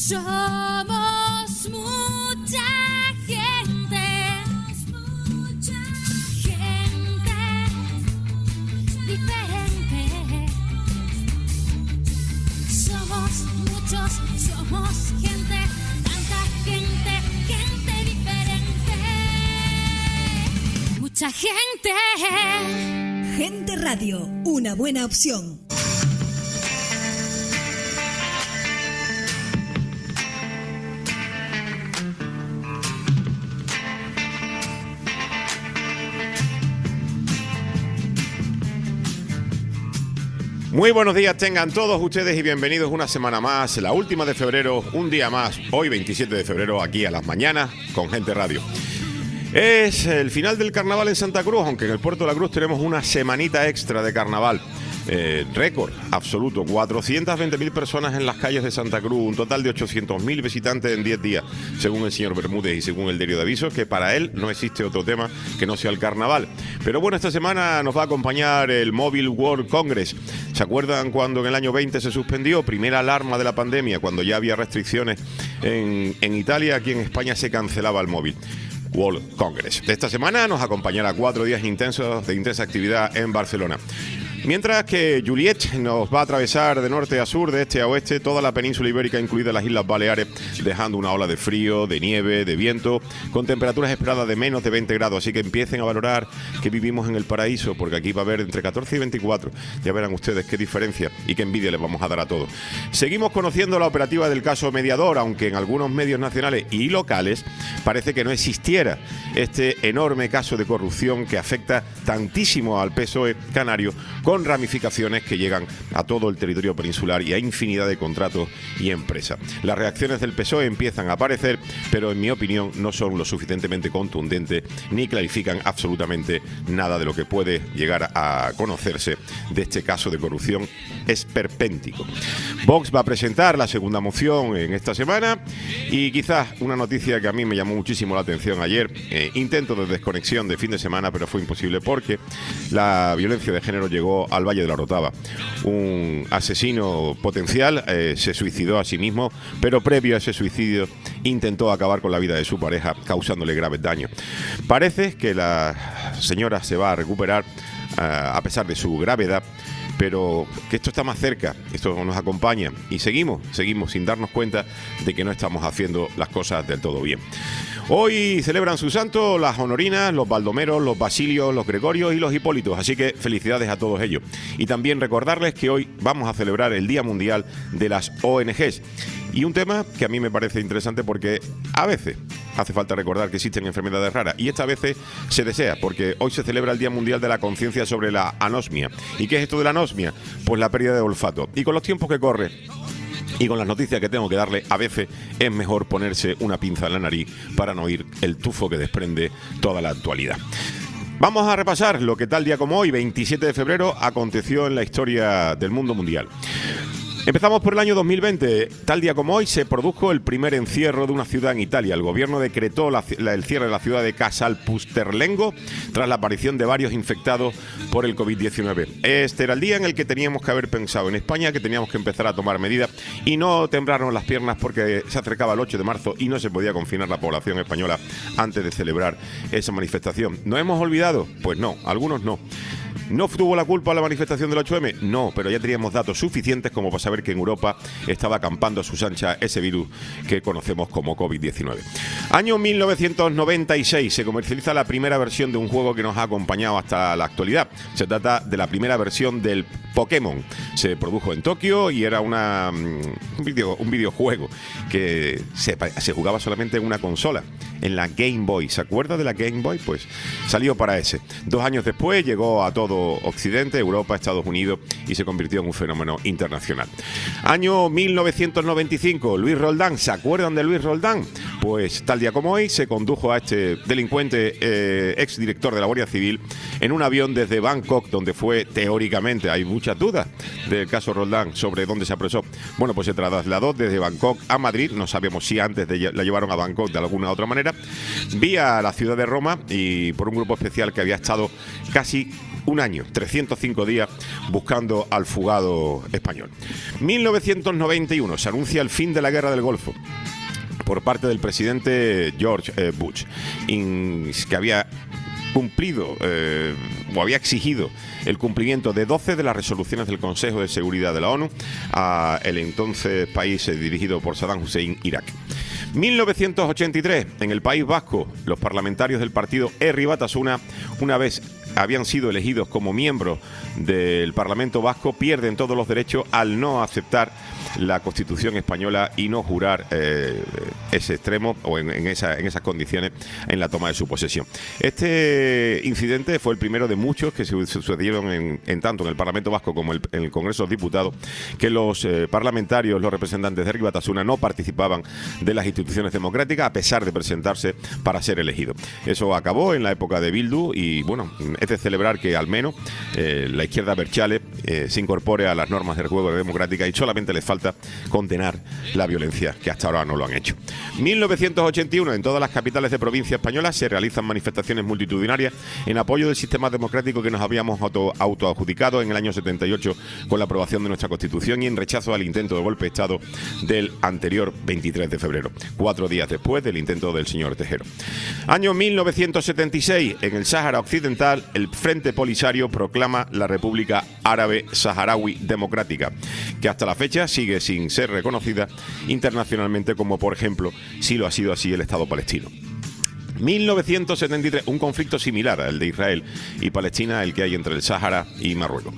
Somos mucha gente, gente diferente. Somos muchos, somos gente, tanta gente, gente diferente. Mucha gente. Gente Radio, una buena opción. Muy buenos días tengan todos ustedes y bienvenidos una semana más, la última de febrero, un día más, hoy 27 de febrero, aquí a las mañanas con Gente Radio. Es el final del carnaval en Santa Cruz, aunque en el Puerto de la Cruz tenemos una semanita extra de carnaval. Récord absoluto, 420.000 personas en las calles de Santa Cruz, un total de 800.000 visitantes en 10 días, según el señor Bermúdez y según el diario de avisos, que para él no existe otro tema que no sea el carnaval. Pero bueno, esta semana nos va a acompañar el Mobile World Congress. ¿Se acuerdan cuando en el año 20 se suspendió? Primera alarma de la pandemia, cuando ya había restricciones en Italia, aquí en España se cancelaba el Mobile World Congress. De esta semana nos acompañará 4 días intensos de intensa actividad en Barcelona. Mientras que Juliet nos va a atravesar de norte a sur, de este a oeste, toda la península ibérica, incluidas las Islas Baleares, dejando una ola de frío, de nieve, de viento, con temperaturas esperadas de menos de 20 grados. Así que empiecen a valorar que vivimos en el paraíso, porque aquí va a haber entre 14 y 24. Ya verán ustedes qué diferencia y qué envidia les vamos a dar a todos. Seguimos conociendo la operativa del caso Mediador, aunque en algunos medios nacionales y locales parece que no existiera este enorme caso de corrupción que afecta tantísimo al PSOE canario, con ramificaciones que llegan a todo el territorio peninsular y a infinidad de contratos y empresas. Las reacciones del PSOE empiezan a aparecer, pero en mi opinión no son lo suficientemente contundentes ni clarifican absolutamente nada de lo que puede llegar a conocerse de este caso de corrupción esperpéntico. Vox va a presentar la segunda moción en esta semana y quizás una noticia que a mí me llamó muchísimo la atención ayer, intento de desconexión de fin de semana, pero fue imposible porque la violencia de género llegó al Valle de la Orotava. Un asesino potencial se suicidó a sí mismo, pero previo a ese suicidio intentó acabar con la vida de su pareja, causándole graves daños. Parece que la señora se va a recuperar a pesar de su gravedad, pero que esto está más cerca, esto nos acompaña y seguimos sin darnos cuenta de que no estamos haciendo las cosas del todo bien. Hoy celebran su santo las honorinas, los baldomeros, los basilios, los gregorios y los hipólitos, así que felicidades a todos ellos. Y también recordarles que hoy vamos a celebrar el Día Mundial de las ONGs. Y un tema que a mí me parece interesante porque a veces hace falta recordar que existen enfermedades raras y esta vez se desea, porque hoy se celebra el Día Mundial de la Conciencia sobre la Anosmia. ¿Y qué es esto de la anosmia? Pues la pérdida de olfato. Y con los tiempos que corre y con las noticias que tengo que darle, a veces es mejor ponerse una pinza en la nariz para no oír el tufo que desprende toda la actualidad. Vamos a repasar lo que tal día como hoy, 27 de febrero, aconteció en la historia del mundo mundial. Empezamos por el año 2020. Tal día como hoy se produjo el primer encierro de una ciudad en Italia. El gobierno decretó el cierre de la ciudad de Casalpusterlengo tras la aparición de varios infectados por el COVID-19. Este era el día en el que teníamos que haber pensado en España, que teníamos que empezar a tomar medidas y no temblarnos las piernas porque se acercaba el 8 de marzo y no se podía confinar la población española antes de celebrar esa manifestación. ¿Nos hemos olvidado? Pues no, algunos no. ¿No tuvo la culpa la manifestación del 8M? No, pero ya teníamos datos suficientes como para saber que en Europa estaba acampando a sus anchas ese virus que conocemos como COVID-19. Año 1996 se comercializa la primera versión de un juego que nos ha acompañado hasta la actualidad. Se trata de la primera versión del Pokémon. Se produjo en Tokio y era un videojuego que se jugaba solamente en una consola, en la Game Boy. ¿Se acuerda de la Game Boy? Pues salió para ese. 2 años después llegó a todo Occidente, Europa, Estados Unidos y se convirtió en un fenómeno internacional. Año 1995, Luis Roldán. ¿Se acuerdan de Luis Roldán? Pues tal día como hoy se condujo a este delincuente exdirector de la Guardia Civil en un avión desde Bangkok, donde fue teóricamente, hay muchas dudas del caso Roldán sobre dónde se apresó. Bueno, pues se trasladó desde Bangkok a Madrid, no sabemos si antes la llevaron a Bangkok de alguna otra manera, vía la ciudad de Roma y por un grupo especial que había estado casi un año, 305 días buscando al fugado español. 1991 se anuncia el fin de la Guerra del Golfo por parte del presidente George Bush, que había cumplido o había exigido el cumplimiento de 12 de las resoluciones del Consejo de Seguridad de la ONU a el entonces país dirigido por Saddam Hussein, Irak. 1983, en el País Vasco, los parlamentarios del partido Herri Batasuna, una vez habían sido elegidos como miembros del Parlamento Vasco, pierden todos los derechos al no aceptar la Constitución española y no jurar ese extremo o en esas condiciones en la toma de su posesión. Este incidente fue el primero de muchos que se sucedieron tanto en el Parlamento Vasco como en el Congreso de los Diputados, que los parlamentarios, los representantes de Herri Batasuna no participaban de las instituciones democráticas a pesar de presentarse para ser elegidos. Eso acabó en la época de Bildu y bueno, es de celebrar que al menos la izquierda abertzale se incorpore a las normas del juego democráticas y solamente les falta condenar la violencia, que hasta ahora no lo han hecho. 1981, en todas las capitales de provincia españolas se realizan manifestaciones multitudinarias en apoyo del sistema democrático que nos habíamos autoadjudicado en el año 78 con la aprobación de nuestra Constitución y en rechazo al intento de golpe de Estado del anterior 23 de febrero, 4 días después del intento del señor Tejero. Año 1976, en el Sáhara Occidental, el Frente Polisario proclama la República Árabe Saharaui Democrática, que hasta la fecha sigue sin ser reconocida internacionalmente, como por ejemplo sí lo ha sido así el Estado palestino. 1973, un conflicto similar al de Israel y Palestina, el que hay entre el Sáhara y Marruecos.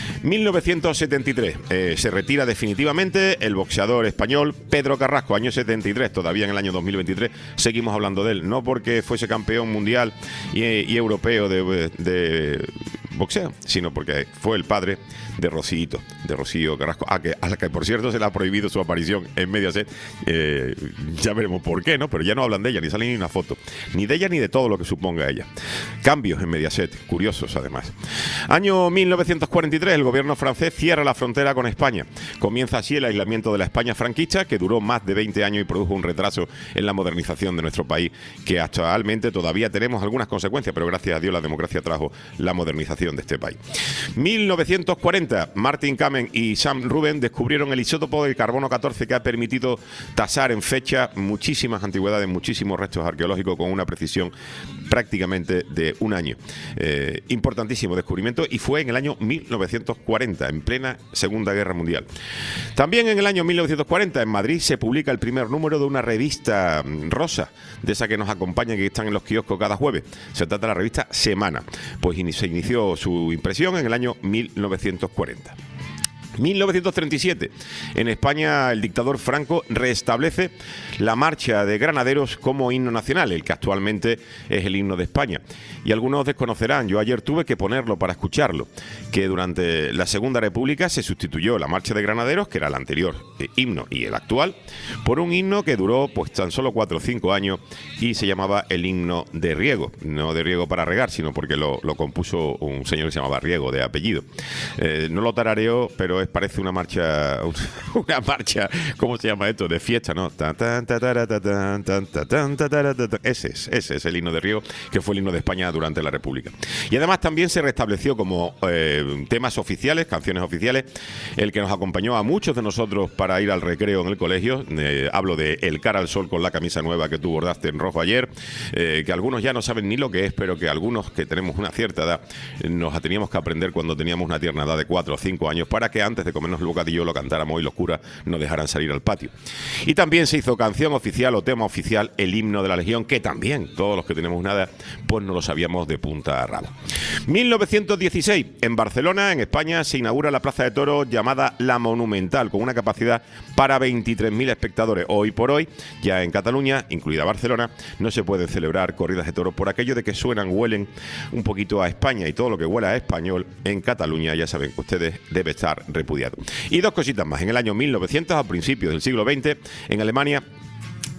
1973, se retira definitivamente el boxeador español Pedro Carrasco, año 73, todavía en el año 2023 seguimos hablando de él, no porque fuese campeón mundial y europeo de boxeo, sino porque fue el padre de Rocío Carrasco, a la que por cierto se le ha prohibido su aparición en Mediaset, ya veremos por qué, ¿no? Pero ya no hablan de ella, ni sale ni una foto, ni de ella ni de todo lo que suponga ella. Cambios en Mediaset, curiosos además. Año 1943, el gobierno francés cierra la frontera con España. Comienza así el aislamiento de la España franquista, que duró más de 20 años y produjo un retraso en la modernización de nuestro país, que actualmente todavía tenemos algunas consecuencias, pero gracias a Dios la democracia trajo la modernización de este país. 1940, Martin Kamen y Sam Rubin descubrieron el isótopo del carbono 14 que ha permitido tasar en fecha muchísimas antigüedades, muchísimos restos arqueológicos con una precisión prácticamente de un año. Importantísimo descubrimiento, y fue en el año 1940, en plena Segunda Guerra Mundial. También en el año 1940 en Madrid se publica el primer número de una revista rosa, de esa que nos acompaña, que están en los kioscos cada jueves. Se trata de la revista Semana. Pues se inició su impresión en el año 1940. 1937. En España, el dictador Franco restablece la marcha de granaderos como himno nacional, el que actualmente es el himno de España. Y algunos desconocerán, yo ayer tuve que ponerlo para escucharlo, que durante la Segunda República se sustituyó la marcha de granaderos, que era el anterior himno y el actual, por un himno que duró pues tan solo 4 o 5 años y se llamaba el himno de Riego. No de riego para regar, sino porque lo compuso un señor que se llamaba Riego, de apellido. No lo tarareo, pero parece una marcha, ¿cómo se llama esto? De fiesta, ¿no? Ese es el himno de Riego, que fue el himno de España durante la República. Y además también se restableció como temas oficiales, canciones oficiales, el que nos acompañó a muchos de nosotros para ir al recreo en el colegio. Hablo de El cara al sol con la camisa nueva que tú bordaste en rojo ayer, que algunos ya no saben ni lo que es, pero que algunos que tenemos una cierta edad nos teníamos que aprender cuando teníamos una tierna edad de 4 o 5 años, para que antes de comernos el bocadillo lo cantáramos y los curas nos dejaran salir al patio. Y también se hizo canción oficial o tema oficial el himno de la Legión, que también todos los que tenemos nada pues no lo sabíamos de punta a rabo. 1916, en Barcelona, en España, se inaugura la plaza de toros llamada La Monumental, con una capacidad para 23.000 espectadores. Hoy por hoy, ya en Cataluña, incluida Barcelona, no se pueden celebrar corridas de toros por aquello de que huelen un poquito a España, y todo lo que huela a español en Cataluña, ya saben ustedes, debe estar repudiado. Y dos cositas más. En el año 1900, a principios del siglo XX, en Alemania,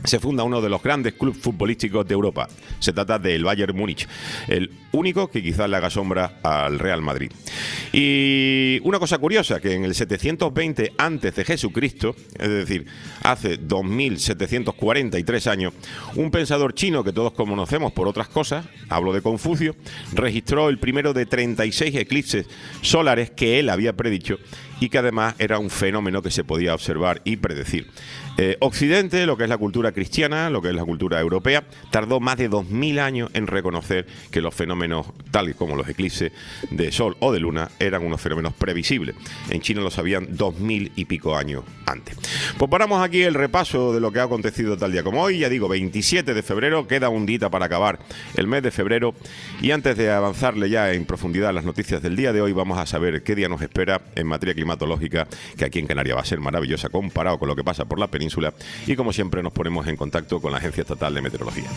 se funda uno de los grandes clubes futbolísticos de Europa. Se trata del Bayern Múnich, el único que quizás le haga sombra al Real Madrid. Y una cosa curiosa, que en el 720 antes de Jesucristo, es decir, hace 2743 años, un pensador chino que todos conocemos por otras cosas, hablo de Confucio, registró el primero de 36 eclipses solares que él había predicho y que además era un fenómeno que se podía observar y predecir. Occidente, lo que es la cultura cristiana, lo que es la cultura europea, tardó más de 2000 años en reconocer que los fenómenos tales como los eclipses de sol o de luna eran unos fenómenos previsibles. En China lo sabían 2000 y pico años antes. Pues paramos aquí el repaso de lo que ha acontecido tal día como hoy. Ya digo, 27 de febrero, queda un día para acabar el mes de febrero. Y antes de avanzarle ya en profundidad las noticias del día de hoy, vamos a saber qué día nos espera en materia climatológica, que aquí en Canarias va a ser maravillosa comparado con lo que pasa por la península. Y como siempre nos ponemos en contacto con la Agencia Estatal de Meteorología.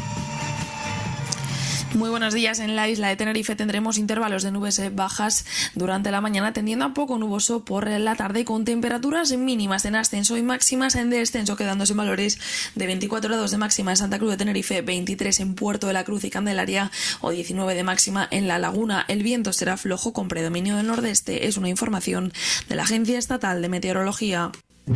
Muy buenos días. En la isla de Tenerife tendremos intervalos de nubes bajas durante la mañana, tendiendo a poco nuboso por la tarde, con temperaturas mínimas en ascenso y máximas en descenso, quedándose en valores de 24 grados de máxima en Santa Cruz de Tenerife, 23 en Puerto de la Cruz y Candelaria o 19 de máxima en La Laguna. El viento será flojo con predominio del nordeste. Es una información de la Agencia Estatal de Meteorología.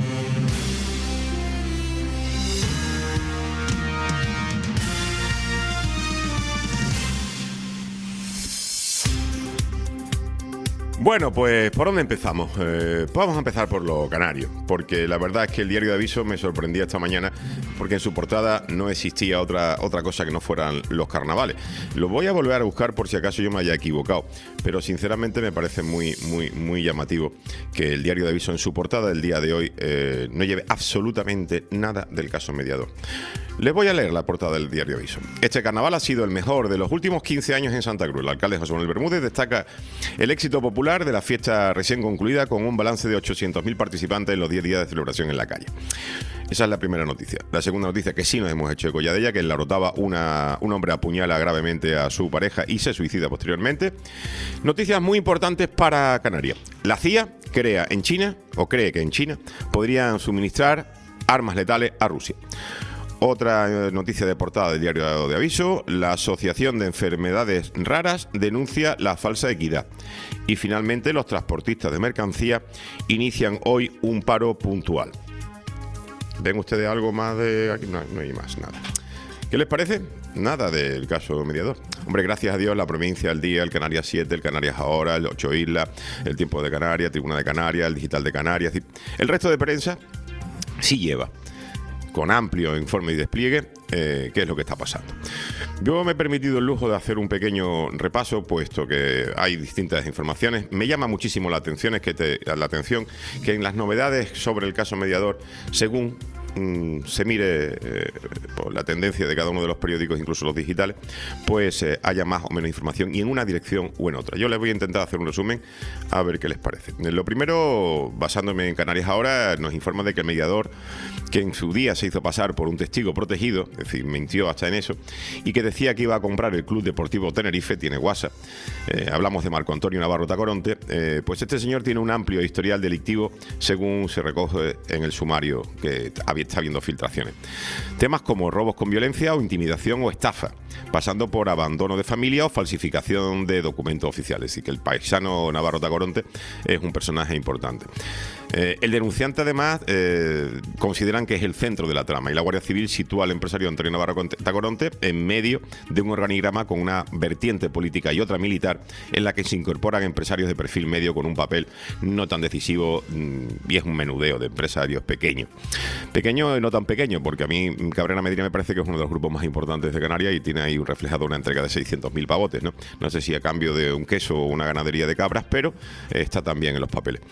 Bueno, pues ¿por dónde empezamos? Vamos a empezar por lo canario, porque la verdad es que el diario de Aviso me sorprendía esta mañana porque en su portada no existía otra cosa que no fueran los carnavales. Lo voy a volver a buscar por si acaso yo me haya equivocado, pero sinceramente me parece muy llamativo que el diario de Aviso en su portada del día de hoy no lleve absolutamente nada del caso Mediador. Les voy a leer la portada del diario Aviso. Este carnaval ha sido el mejor de los últimos 15 años en Santa Cruz. El alcalde José Manuel Bermúdez destaca el éxito popular de la fiesta recién concluida con un balance de 800.000 participantes en los 10 días de celebración en la calle. Esa es la primera noticia. La segunda noticia, que sí nos hemos hecho eco ya de ella, que en La Orotava un hombre apuñala gravemente a su pareja y se suicida posteriormente. Noticias muy importantes para Canarias. La CIA cree que en China podrían suministrar armas letales a Rusia. Otra noticia de portada del diario de Aviso: la Asociación de Enfermedades Raras denuncia la falsa equidad. Y finalmente, los transportistas de mercancía inician hoy un paro puntual. ¿Ven ustedes algo más de aquí? No hay más nada. ¿Qué les parece? Nada del caso Mediador. Hombre, gracias a Dios, la Provincia al Día, el Canarias 7, el Canarias Ahora, el 8 Islas, el Tiempo de Canarias, Tribuna de Canarias, el Digital de Canarias. El resto de prensa sí lleva, con amplio informe y despliegue, qué es lo que está pasando. Yo me he permitido el lujo de hacer un pequeño repaso, puesto que hay distintas informaciones. Me llama muchísimo la atención que en las novedades sobre el caso Mediador, según se mire por la tendencia de cada uno de los periódicos, incluso los digitales, pues haya más o menos información, y en una dirección o en otra. Yo les voy a intentar hacer un resumen a ver qué les parece. Lo primero, basándome en Canarias Ahora, nos informa de que el mediador, que en su día se hizo pasar por un testigo protegido, es decir, mintió hasta en eso, y que decía que iba a comprar el Club Deportivo Tenerife, tiene WhatsApp. Hablamos de Marco Antonio Navarro Tacoronte. Pues este señor tiene un amplio historial delictivo, según se recoge en el sumario que está habiendo filtraciones. Temas como robos con violencia o intimidación o estafa, pasando por abandono de familia o falsificación de documentos oficiales. Y que el paisano Navarro Tacoronte es un personaje importante. El denunciante, además, consideran que es el centro de la trama, y la Guardia Civil sitúa al empresario Antonio Navarro Tacoronte en medio de un organigrama con una vertiente política y otra militar, en la que se incorporan empresarios de perfil medio con un papel no tan decisivo, y es un menudeo de empresarios pequeños. Pequeño y no tan pequeño, porque a mí Cabrera Medina me parece que es uno de los grupos más importantes de Canarias y tiene ahí reflejado una entrega de 600.000 pavotes, ¿no? No sé si a cambio de un queso o una ganadería de cabras, pero está también en los papeles.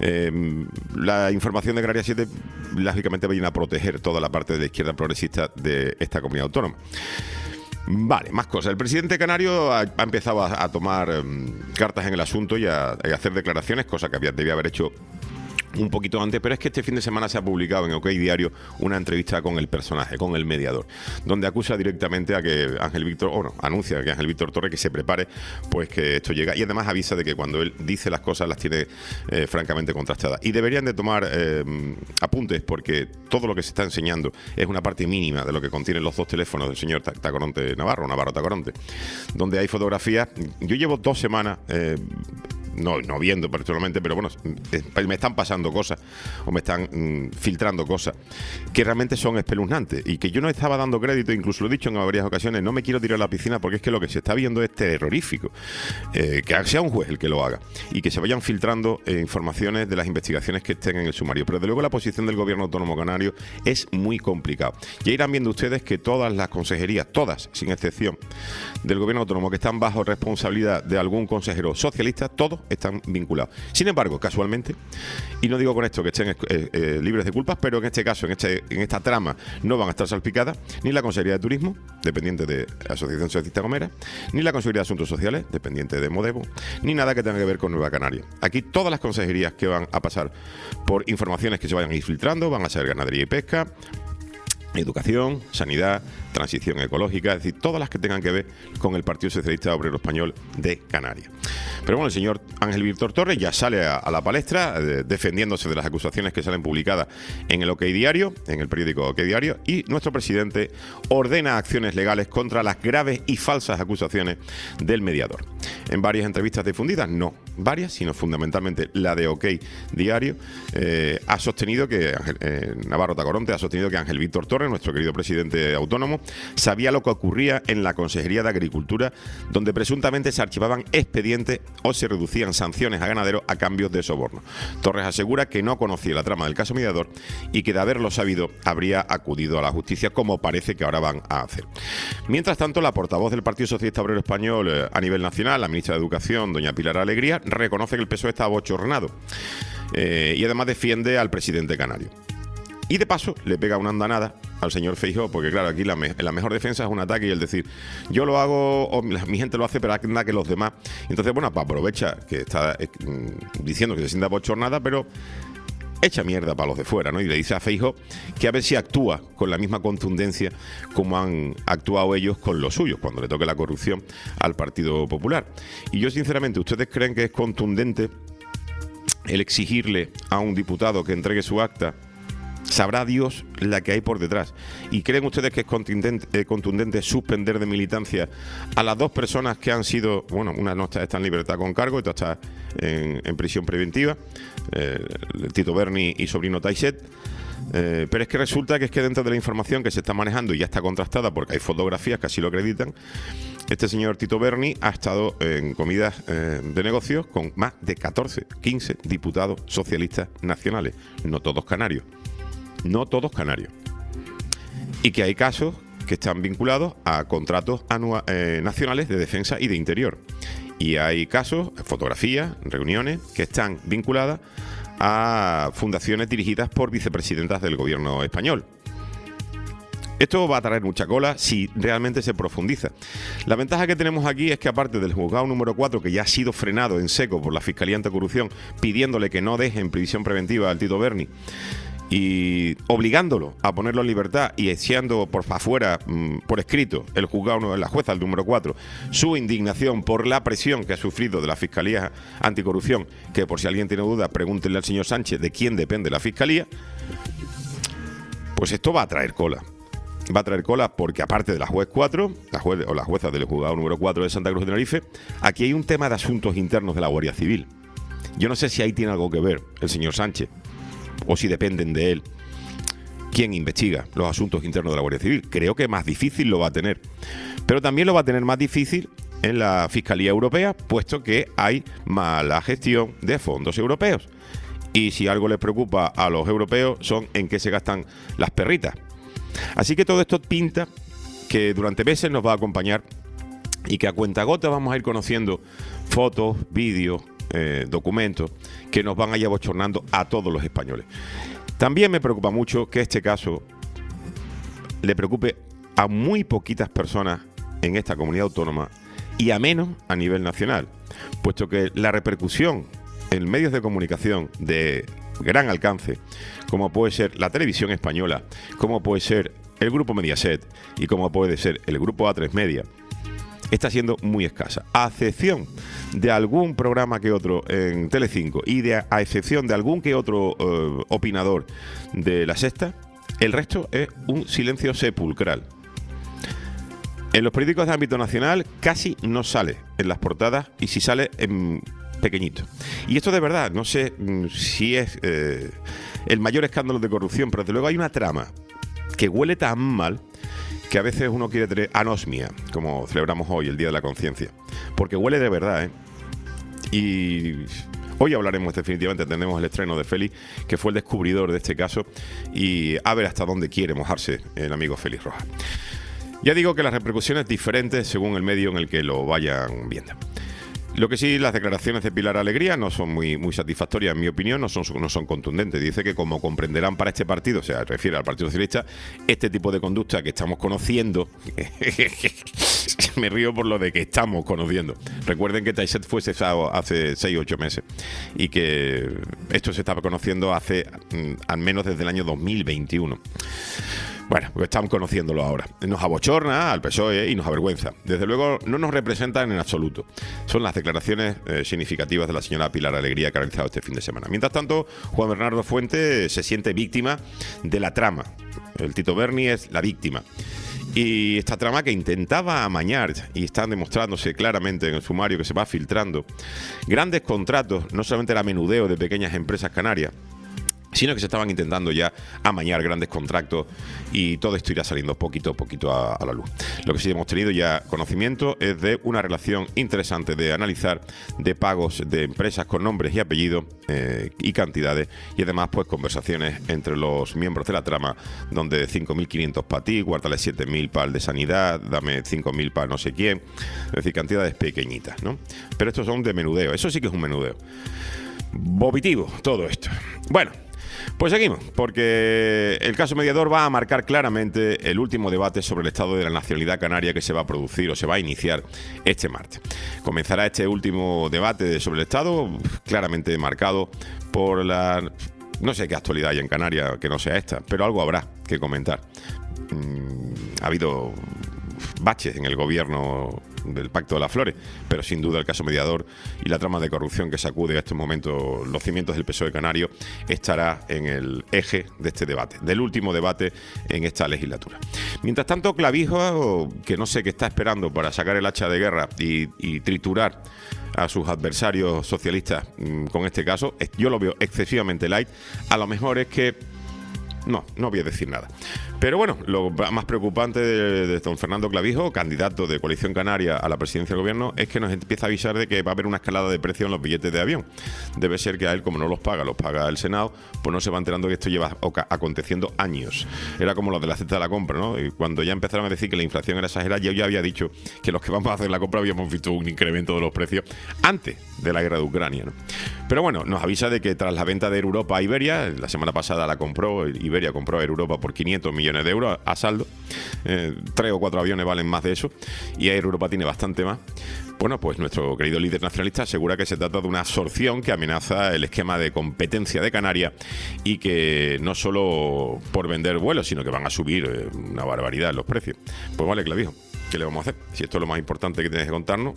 La información de Canarias 7, lógicamente, viene a proteger toda la parte de la izquierda progresista de esta comunidad autónoma. Vale, más cosas. El presidente canario ha empezado a tomar cartas en el asunto y a hacer declaraciones, cosa que debía haber hecho un poquito antes, pero es que este fin de semana se ha publicado en OK Diario una entrevista con el personaje, con el mediador, donde acusa directamente a que anuncia que Ángel Víctor Torres que se prepare, pues que esto llega, y además avisa de que cuando él dice las cosas las tiene francamente contrastadas. Y deberían de tomar apuntes, porque todo lo que se está enseñando es una parte mínima de lo que contienen los 2 teléfonos del señor Navarro Tacoronte, donde hay fotografías. Yo llevo 2 semanas no viendo personalmente, pero bueno, me están pasando cosas o me están filtrando cosas que realmente son espeluznantes y que yo no estaba dando crédito, incluso lo he dicho en varias ocasiones, no me quiero tirar a la piscina porque es que lo que se está viendo es terrorífico. Que sea un juez el que lo haga y que se vayan filtrando informaciones de las investigaciones que estén en el sumario. Pero de luego la posición del Gobierno Autónomo Canario es muy complicado. Ya irán viendo ustedes que todas las consejerías, todas, sin excepción, del Gobierno Autónomo que están bajo responsabilidad de algún consejero socialista, todos están vinculados. Sin embargo, casualmente, y no digo con esto que estén libres de culpas, pero en este caso, en esta trama, no van a estar salpicadas ni la Consejería de Turismo, dependiente de la Asociación Socialista Gomera, ni la Consejería de Asuntos Sociales, dependiente de Modevo, ni nada que tenga que ver con Nueva Canaria. Aquí todas las consejerías que van a pasar por informaciones que se vayan a ir filtrando van a ser Ganadería y Pesca, Educación, Sanidad, Transición Ecológica, es decir, todas las que tengan que ver con el Partido Socialista Obrero Español de Canarias. Pero bueno, el señor Ángel Víctor Torres ya sale a la palestra defendiéndose de las acusaciones que salen publicadas en el OK Diario, en el periódico OK Diario, y nuestro presidente ordena acciones legales contra las graves y falsas acusaciones del mediador. En varias entrevistas difundidas, no varias, sino fundamentalmente la de OK Diario, ha sostenido que Navarro Tacoronte ha sostenido que Ángel Víctor Torres, nuestro querido presidente autónomo, sabía lo que ocurría en la Consejería de Agricultura, donde presuntamente se archivaban expedientes o se reducían sanciones a ganaderos a cambio de soborno. Torres asegura que no conocía la trama del caso mediador y que de haberlo sabido habría acudido a la justicia, como parece que ahora van a hacer. Mientras tanto, la portavoz del Partido Socialista Obrero Español a nivel nacional, la ministra de Educación, doña Pilar Alegría, reconoce que el PSOE está abochornado y además defiende al presidente canario. Y de paso le pega una andanada al señor Feijóo, porque claro, aquí la mejor defensa es un ataque y el decir, yo lo hago, o mi gente lo hace, pero anda que los demás. Entonces, bueno, pues aprovecha que está diciendo que se sienta bochornada, pero echa mierda para los de fuera, ¿no? Y le dice a Feijóo que a ver si actúa con la misma contundencia como han actuado ellos con los suyos, cuando le toque la corrupción al Partido Popular. Y yo, sinceramente, ¿ustedes creen que es contundente el exigirle a un diputado que entregue su acta? Sabrá Dios la que hay por detrás. ¿Y creen ustedes que es contundente suspender de militancia a las 2 personas que han sido, bueno, una no está en libertad con cargo y otra está en prisión preventiva, Tito Berni y sobrino Taiset? Pero es que resulta que dentro de la información que se está manejando y ya está contrastada porque hay fotografías que así lo acreditan, este señor Tito Berni ha estado en comidas de negocios con más de 15 diputados socialistas nacionales, no todos canarios. Y que hay casos que están vinculados a contratos nacionales de defensa y de interior. Y hay casos, fotografías, reuniones que están vinculadas a fundaciones dirigidas por vicepresidentas del gobierno español. Esto va a traer mucha cola si realmente se profundiza. La ventaja que tenemos aquí es que, aparte del juzgado número 4, que ya ha sido frenado en seco por la Fiscalía Anticorrupción, pidiéndole que no deje en prisión preventiva al Tito Berni y obligándolo a ponerlo en libertad y echando por afuera, por escrito, el juzgado, la jueza, el número 4, su indignación por la presión que ha sufrido de la Fiscalía Anticorrupción, que por si alguien tiene duda, pregúntenle al señor Sánchez de quién depende la Fiscalía. Pues esto va a traer cola. Va a traer cola porque, aparte de la juez 4, la jueza del juzgado número 4 de Santa Cruz de Tenerife, aquí hay un tema de asuntos internos de la Guardia Civil. Yo no sé si ahí tiene algo que ver el señor Sánchez, o si dependen de él quién investiga los asuntos internos de la Guardia Civil. Creo que más difícil lo va a tener. Pero también lo va a tener más difícil en la Fiscalía Europea, puesto que hay mala gestión de fondos europeos. Y si algo les preocupa a los europeos son en qué se gastan las perritas. Así que todo esto pinta que durante meses nos va a acompañar y que a cuentagotas vamos a ir conociendo fotos, vídeos, documentos que nos van a ir abochornando a todos los españoles. También me preocupa mucho que este caso le preocupe a muy poquitas personas en esta comunidad autónoma y a menos a nivel nacional, puesto que la repercusión en medios de comunicación de gran alcance, como puede ser la televisión española, como puede ser el grupo Mediaset y como puede ser el grupo A3 Media, está siendo muy escasa, a excepción de algún programa que otro en Telecinco y a excepción de algún que otro opinador de La Sexta. El resto es un silencio sepulcral. En los periódicos de ámbito nacional casi no sale en las portadas, y si sale en pequeñito. Y esto de verdad, no sé si es el mayor escándalo de corrupción, pero desde luego hay una trama que huele tan mal que a veces uno quiere tener anosmia, como celebramos hoy, el Día de la Conciencia. Porque huele de verdad, ¿eh? Y hoy hablaremos definitivamente, tenemos el estreno de Félix, que fue el descubridor de este caso, y a ver hasta dónde quiere mojarse el amigo Félix Rojas. Ya digo que las repercusiones diferentes según el medio en el que lo vayan viendo. Lo que sí, las declaraciones de Pilar Alegría no son muy satisfactorias, en mi opinión, no son contundentes. Dice que, como comprenderán, para este partido, o sea, refiere al Partido Socialista, este tipo de conducta que estamos conociendo, me río por lo de que estamos conociendo. Recuerden que Taiset fue cesado hace 6 o 8 meses y que esto se estaba conociendo hace al menos desde el año 2021. Bueno, pues estamos conociéndolo ahora. Nos abochorna al PSOE y nos avergüenza. Desde luego no nos representan en absoluto. Son las declaraciones significativas de la señora Pilar Alegría que ha realizado este fin de semana. Mientras tanto, Juan Bernardo Fuente se siente víctima de la trama. El Tito Berni es la víctima. Y esta trama que intentaba amañar, y están demostrándose claramente en el sumario que se va filtrando, grandes contratos, no solamente era menudeo de pequeñas empresas canarias, sino que se estaban intentando ya amañar grandes contratos, y todo esto irá saliendo poquito a poquito a la luz. Lo que sí hemos tenido ya conocimiento es de una relación interesante de analizar de pagos de empresas con nombres y apellidos y cantidades, y además pues conversaciones entre los miembros de la trama, donde 5.500 para ti, guárdale 7.000 para el de sanidad, dame 5.000 para no sé quién, es decir, cantidades pequeñitas, ¿no? Pero estos son de menudeo, eso sí que es un menudeo. Vomitivo todo esto. Bueno, pues seguimos, porque el caso Mediador va a marcar claramente el último debate sobre el estado de la nacionalidad canaria que se va a producir o se va a iniciar este martes. Comenzará este último debate sobre el estado, claramente marcado por la... No sé qué actualidad hay en Canarias que no sea esta, pero algo habrá que comentar. Ha habido baches en el gobierno del Pacto de las Flores, pero sin duda el caso Mediador y la trama de corrupción que sacude en estos momentos los cimientos del PSOE canario estará en el eje de este debate, del último debate en esta legislatura. Mientras tanto, Clavijo, que no sé qué está esperando para sacar el hacha de guerra y triturar a sus adversarios socialistas con este caso, yo lo veo excesivamente light. A lo mejor es que no voy a decir nada. Pero bueno, lo más preocupante de don Fernando Clavijo, candidato de Coalición Canaria a la presidencia del gobierno, es que nos empieza a avisar de que va a haber una escalada de precio en los billetes de avión. Debe ser que a él, como no los paga el Senado, pues no se va enterando que esto lleva aconteciendo años. Era como lo de la cesta de la compra, ¿no? Y cuando ya empezaron a decir que la inflación era exagerada, yo ya había dicho que los que vamos a hacer la compra habíamos visto un incremento de los precios antes de la guerra de Ucrania, ¿no? Pero bueno, nos avisa de que tras la venta de Air Europa a Iberia, la semana pasada Iberia compró Air Europa por 500 millones de euros a saldo, 3 o 4 aviones valen más de eso, y Air Europa tiene bastante más. Bueno, pues nuestro querido líder nacionalista asegura que se trata de una absorción que amenaza el esquema de competencia de Canarias, y que no solo por vender vuelos, sino que van a subir una barbaridad los precios. Pues vale, Clavijo, ¿qué le vamos a hacer? Si esto es lo más importante que tienes que contarnos,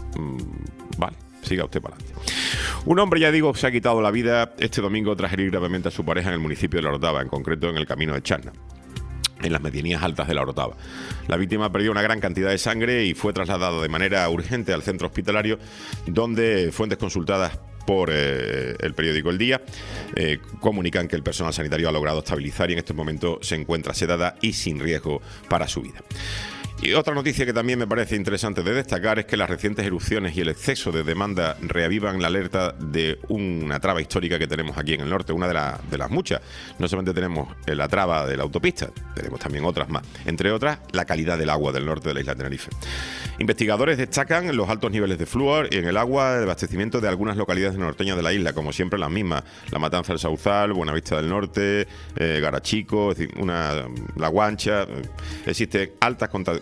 vale, siga usted para adelante. Un hombre, ya digo, se ha quitado la vida este domingo tras herir gravemente a su pareja en el municipio de La Orotava, en concreto en el camino de Charna, en las medianías altas de La Orotava. La víctima perdió una gran cantidad de sangre y fue trasladada de manera urgente al centro hospitalario, donde fuentes consultadas por el periódico El Día comunican que el personal sanitario ha logrado estabilizar y en este momento se encuentra sedada y sin riesgo para su vida. Y otra noticia que también me parece interesante de destacar es que las recientes erupciones y el exceso de demanda reavivan la alerta de una traba histórica que tenemos aquí en el norte, una de las muchas. No solamente tenemos la traba de la autopista, tenemos también otras más, entre otras la calidad del agua del norte de la isla de Tenerife. Investigadores destacan los altos niveles de flúor en el agua de abastecimiento de algunas localidades norteñas de la isla, como siempre las mismas: La Matanza del Sauzal, Buenavista del Norte, Garachico, es decir, La Guancha. Existen altas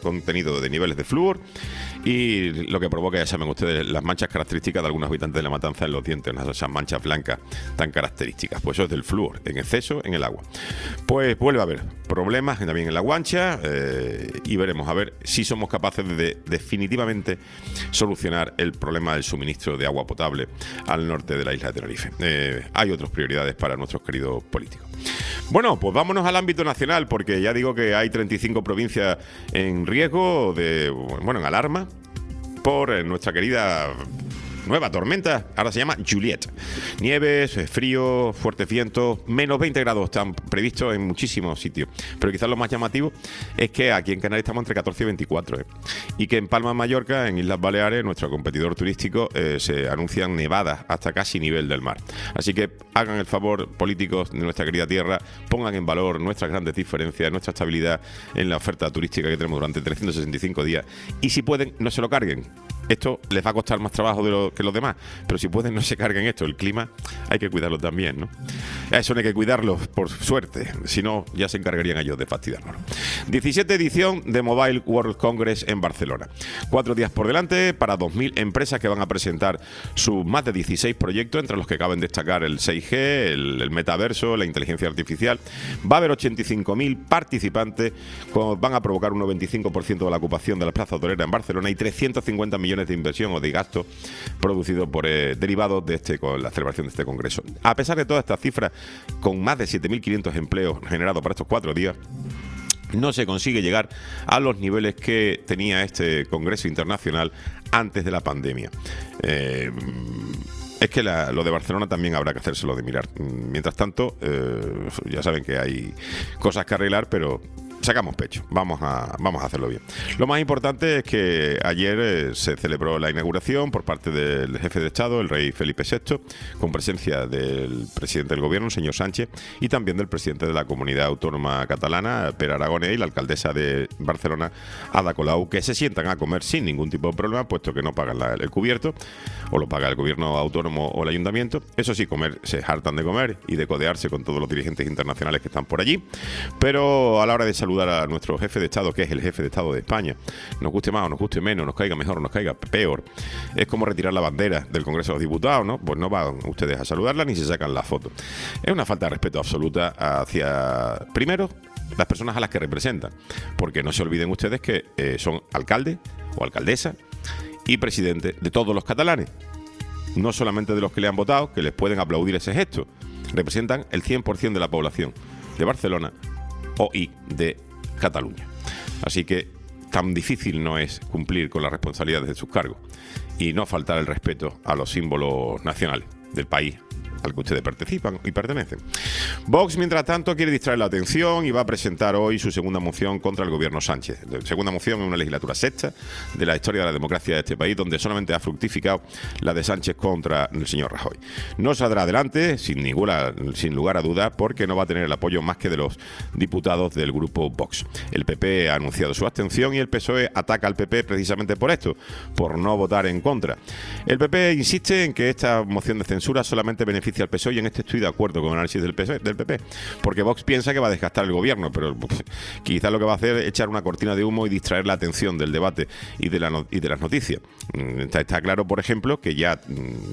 contenido de niveles de flúor y lo que provoca, ya saben ustedes, las manchas características de algunos habitantes de La Matanza en los dientes, esas manchas blancas tan características. Pues eso es del flúor en exceso en el agua. Pues vuelve a haber problemas también en la Guancha y veremos a ver si somos capaces de definitivamente solucionar el problema del suministro de agua potable al norte de la isla de Tenerife. Hay otras prioridades para nuestros queridos políticos. Bueno, pues vámonos al ámbito nacional, porque ya digo que hay 35 provincias en riesgo en alarma por nuestra querida nueva tormenta, ahora se llama Juliet. Nieves, frío, fuertes vientos, menos 20 grados están previstos en muchísimos sitios. Pero quizás lo más llamativo es que aquí en Canarias estamos entre 14 y 24. Y que en Palma de Mallorca, en Islas Baleares, nuestro competidor turístico, se anuncian nevadas hasta casi nivel del mar. Así que hagan el favor, políticos de nuestra querida tierra, pongan en valor nuestras grandes diferencias, nuestra estabilidad en la oferta turística que tenemos durante 365 días. Y si pueden, no se lo carguen. Esto les va a costar más trabajo que los demás, pero si pueden, no se carguen esto. El clima hay que cuidarlo también, ¿no? A eso no hay que cuidarlo, por suerte, si no, ya se encargarían ellos de fastidiarnos. 17 edición de Mobile World Congress en Barcelona. 4 días por delante para 2.000 empresas que van a presentar sus más de 16 proyectos, entre los que caben destacar el 6G, el metaverso, la inteligencia artificial. Va a haber 85.000 participantes, van a provocar un 95% de la ocupación de las plazas hoteleras en Barcelona y 350 millones de inversión o de gasto producido por derivados con la celebración de este congreso. A pesar de todas estas cifras, con más de 7.500 empleos generados para estos 4 días, no se consigue llegar a los niveles que tenía este congreso internacional antes de la pandemia. Es que lo de Barcelona también habrá que hacérselo de mirar. Mientras tanto, ya saben que hay cosas que arreglar, pero sacamos pecho, vamos a hacerlo bien. Lo más importante es que ayer se celebró la inauguración por parte del jefe de Estado, el rey Felipe VI, con presencia del presidente del gobierno, el señor Sánchez, y también del presidente de la comunidad autónoma catalana, Pere Aragonès, y la alcaldesa de Barcelona, Ada Colau, que se sientan a comer sin ningún tipo de problema, puesto que no pagan el cubierto, o lo paga el gobierno autónomo o el ayuntamiento. Eso sí, se hartan de comer y de codearse con todos los dirigentes internacionales que están por allí, pero a la hora de saludar a nuestro jefe de Estado, que es el jefe de Estado de España, nos guste más o nos guste menos, nos caiga mejor o nos caiga peor, es como retirar la bandera del Congreso de los Diputados, ¿no? Pues no van ustedes a saludarla ni se sacan la foto. Es una falta de respeto absoluta hacia, primero, las personas a las que representan, porque no se olviden ustedes que son alcalde o alcaldesa y presidente de todos los catalanes, no solamente de los que le han votado, que les pueden aplaudir ese gesto. Representan el 100% de la población de Barcelona y de Cataluña. Así que tan difícil no es cumplir con las responsabilidades de sus cargos y no faltar el respeto a los símbolos nacionales del país al que ustedes participan y pertenecen. Vox, mientras tanto, quiere distraer la atención y va a presentar hoy su segunda moción contra el gobierno Sánchez. Segunda moción en una legislatura sexta de la historia de la democracia de este país, donde solamente ha fructificado la de Sánchez contra el señor Rajoy. No saldrá adelante, sin lugar a duda, porque no va a tener el apoyo más que de los diputados del grupo Vox. El PP ha anunciado su abstención y el PSOE ataca al PP precisamente por esto, por no votar en contra. El PP insiste en que esta moción de censura solamente beneficia al PSOE, y en esto estoy de acuerdo con el análisis del PP, porque Vox piensa que va a desgastar el gobierno, pero quizás lo que va a hacer es echar una cortina de humo y distraer la atención del debate y de las noticias. Está claro, por ejemplo, que ya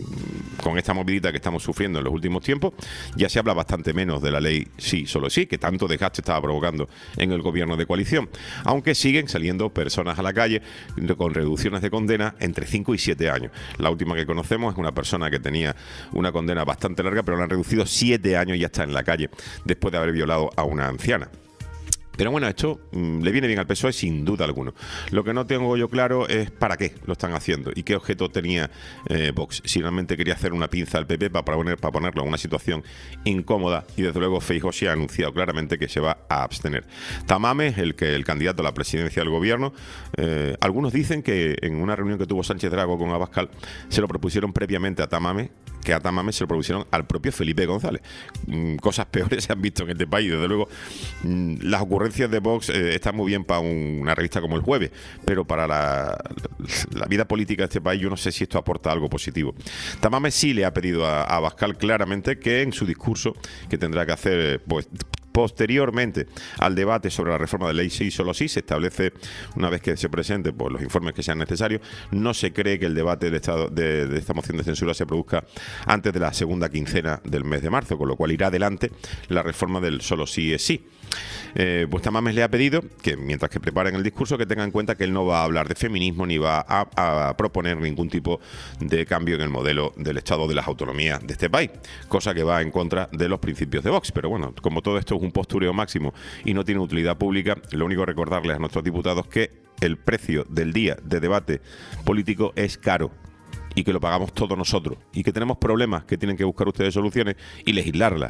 con esta movidita que estamos sufriendo en los últimos tiempos, ya se habla bastante menos de la ley sí, solo sí, que tanto desgaste estaba provocando en el gobierno de coalición, aunque siguen saliendo personas a la calle con reducciones de condena entre 5 y 7 años. La última que conocemos es una persona que tenía una condena bastante larga, pero la han reducido 7 años y ya está en la calle después de haber violado a una anciana. Pero bueno, esto le viene bien al PSOE sin duda alguna. Lo que no tengo yo claro es para qué lo están haciendo y qué objeto tenía Vox. Si realmente quería hacer una pinza al PP para ponerlo en una situación incómoda, y desde luego Feijóo se ha anunciado claramente que se va a abstener. Tamames, el candidato a la presidencia del gobierno, algunos dicen que en una reunión que tuvo Sánchez Dragó con Abascal se lo propusieron previamente a Tamames, que a Tamames se lo propusieron al propio Felipe González. Cosas peores se han visto en este país. Desde luego, las ocurrencias de Vox están muy bien para una revista como El Jueves, pero para la vida política de este país yo no sé si esto aporta algo positivo. Tamames sí le ha pedido a Abascal claramente que en su discurso que tendrá que hacer, pues posteriormente al debate sobre la reforma de ley sí solo sí, se establece, una vez que se presente por los informes que sean necesarios, no se cree que el debate del estado de esta moción de censura se produzca antes de la segunda quincena del mes de marzo, con lo cual irá adelante la reforma del solo sí es sí. Pues Tamames le ha pedido que, mientras que preparen el discurso, que tengan en cuenta que él no va a hablar de feminismo ni va a proponer ningún tipo de cambio en el modelo del Estado de las autonomías de este país, cosa que va en contra de los principios de Vox. Pero bueno, como todo esto es un postureo máximo y no tiene utilidad pública, lo único que recordarles a nuestros diputados que el precio del día de debate político es caro y que lo pagamos todos nosotros y que tenemos problemas que tienen que buscar ustedes soluciones y legislarlas,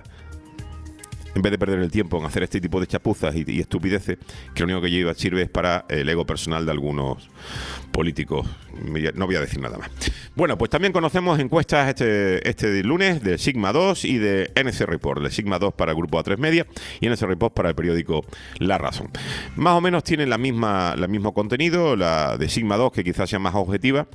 en vez de perder el tiempo en hacer este tipo de chapuzas y estupideces, que lo único que sirve es para el ego personal de algunos políticos. No voy a decir nada más. Bueno, pues también conocemos encuestas este lunes de Sigma 2 y de NC Report, de Sigma 2 para el grupo A3 Media y NC Report para el periódico La Razón. Más o menos tienen el mismo contenido. La de Sigma 2, que quizás sea más objetiva,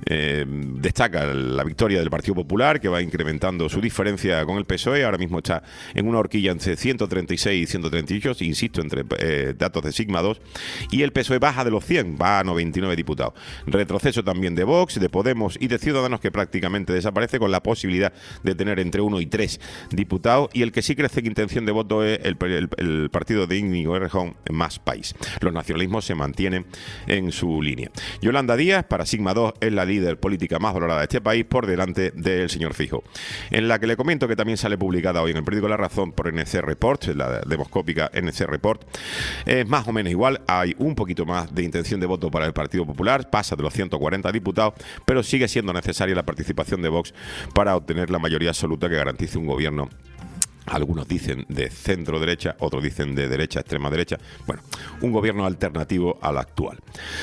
destaca la victoria del Partido Popular, que va incrementando su diferencia con el PSOE. Ahora mismo está en una horquilla entre 136 y 138, insisto, entre datos de Sigma 2, y el PSOE baja de los 100, va a 99 diputados. Retroceso también de Vox, de Podemos y de Ciudadanos, que prácticamente desaparece, con la posibilidad de tener entre 1 y 3 diputados, y el que sí crece en intención de voto es el partido de Íñigo Errejón, Más País. Los nacionalismos se mantienen en su línea. Yolanda Díaz, para Sigma 2, es la líder política más valorada de este país, por delante del señor Feijóo. En la que le comento que también sale publicada hoy en el periódico La Razón por NC Report, la demoscópica NC Report, es más o menos igual. Hay un poquito más de intención de voto para el Partido Popular, pasa de los 140 diputados, pero sigue siendo necesaria la participación de Vox para obtener la mayoría absoluta que garantice un gobierno. Algunos dicen de centro derecha, otros dicen de derecha, extrema derecha. Bueno, un gobierno alternativo al actual.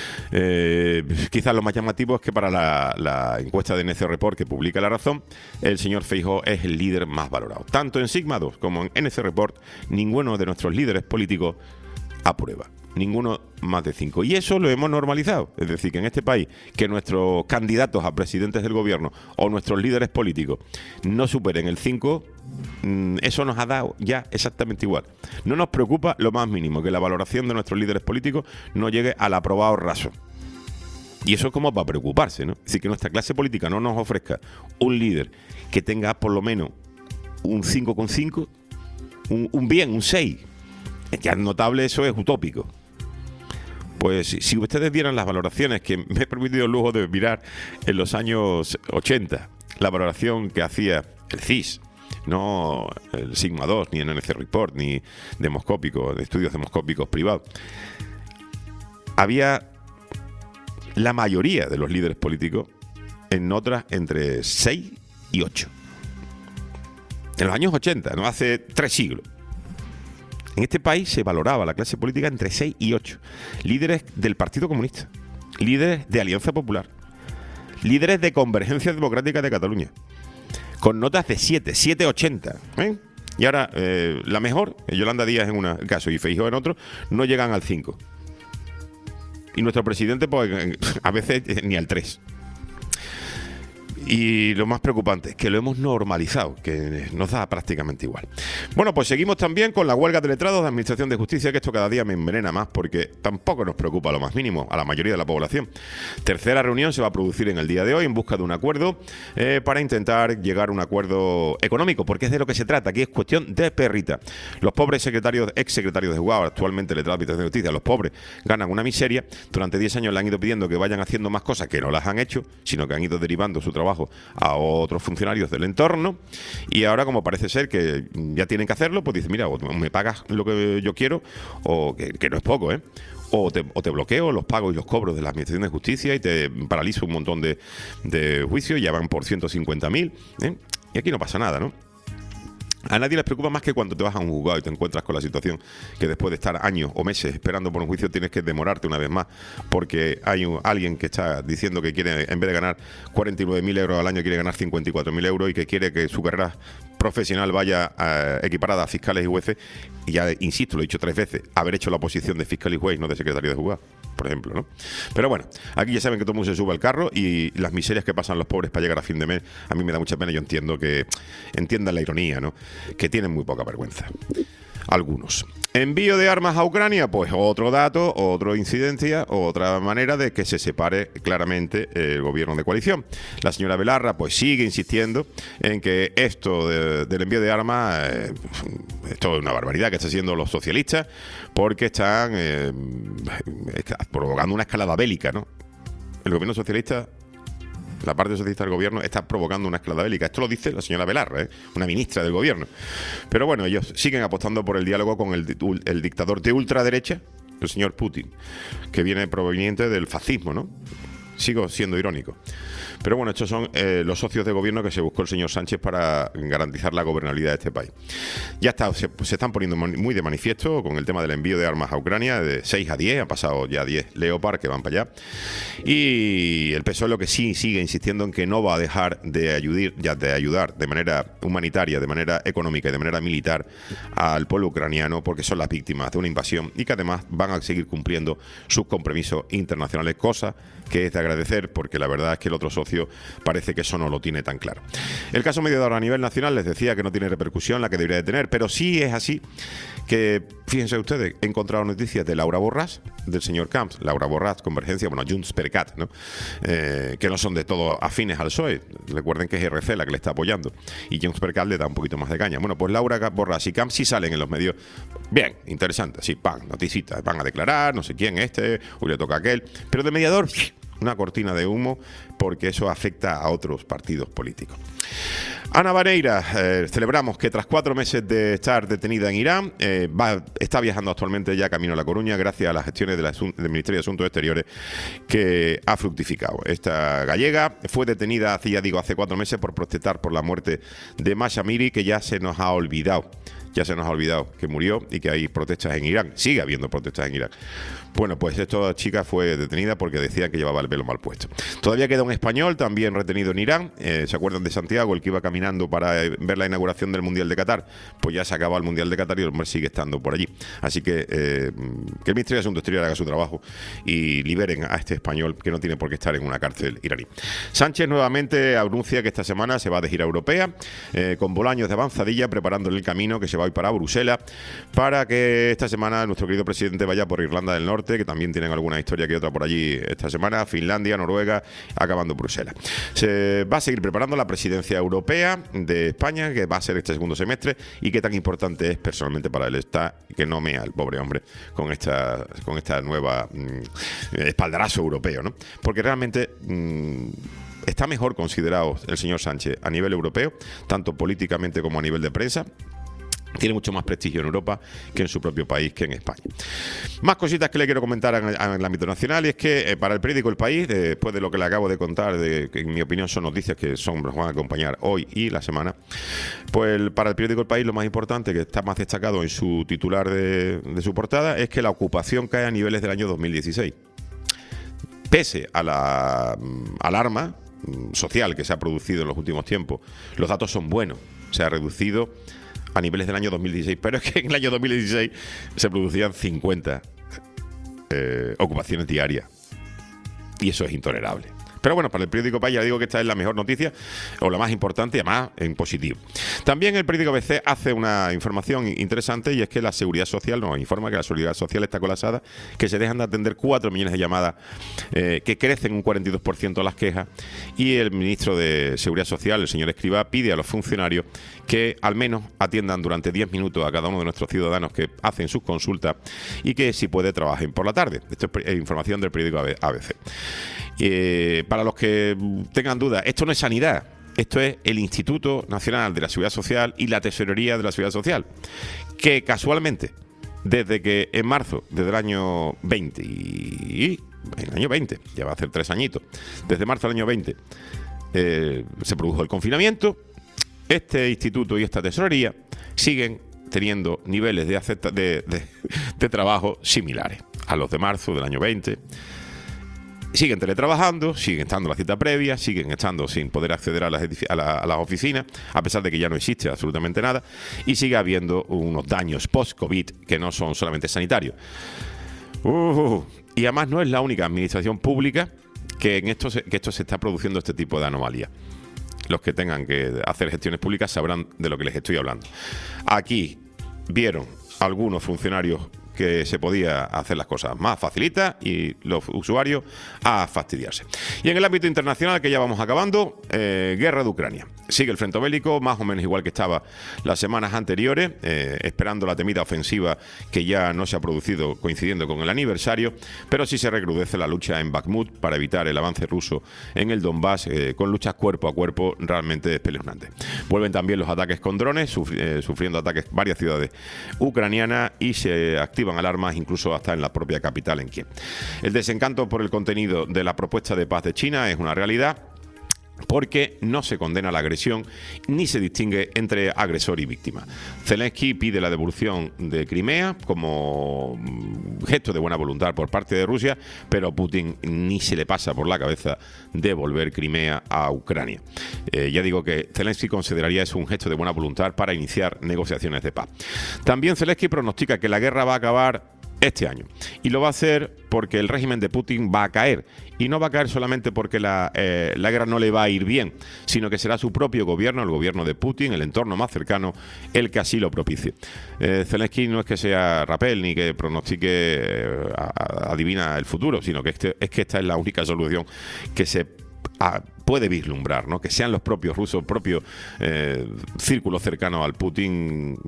Quizás lo más llamativo es que para la encuesta de NC Report que publica La Razón, el señor Feijóo es el líder más valorado. Tanto en Sigma 2 como en NC Report, ninguno de nuestros líderes políticos aprueba. Ninguno más de 5. Y eso lo hemos normalizado. Es decir, que en este país, que nuestros candidatos a presidentes del gobierno o nuestros líderes políticos no superen el 5, eso nos ha dado ya exactamente igual. No nos preocupa lo más mínimo que la valoración de nuestros líderes políticos no llegue al aprobado raso. Y eso es como para preocuparse, ¿no? Es decir, que nuestra clase política no nos ofrezca un líder que tenga por lo menos un 5,5, un 6. Ya es notable, eso es utópico. Pues si ustedes vieran las valoraciones que me he permitido el lujo de mirar en los años 80, la valoración que hacía el CIS, no el Sigma 2, ni el NC Report, ni demoscópico, de estudios demoscópicos privados, había la mayoría de los líderes políticos en notas entre 6 y 8. En los años 80, no hace 3 siglos. En este país se valoraba la clase política entre 6 y 8. Líderes del Partido Comunista, líderes de Alianza Popular, líderes de Convergencia Democrática de Cataluña, con notas de 7,80. Y ahora, la mejor, Yolanda Díaz en un caso y Feijóo en otro, no llegan al 5. Y nuestro presidente, pues, a veces ni al 3. Y lo más preocupante es que lo hemos normalizado, que nos da prácticamente igual. Bueno, pues seguimos también con la huelga de letrados de Administración de Justicia, que esto cada día me envenena más porque tampoco nos preocupa lo más mínimo a la mayoría de la población. Tercera reunión se va a producir en el día de hoy en busca de un acuerdo para intentar llegar a un acuerdo económico, porque es de lo que se trata. Aquí es cuestión de perrita. Los pobres exsecretarios de juzgado, actualmente letrados de Administración de Justicia, los pobres ganan una miseria. Durante 10 años le han ido pidiendo que vayan haciendo más cosas que no las han hecho, sino que han ido derivando su trabajo a otros funcionarios del entorno, y ahora, como parece ser que ya tienen que hacerlo, pues dicen, mira, o me pagas lo que yo quiero, o que no es poco, o te bloqueo los pagos y los cobros de la Administración de Justicia y te paralizo un montón de juicios, ya van por 150.000, y aquí no pasa nada, ¿no? A nadie les preocupa más que cuando te vas a un juzgado y te encuentras con la situación que después de estar años o meses esperando por un juicio tienes que demorarte una vez más porque hay alguien que está diciendo que quiere, en vez de ganar 49.000 euros al año, quiere ganar 54.000 euros y que quiere que su carrera profesional vaya equiparada a fiscales y jueces. Y ya, insisto, lo he dicho 3 veces, haber hecho la posición de fiscal y juez, no de secretario de juzgado, por ejemplo, ¿no? Pero bueno, aquí ya saben que todo el mundo se sube al carro y las miserias que pasan los pobres para llegar a fin de mes, a mí me da mucha pena. Yo entiendo que entiendan la ironía, ¿no? Que tienen muy poca vergüenza. algunos. Envío de armas a Ucrania, pues otro dato, otra incidencia, otra manera de que se separe claramente el gobierno de coalición. La señora Belarra pues sigue insistiendo en que esto del envío de armas, esto es una barbaridad que están haciendo los socialistas, porque están provocando una escalada bélica, ¿no? El gobierno socialista, la parte socialista del gobierno, está provocando una escalada bélica. Esto lo dice la señora Belarra, una ministra del gobierno. Pero bueno, ellos siguen apostando por el diálogo con el dictador de ultraderecha, el señor Putin, que viene proveniente del fascismo, ¿no? Sigo siendo irónico. Pero bueno, estos son los socios de gobierno que se buscó el señor Sánchez para garantizar la gobernabilidad de este país. Ya está, se están poniendo muy de manifiesto con el tema del envío de armas a Ucrania, de 6 a 10, han pasado ya 10 Leopard que van para allá. Y el PSOE lo que sí sigue insistiendo en que no va a dejar de ayudar de manera humanitaria, de manera económica y de manera militar al pueblo ucraniano, porque son las víctimas de una invasión y que además van a seguir cumpliendo sus compromisos internacionales, cosa que es de agradecer, porque la verdad es que el otro socio parece que eso no lo tiene tan claro. El caso mediador a nivel nacional, les decía que no tiene repercusión la que debería de tener, pero sí es así que, fíjense ustedes, he encontrado noticias de Laura Borràs, del señor Camps. Laura Borràs, Convergencia, bueno, Junts per Cat, ¿no? Que no son de todo afines al PSOE. Recuerden que es RC la que le está apoyando y Junts per Cat le da un poquito más de caña. Bueno, pues Laura Borràs y Camps sí salen en los medios. Bien, interesante, sí, noticitas, van a declarar, no sé quién, hoy le toca a aquel, pero de mediador, una cortina de humo, porque eso afecta a otros partidos políticos. Ana Vaneira, celebramos que tras 4 meses de estar detenida en Irán, está viajando actualmente ya camino a La Coruña gracias a las gestiones del Ministerio de Asuntos Exteriores, que ha fructificado. Esta gallega fue detenida hace 4 meses por protestar por la muerte de Masha Amini, que ya se nos ha olvidado. Ya se nos ha olvidado que murió y que hay protestas en Irán. Sigue habiendo protestas en Irán. Bueno, pues esta chica fue detenida porque decía que llevaba el velo mal puesto. Todavía queda un español también retenido en Irán. ¿Se acuerdan de Santiago, el que iba caminando para ver la inauguración del Mundial de Qatar? Pues ya se acaba el Mundial de Qatar y el hombre sigue estando por allí. Así que el Ministerio de Asuntos Exteriores haga su trabajo y liberen a este español que no tiene por qué estar en una cárcel iraní. Sánchez nuevamente anuncia que esta semana se va de gira europea, con Bolaños de avanzadilla, preparándole el camino que se va hoy para Bruselas, para que esta semana nuestro querido presidente vaya por Irlanda del Norte, que también tienen alguna historia que otra por allí esta semana, Finlandia, Noruega, acabando Bruselas. Se va a seguir preparando la presidencia europea de España, que va a ser este segundo semestre, y qué tan importante es personalmente para él. Está que no mea el pobre hombre con esta nueva espaldarazo europeo, ¿no? Porque realmente está mejor considerado el señor Sánchez a nivel europeo, tanto políticamente como a nivel de prensa. Tiene mucho más prestigio en Europa que en su propio país, que en España. Más cositas que le quiero comentar en el ámbito nacional, y es que para el periódico El País, después de lo que le acabo de contar, que en mi opinión son noticias que nos van a acompañar hoy y la semana, pues para el periódico El País lo más importante, que está más destacado en su titular de su portada, es que la ocupación cae a niveles del año 2016. Pese a la alarma social que se ha producido en los últimos tiempos, los datos son buenos. Se ha reducido a niveles del año 2016, pero es que en el año 2016 se producían 50 ocupaciones diarias, y eso es intolerable. Pero bueno, para el periódico País ya digo que esta es la mejor noticia, o la más importante, y además en positivo. También el periódico ABC hace una información interesante, y es que la Seguridad Social nos informa que la Seguridad Social está colapsada, que se dejan de atender 4 millones de llamadas, que crecen un 42% las quejas, y el ministro de Seguridad Social, el señor Escrivá, pide a los funcionarios que al menos atiendan durante 10 minutos a cada uno de nuestros ciudadanos que hacen sus consultas, y que si puede trabajen por la tarde. Esto es información del periódico ABC. Para los que tengan dudas, esto no es sanidad, esto es el Instituto Nacional de la Seguridad Social y la Tesorería de la Seguridad Social, que casualmente, desde que en marzo, desde el año 20, ya va a hacer 3 añitos, desde marzo del año 20, se produjo el confinamiento, este instituto y esta tesorería siguen teniendo niveles de trabajo similares a los de marzo del año 20. Siguen teletrabajando, siguen estando en la cita previa, siguen estando sin poder acceder a las oficinas, a pesar de que ya no existe absolutamente nada, y sigue habiendo unos daños post-COVID que no son solamente sanitarios. Y además no es la única administración pública que esto se está produciendo este tipo de anomalías. Los que tengan que hacer gestiones públicas sabrán de lo que les estoy hablando. Aquí vieron algunos funcionarios que se podía hacer las cosas más facilitas y los usuarios a fastidiarse. Y en el ámbito internacional, que ya vamos acabando, guerra de Ucrania. Sigue el frente bélico, más o menos igual que estaba las semanas anteriores, esperando la temida ofensiva que ya no se ha producido coincidiendo con el aniversario, pero sí se recrudece la lucha en Bakhmut para evitar el avance ruso en el Donbass, con luchas cuerpo a cuerpo realmente espeluznantes. Vuelven también los ataques con drones, sufriendo ataques varias ciudades ucranianas, y se activan alarmas incluso hasta en la propia capital, en Kiev. El desencanto por el contenido de la propuesta de paz de China es una realidad, porque no se condena la agresión ni se distingue entre agresor y víctima. Zelensky pide la devolución de Crimea como gesto de buena voluntad por parte de Rusia, pero Putin ni se le pasa por la cabeza devolver Crimea a Ucrania. Ya digo que Zelensky consideraría eso un gesto de buena voluntad para iniciar negociaciones de paz. También Zelensky pronostica que la guerra va a acabar este año, y lo va a hacer porque el régimen de Putin va a caer, y no va a caer solamente porque la guerra no le va a ir bien, sino que será su propio gobierno, el gobierno de Putin, el entorno más cercano, el que así lo propicie. Zelensky no es que sea rapel ni que pronostique, adivina el futuro, sino que es que esta es la única solución que se puede vislumbrar, ¿no? Que sean los propios rusos, propios círculos cercanos al Putin,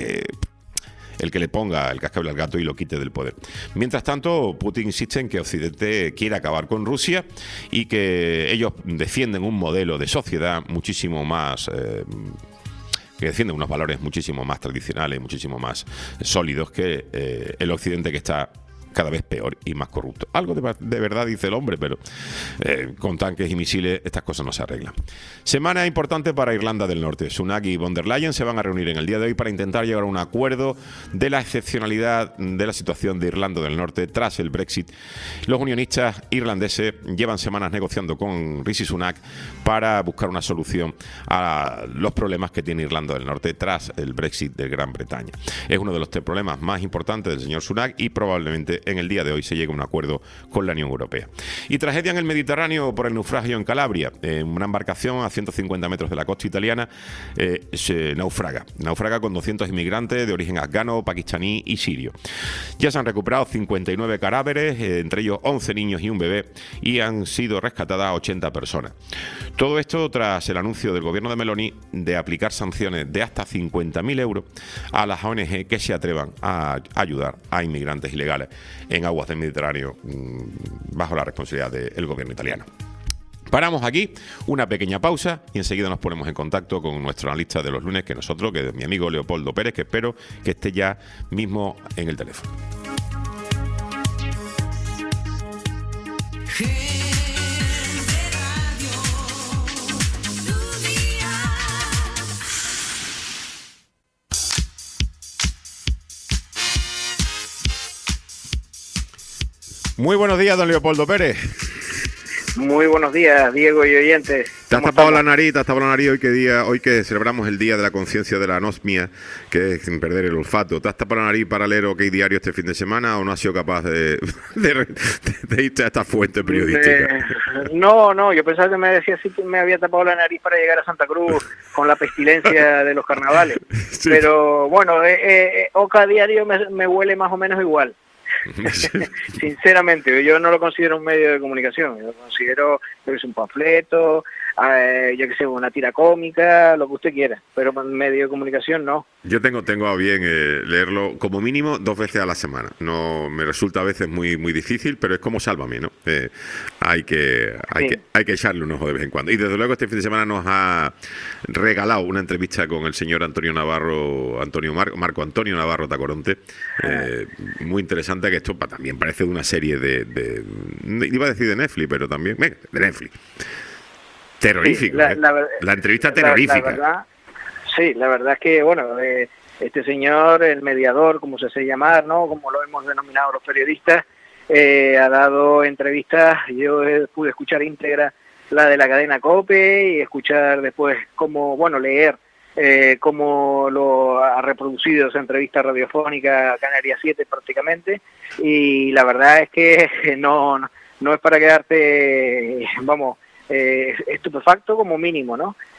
el que le ponga el cascabel al gato y lo quite del poder. Mientras tanto, Putin insiste en que Occidente quiere acabar con Rusia y que ellos defienden un modelo de sociedad muchísimo más que defienden unos valores muchísimo más tradicionales, muchísimo más sólidos que el Occidente, que está cada vez peor y más corrupto. Algo de verdad dice el hombre, pero con tanques y misiles estas cosas no se arreglan. Semana importante para Irlanda del Norte. Sunak y von der Leyen se van a reunir en el día de hoy para intentar llegar a un acuerdo de la excepcionalidad de la situación de Irlanda del Norte tras el Brexit. Los unionistas irlandeses llevan semanas negociando con Rishi Sunak para buscar una solución a los problemas que tiene Irlanda del Norte tras el Brexit de Gran Bretaña. Es uno de los problemas más importantes del señor Sunak, y probablemente en el día de hoy se llega a un acuerdo con la Unión Europea. Y tragedia en el Mediterráneo por el naufragio en Calabria. Una embarcación a 150 metros de la costa italiana se naufraga con 200 inmigrantes de origen afgano, pakistaní y sirio. Ya se han recuperado 59 cadáveres, entre ellos 11 niños y un bebé, y han sido rescatadas 80 personas. Todo esto tras el anuncio del gobierno de Meloni de aplicar sanciones de hasta 50.000 euros a las ONG que se atrevan a ayudar a inmigrantes ilegales en aguas del Mediterráneo, bajo la responsabilidad del gobierno italiano. Paramos aquí, una pequeña pausa, y enseguida nos ponemos en contacto con nuestro analista de los lunes, que es mi amigo Leopoldo Pérez, que espero que esté ya mismo en el teléfono. Muy buenos días, don Leopoldo Pérez. Muy buenos días, Diego y oyentes. ¿Te has tapado la nariz hoy que celebramos el Día de la Conciencia de la Anosmia, que es sin perder el olfato? ¿Te has tapado la nariz para leer OK Diario este fin de semana, o no has sido capaz de irte a esta fuente periodística? No, yo pensaba que me decía sí que me había tapado la nariz para llegar a Santa Cruz con la pestilencia de los carnavales. Sí. Pero bueno, OK Diario me huele más o menos igual. Sinceramente, yo no lo considero un medio de comunicación, yo lo considero que es un panfleto, yo que sé, una tira cómica, lo que usted quiera, pero medio de comunicación no. Yo tengo a bien leerlo como mínimo 2 veces a la semana. No me resulta a veces muy difícil, pero es como Sálvame, ¿no? Hay que echarle un ojo de vez en cuando. Y desde luego este fin de semana nos ha regalado una entrevista con el señor Marco Antonio Navarro Tacoronte, muy interesante, que esto también parece de una serie iba a decir de Netflix, pero también de Netflix. Terrorífico, sí, la entrevista terrorífica. La verdad es que, bueno, este señor, el mediador, como se hace llamar, ¿no? Como lo hemos denominado los periodistas, ha dado entrevistas. Yo pude escuchar íntegra la de la cadena COPE y escuchar después leer cómo lo ha reproducido esa entrevista radiofónica Canarias 7 prácticamente, y la verdad es que no es para quedarte, estupefacto como mínimo, ¿no?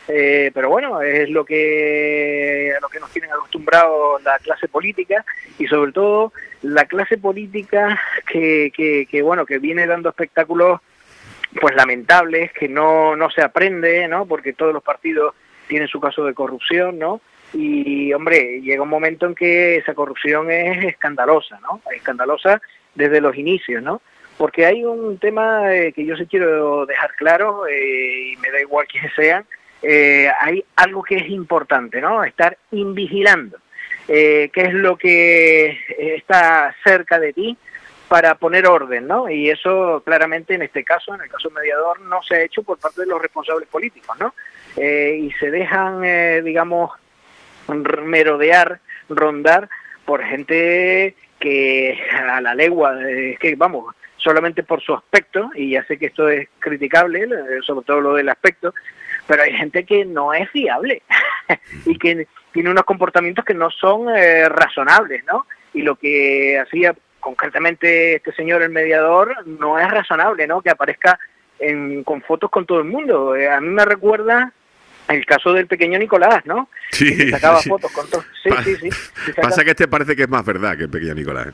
pero bueno, es lo que nos tienen acostumbrados la clase política, y sobre todo la clase política que bueno, que viene dando espectáculos pues lamentables, que no se aprende, ¿no? Porque todos los partidos tienen su caso de corrupción, ¿no? Y, hombre, llega un momento en que esa corrupción es escandalosa, ¿no? Escandalosa desde los inicios, ¿no? Porque hay un tema que yo sí quiero dejar claro, y me da igual quiénes sean, hay algo que es importante, ¿no? Estar invigilando qué es lo que está cerca de ti para poner orden, ¿no? Y eso claramente en este caso, en el caso mediador, no se ha hecho por parte de los responsables políticos, ¿no? Y se dejan, digamos, merodear, rondar por gente que a la legua, que vamos, solamente por su aspecto, y ya sé que esto es criticable, sobre todo lo del aspecto, pero hay gente que no es fiable y que tiene unos comportamientos que no son razonables, ¿no? Y lo que hacía concretamente este señor, el mediador, no es razonable, ¿no? Que aparezca con fotos con todo el mundo. A mí me recuerda el caso del pequeño Nicolás, ¿no? Sí, que sacaba sí. fotos con todo. Sí. Pasa que este parece que es más verdad que el pequeño Nicolás.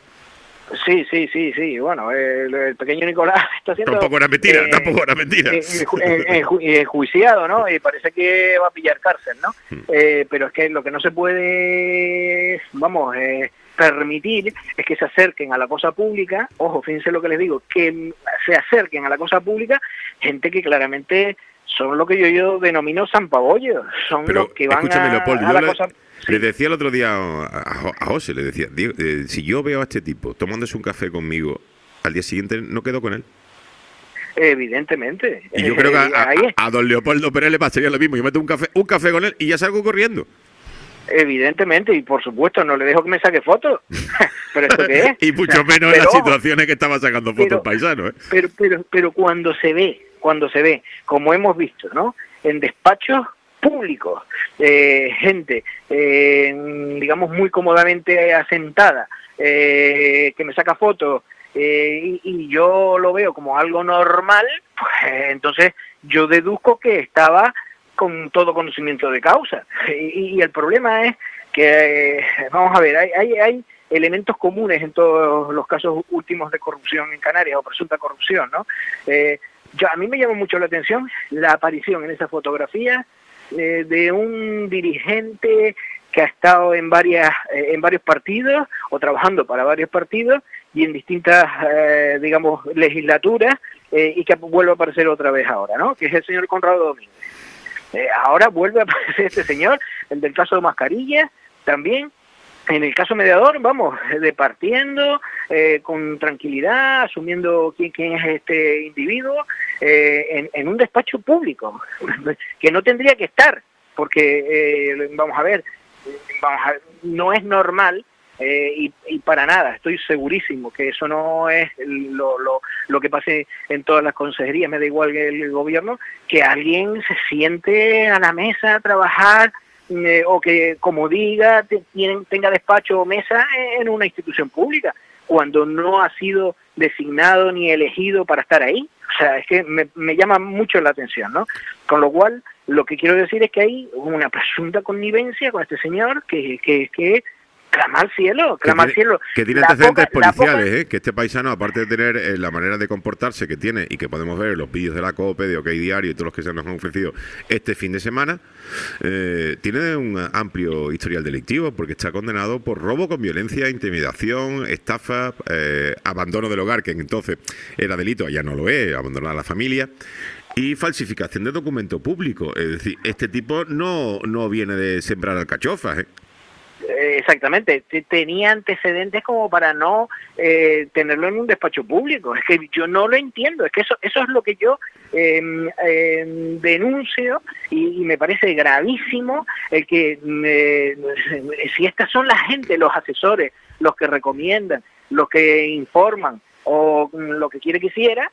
Sí. Bueno, el pequeño Nicolás está siendo... Tampoco era mentira, tampoco era mentira. Enjuiciado, ¿no? Y parece que va a pillar cárcel, ¿no? Pero es que lo que no se puede, vamos, permitir es que se acerquen a la cosa pública, ojo, fíjense lo que les digo, que se acerquen a la cosa pública gente que claramente son lo que yo denomino zampabollos, son Pero, los que van escúchame, Leopoldo, a la yo cosa... le decía el otro día a José, le decía, Diego, si yo veo a este tipo tomándose un café conmigo, al día siguiente no quedo con él. Evidentemente. Y yo creo que a don Leopoldo Pérez le pasaría lo mismo. Yo meto un café con él y ya salgo corriendo. Evidentemente, y por supuesto no le dejo que me saque fotos. ¿Pero esto qué es? Y mucho menos en las situaciones que estaba sacando fotos paisanos, ¿eh? Pero cuando se ve, como hemos visto, ¿no? En despachos públicos, gente, digamos, muy cómodamente asentada, que me saca fotos, y yo lo veo como algo normal, pues entonces yo deduzco que estaba con todo conocimiento de causa. Y el problema es que, vamos a ver, hay elementos comunes en todos los casos últimos de corrupción en Canarias, o presunta corrupción, ¿no? A mí me llama mucho la atención la aparición en esa fotografía de un dirigente que ha estado en varios partidos, o trabajando para varios partidos, y en distintas, digamos, legislaturas, y que vuelve a aparecer otra vez ahora, ¿no? Que es el señor Conrado Domínguez. Ahora vuelve a aparecer este señor, el del caso de Mascarillas, también. En el caso mediador, vamos, departiendo con tranquilidad, asumiendo quién es este individuo, en un despacho público, que no tendría que estar, porque, vamos a ver, no es normal, y para nada, estoy segurísimo que eso no es lo que pase en todas las consejerías, me da igual que el gobierno, que alguien se siente a la mesa a trabajar, o que, como diga, tenga despacho o mesa en una institución pública, cuando no ha sido designado ni elegido para estar ahí. O sea, es que me llama mucho la atención, ¿no? Con lo cual, lo que quiero decir es que hay una presunta connivencia con este señor que clama al cielo, Que tiene antecedentes policiales, que este paisano, aparte de tener la manera de comportarse que tiene, y que podemos ver en los vídeos de la COPE, de OK Diario y todos los que se nos han ofrecido este fin de semana, tiene un amplio historial delictivo, porque está condenado por robo con violencia, intimidación, estafa, abandono del hogar, que entonces era delito, ya no lo es, abandonar a la familia, y falsificación de documento público. Es decir, este tipo no viene de sembrar alcachofas, Exactamente, tenía antecedentes como para no tenerlo en un despacho público. Es que yo no lo entiendo, es que eso es lo que yo denuncio, y me parece gravísimo el que si estas son la gente, los asesores, los que recomiendan, los que informan, o lo que quiere que hiciera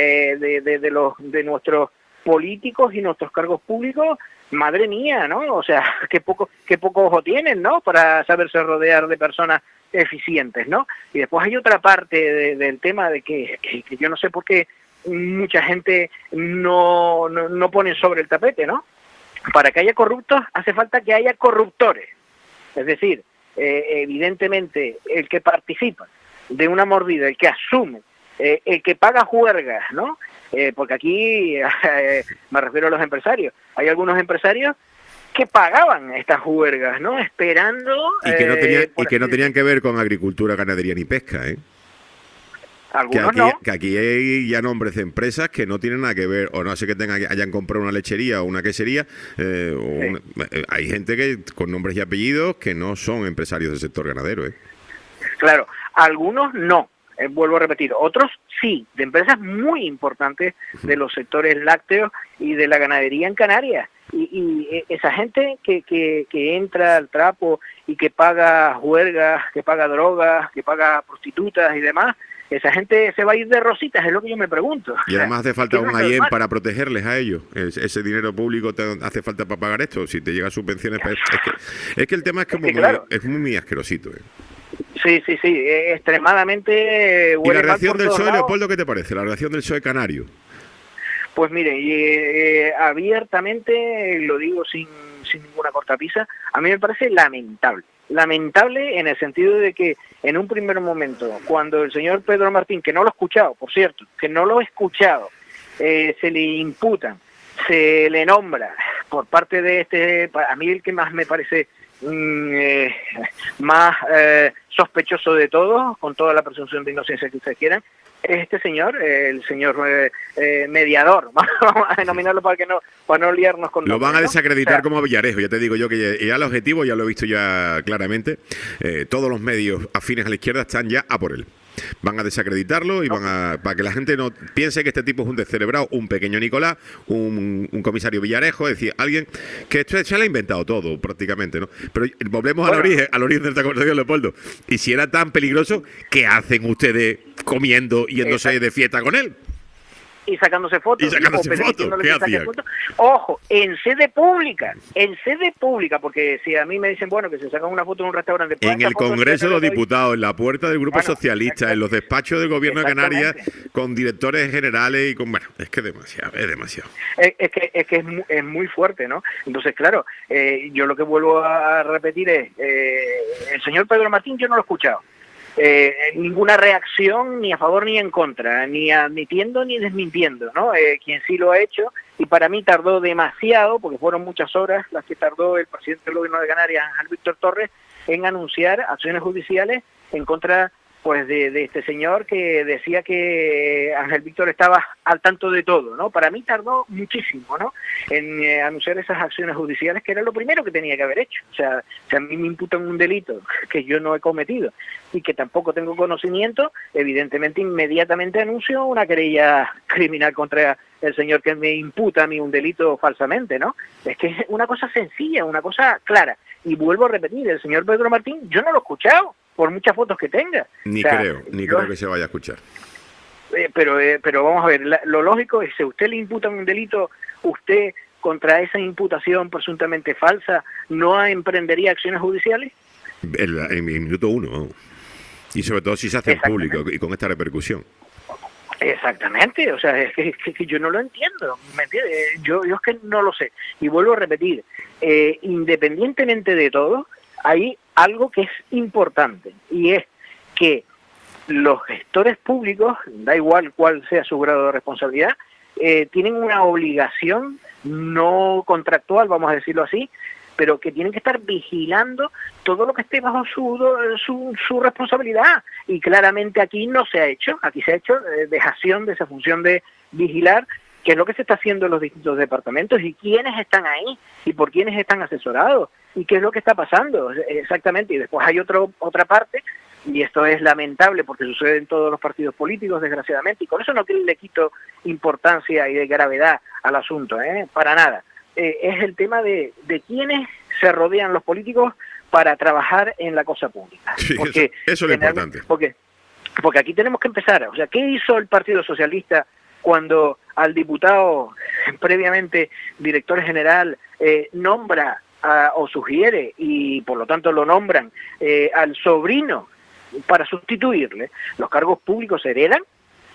de nuestros políticos y nuestros cargos públicos, madre mía, ¿no? O sea, qué poco ojo tienen, ¿no? Para saberse rodear de personas eficientes, ¿no? Y después hay otra parte del tema de que yo no sé por qué mucha gente no pone sobre el tapete, ¿no? para que haya corruptos hace falta que haya corruptores. Es decir, evidentemente el que participa de una mordida, el que asume, el que paga juergas, ¿no? Porque aquí me refiero a los empresarios. Hay algunos empresarios que pagaban estas juergas, ¿no? Esperando... Y que no tenían que ver con agricultura, ganadería ni pesca, ¿eh? Algunos no. Que aquí hay ya nombres de empresas que no tienen nada que ver, o no sé que hayan comprado una lechería o una quesería, hay gente que con nombres y apellidos que no son empresarios del sector ganadero, ¿eh? Claro, algunos no, vuelvo a repetir, otros sí, de empresas muy importantes de los sectores lácteos y de la ganadería en Canarias. Y esa gente que entra al trapo y que paga juergas, que paga drogas, que paga prostitutas y demás, esa gente se va a ir de rositas, es lo que yo me pregunto. Y además hace falta un AIEM para protegerles a ellos. Ese dinero público hace falta para pagar esto. Si te llegan subvenciones... Es que el tema es como es muy asquerosito, ¿eh? Sí, extremadamente... ¿Y la reacción del PSOE, Leopoldo, qué te parece? La reacción del PSOE canario. Pues mire, abiertamente, lo digo sin ninguna cortapisa, a mí me parece lamentable. Lamentable en el sentido de que en un primer momento, cuando el señor Pedro Martín, que no lo he escuchado, por cierto, se le imputan, se le nombra por parte de a mí el que más me parece más sospechoso de todos, con toda la presunción de inocencia que ustedes quieran, es este señor, el señor mediador, vamos a denominarlo para no liarnos con... Lo van a desacreditar, ¿no? O sea, como a Villarejo, ya te digo yo que ya el objetivo, ya lo he visto ya claramente, todos los medios afines a la izquierda están ya a por él. Van a desacreditarlo y para que la gente no piense que este tipo es un descerebrado, un pequeño Nicolás, un comisario Villarejo, es decir, alguien que se le ha inventado todo prácticamente, ¿no? Pero volvemos al origen de esta conversación, Leopoldo. Y si era tan peligroso, ¿qué hacen ustedes comiendo, yéndose de fiesta con él? Y sacándose fotos. ¿Qué hacían? Ojo, en sede pública, porque si a mí me dicen, bueno, que se sacan una foto en un restaurante... En el Congreso de los Diputados, en la puerta del Grupo Socialista, en los despachos del Gobierno de Canarias, con directores generales y con... Bueno, es que es demasiado. Es que es muy fuerte, ¿no? Entonces, claro, yo lo que vuelvo a repetir es, el señor Pedro Martín yo no lo he escuchado. Ninguna reacción ni a favor ni en contra, ni admitiendo ni desmintiendo, ¿no? Quien sí lo ha hecho, y para mí tardó demasiado, porque fueron muchas horas las que tardó el presidente del Gobierno de Canarias, Ángel Víctor Torres, en anunciar acciones judiciales en contra pues de este señor que decía que Ángel Víctor estaba al tanto de todo, ¿no? Para mí tardó muchísimo, ¿no? En anunciar esas acciones judiciales, que era lo primero que tenía que haber hecho. O sea, si a mí me imputan un delito que yo no he cometido y que tampoco tengo conocimiento, evidentemente inmediatamente anuncio una querella criminal contra el señor que me imputa a mí un delito falsamente, ¿no? Es que es una cosa sencilla, una cosa clara. Y vuelvo a repetir, el señor Pedro Martín, yo no lo he escuchado, por muchas fotos que tenga. Ni creo que se vaya a escuchar. Pero vamos a ver, lo lógico es, si a usted le imputan un delito, usted contra esa imputación presuntamente falsa no emprendería acciones judiciales. En minuto uno, y sobre todo si se hace en público y con esta repercusión. Exactamente, o sea, es que yo no lo entiendo, ¿me entiendes? Yo es que no lo sé. Y vuelvo a repetir, independientemente de todo, hay algo que es importante, y es que los gestores públicos, da igual cuál sea su grado de responsabilidad, tienen una obligación no contractual, vamos a decirlo así, pero que tienen que estar vigilando todo lo que esté bajo su responsabilidad. Y claramente aquí no se ha hecho, aquí se ha hecho dejación de esa función de vigilar, que es lo que se está haciendo en los distintos departamentos, y quiénes están ahí, y por quiénes están asesorados, y qué es lo que está pasando exactamente. Y después hay otra parte, y esto es lamentable porque sucede en todos los partidos políticos, desgraciadamente, y con eso no le quito importancia y de gravedad al asunto, para nada. Es el tema de quiénes se rodean los políticos para trabajar en la cosa pública. Sí, porque eso es lo importante. Porque aquí tenemos que empezar. O sea, ¿qué hizo el Partido Socialista cuando al diputado, previamente director general, nombra o sugiere, y por lo tanto lo nombran, al sobrino para sustituirle? Los cargos públicos se heredan,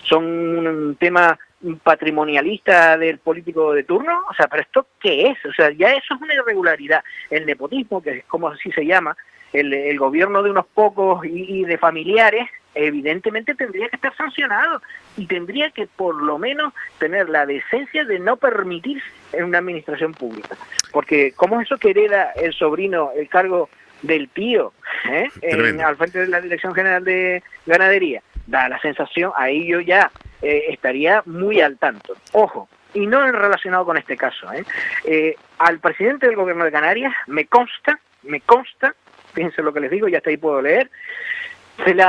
son un tema patrimonialista del político de turno. O sea, ¿pero esto qué es? O sea, ya eso es una irregularidad. El nepotismo, que es como así se llama, el gobierno de unos pocos y de familiares, evidentemente tendría que estar sancionado y tendría que por lo menos tener la decencia de no permitirse en una administración pública. Porque ¿cómo es eso que hereda el sobrino el cargo del tío al frente de la Dirección General de Ganadería? Da la sensación, ahí yo ya estaría muy al tanto. Ojo, y no relacionado con este caso. Al presidente del gobierno de Canarias me consta, fíjense lo que les digo, ya hasta ahí puedo leer, se le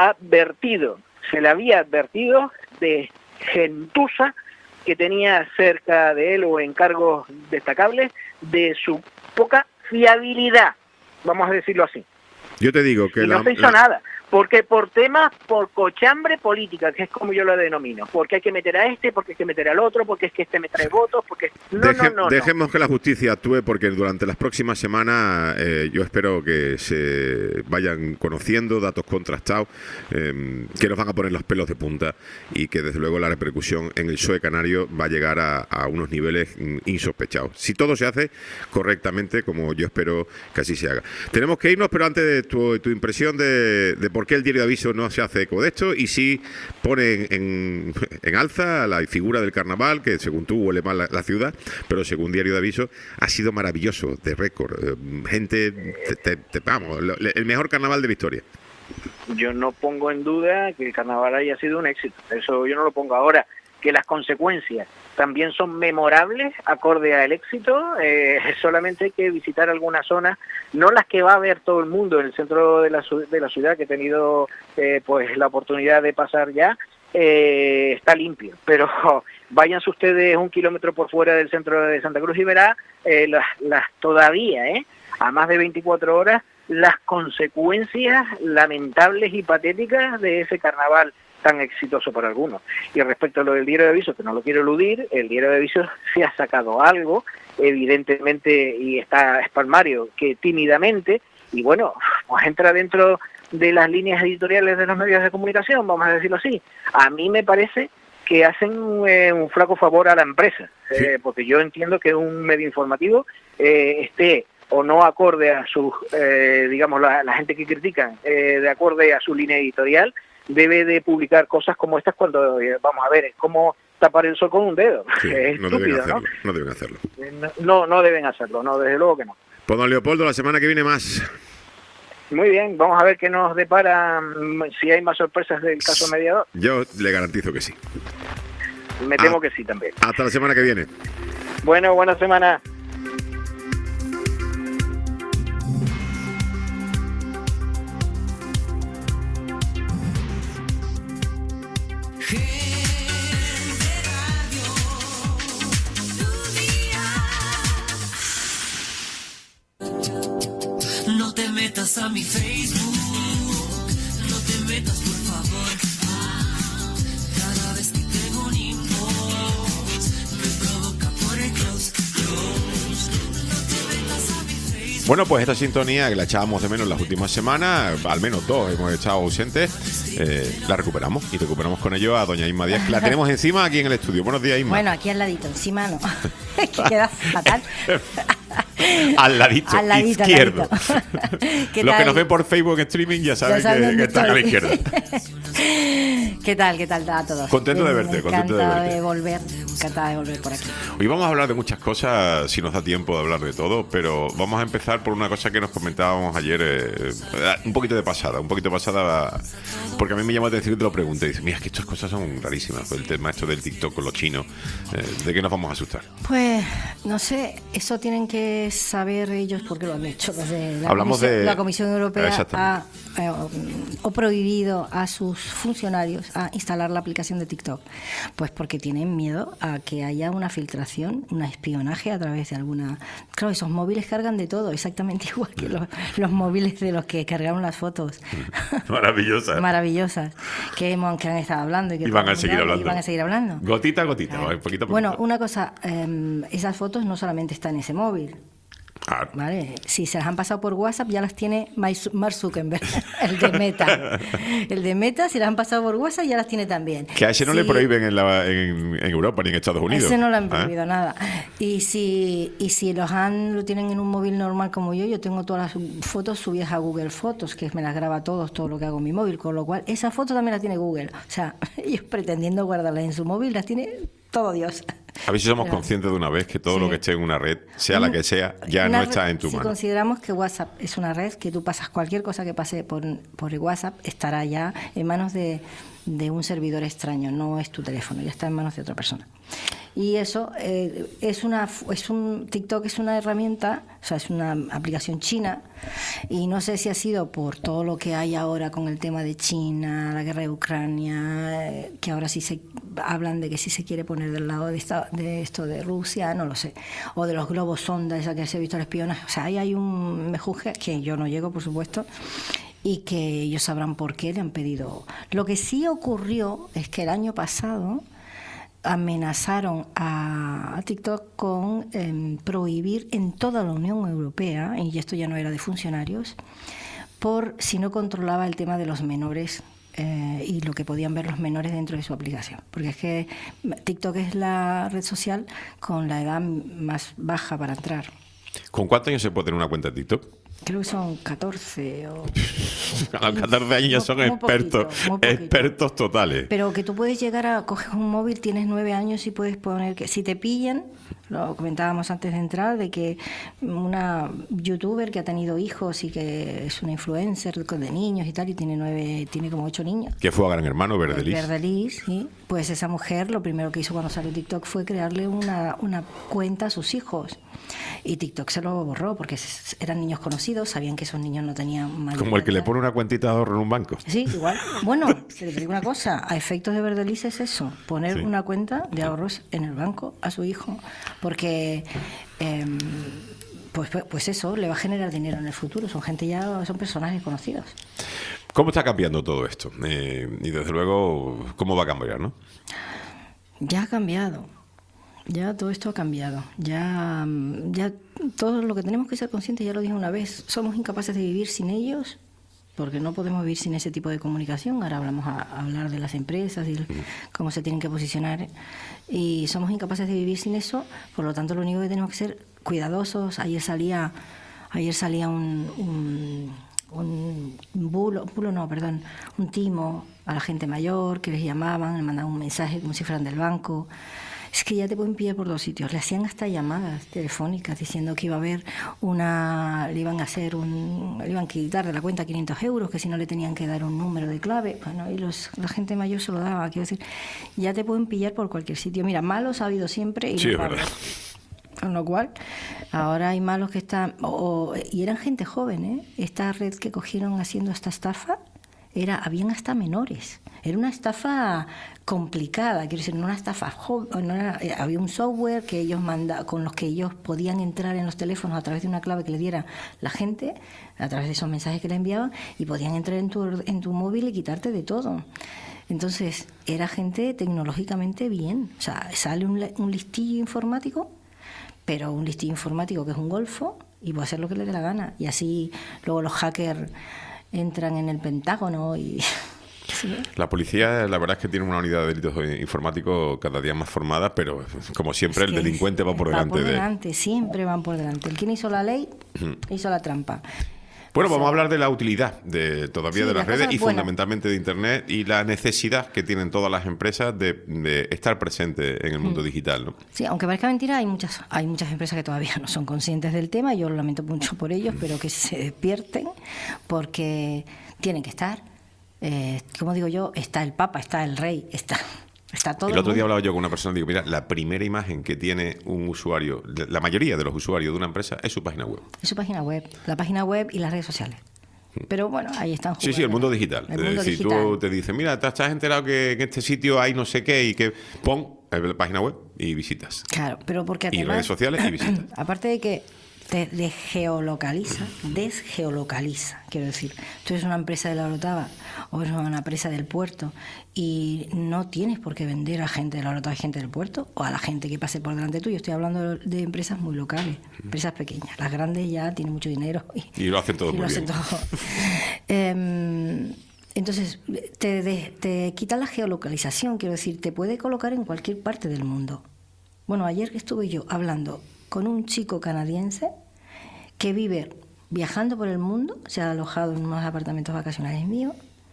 había advertido de gentuza que tenía cerca de él o en cargos destacables de su poca fiabilidad, vamos a decirlo así. Yo te digo que y no se hizo nada, porque por cochambre política, que es como yo lo denomino, porque hay que meter a este, porque hay que meter al otro, porque es que este me trae votos, porque... Dejemos que la justicia actúe, porque durante las próximas semanas yo espero que se vayan conociendo datos contrastados que nos van a poner los pelos de punta y que desde luego la repercusión en el PSOE canario va a llegar a unos niveles insospechados. Si todo se hace correctamente, como yo espero que así se haga. Tenemos que irnos, pero antes de tu impresión de por qué el diario de Aviso no se hace eco de esto y si pone en alza la figura del carnaval, que según tú huele mal la ciudad, pero según diario de Aviso ha sido maravilloso, de récord. Gente, vamos, el mejor carnaval de la historia. Yo no pongo en duda que el carnaval haya sido un éxito, eso yo no lo pongo ahora. Que las consecuencias también son memorables acorde al éxito, solamente hay que visitar algunas zonas, no las que va a ver todo el mundo en el centro de la ciudad, que he tenido pues la oportunidad de pasar ya, está limpio, pero váyanse ustedes 1 kilómetro por fuera del centro de Santa Cruz y verá las todavía, a más de 24 horas, las consecuencias lamentables y patéticas de ese carnaval tan exitoso para algunos. Y respecto a lo del diario de Aviso, que no lo quiero eludir, el diario de Aviso sí ha sacado algo, evidentemente, y está Palmario, que tímidamente, y bueno, pues entra dentro de las líneas editoriales de los medios de comunicación, vamos a decirlo así. A mí me parece que hacen un flaco favor a la empresa, sí. Porque yo entiendo que un medio informativo esté o no acorde a sus, digamos, la gente que critican, de acorde a su línea editorial, debe de publicar cosas como estas cuando, vamos a ver, es como tapar el sol con un dedo. Sí, es no estúpido, deben hacerlo. No deben hacerlo, no, desde luego que no. Pues don Leopoldo, la semana que viene más. Muy bien, vamos a ver qué nos depara, si hay más sorpresas del caso mediador. Yo le garantizo que sí. Me temo que sí también. Hasta la semana que viene. Bueno, buena semana. No te metas a mi Facebook, no te metas por favor. Cada vez que tengo un inbox me provoca por el close. No te metas a mi Facebook. Bueno, pues esta sintonía que la echábamos de menos las últimas semanas, al menos 2 hemos estado ausentes, la recuperamos y recuperamos con ello a doña Inma Díaz, que la tenemos encima aquí en el estudio. Buenos días, Inma. Bueno, aquí al ladito, encima no. Es que queda fatal. Al ladito, izquierdo. ¿Qué Los tal? que nos ven por Facebook en streaming ya saben que están a la izquierda. ¿Qué tal a todos? Contento de verte, contento de Encantada verte. encantada de volver por aquí. Hoy vamos a hablar de muchas cosas, si nos da tiempo de hablar de todo, pero vamos a empezar por una cosa que nos comentábamos ayer, un poquito de pasada, porque a mí me llamó la atención que te lo pregunté. Dice, mira, es que estas cosas son rarísimas, el tema esto del TikTok con los chinos, ¿de qué nos vamos a asustar? Pues, no sé, eso tienen que saber ellos porque lo han hecho. Desde la Comisión Europea ha prohibido a sus funcionarios a instalar la aplicación de TikTok. Pues porque tienen miedo a que haya una filtración, un espionaje a través de alguna... Claro, esos móviles cargan de todo, exactamente igual que los móviles de los que cargaron las fotos. Maravillosas. Maravillosas. Que han estado hablando. Y van a seguir hablando. Gotita a gotita, claro. Poquito a poquito. Bueno, una cosa, esas fotos no solamente están en ese móvil. Claro. ¿Vale? Si se las han pasado por WhatsApp, ya las tiene Mark Zuckerberg, el de Meta. El de Meta, si las han pasado por WhatsApp, ya las tiene también. Que a ese no le prohíben en Europa ni en Estados Unidos. Ese no le han prohibido nada. Y si lo tienen en un móvil normal como yo tengo todas las fotos subidas a Google Fotos, que me las graba todo lo que hago en mi móvil, con lo cual esa foto también la tiene Google. O sea, ellos pretendiendo guardarlas en su móvil, las tiene todo Dios. A ver si somos conscientes de una vez que todo lo que esté en una red, sea la que sea, ya no está en tu mano. Si consideramos que WhatsApp es una red, que tú pasas cualquier cosa que pase por WhatsApp, estará ya en manos de un servidor extraño, no es tu teléfono, ya está en manos de otra persona. Y eso TikTok es una herramienta, o sea, es una aplicación china, y no sé si ha sido por todo lo que hay ahora con el tema de China, la guerra de Ucrania, que ahora sí se hablan de que sí se quiere poner del lado de esto de Rusia, no lo sé, o de los globos sonda, esa que se ha visto el espionaje. O sea, ahí hay un mejunje que yo no llego, por supuesto, y que ellos sabrán por qué le han pedido. Lo que sí ocurrió es que el año pasado amenazaron a TikTok con prohibir en toda la Unión Europea, y esto ya no era de funcionarios, por si no controlaba el tema de los menores y lo que podían ver los menores dentro de su aplicación. Porque es que TikTok es la red social con la edad más baja para entrar. ¿Con cuántos años se puede tener una cuenta de TikTok? Creo que son 14 o... A los 14 años ya son expertos totales. Pero que tú puedes llegar a coger un móvil, tienes 9 años y puedes poner que si te pillan, lo comentábamos antes de entrar, de que una youtuber que ha tenido hijos y que es una influencer de niños y tal, y tiene como 8 niños. Que fue a Gran Hermano, Verdelis. Verdelis, sí. Pues esa mujer lo primero que hizo cuando salió TikTok fue crearle una cuenta a sus hijos. Y TikTok se lo borró porque eran niños conocidos, sabían que esos niños no tenían mayor Como el que edad. le pone una cuentita de ahorro en un banco. Sí, igual. Bueno, te digo una cosa, a efectos de Verdelis es eso, poner una cuenta de ahorros en el banco a su hijo, porque pues eso le va a generar dinero en el futuro, son personajes conocidos. ¿Cómo está cambiando todo esto? Y desde luego, ¿cómo va a cambiar, no? Ya ha cambiado. Ya todo esto ha cambiado. Ya todo lo que tenemos que ser conscientes, ya lo dije una vez, somos incapaces de vivir sin ellos, porque no podemos vivir sin ese tipo de comunicación. Ahora hablar de las empresas y cómo se tienen que posicionar, y somos incapaces de vivir sin eso. Por lo tanto, lo único que tenemos que ser cuidadosos. Ayer salía un timo a la gente mayor, que les llamaban, le mandaban un mensaje como si fueran del banco. Es que ya te pueden pillar por 2 sitios. Le hacían hasta llamadas telefónicas diciendo que iba a haber le iban a quitar de la cuenta 500 euros, que si no le tenían que dar un número de clave. Bueno, y la gente mayor se lo daba. Quiero decir, ya te pueden pillar por cualquier sitio. Mira, malos ha habido siempre y Sí, es no verdad. Con lo cual, ahora hay malos que están... y eran gente joven, ¿eh? Esta red que cogieron haciendo esta estafa, habían hasta menores. Era una estafa complicada, quiero decir, no una estafa joven. Había un software que ellos con los que ellos podían entrar en los teléfonos a través de una clave que le diera la gente, a través de esos mensajes que le enviaban, y podían entrar en tu móvil y quitarte de todo. Entonces, era gente tecnológicamente bien. O sea, sale un listillo informático, pero un listillo informático que es un golfo, y puede hacer lo que le dé la gana. Y así luego los hackers entran en el Pentágono y... Sí. La policía, la verdad es que tiene una unidad de delitos informáticos cada día más formada, pero como siempre el delincuente va por delante. Siempre van por delante. El quien hizo la ley hizo la trampa. Bueno, vamos a hablar de la utilidad de las redes y buenas. fundamentalmente de Internet, y la necesidad que tienen todas las empresas de estar presentes en el mundo digital, ¿no? Sí, aunque parezca mentira, hay muchas empresas que todavía no son conscientes del tema. Yo lo lamento mucho por ellos, pero que se despierten, porque tienen que estar. Como digo yo, está el Papa, está el Rey, está todo. El otro día hablaba yo con una persona y digo, mira, la primera imagen que tiene un usuario, la mayoría de los usuarios de una empresa, es su página web. Es su página web, la página web y las redes sociales. Pero bueno, ahí están jugando. Sí, el mundo digital. Es decir, tú te dices, mira, ¿te has enterado que en este sitio hay no sé qué? Y que pon la página web y visitas. Claro, pero porque además... Y redes sociales y visitas. Aparte de que te desgeolocaliza, quiero decir. Tú eres una empresa de la Orotava o eres una empresa del puerto y no tienes por qué vender a gente de la Orotava y gente del puerto o a la gente que pase por delante tuyo. Estoy hablando de empresas muy locales, empresas pequeñas. Las grandes ya tienen mucho dinero Y lo hacen todo muy bien. Entonces, te quita la geolocalización, quiero decir, te puede colocar en cualquier parte del mundo. Bueno, ayer que estuve yo hablando con un chico canadiense que vive viajando por el mundo, se ha alojado en unos apartamentos vacacionales míos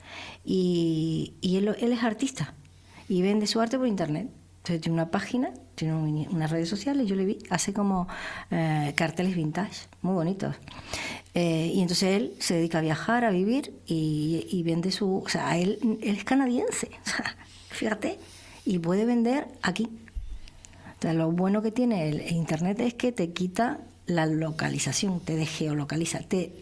y él es artista y vende su arte por internet. Entonces tiene una página, tiene unas redes sociales, yo le vi, hace como carteles vintage, muy bonitos. Y entonces él se dedica a viajar, a vivir y vende su... O sea, él es canadiense, o sea, fíjate, y puede vender aquí. O sea, lo bueno que tiene el internet es que te quita la localización, te desgeolocaliza,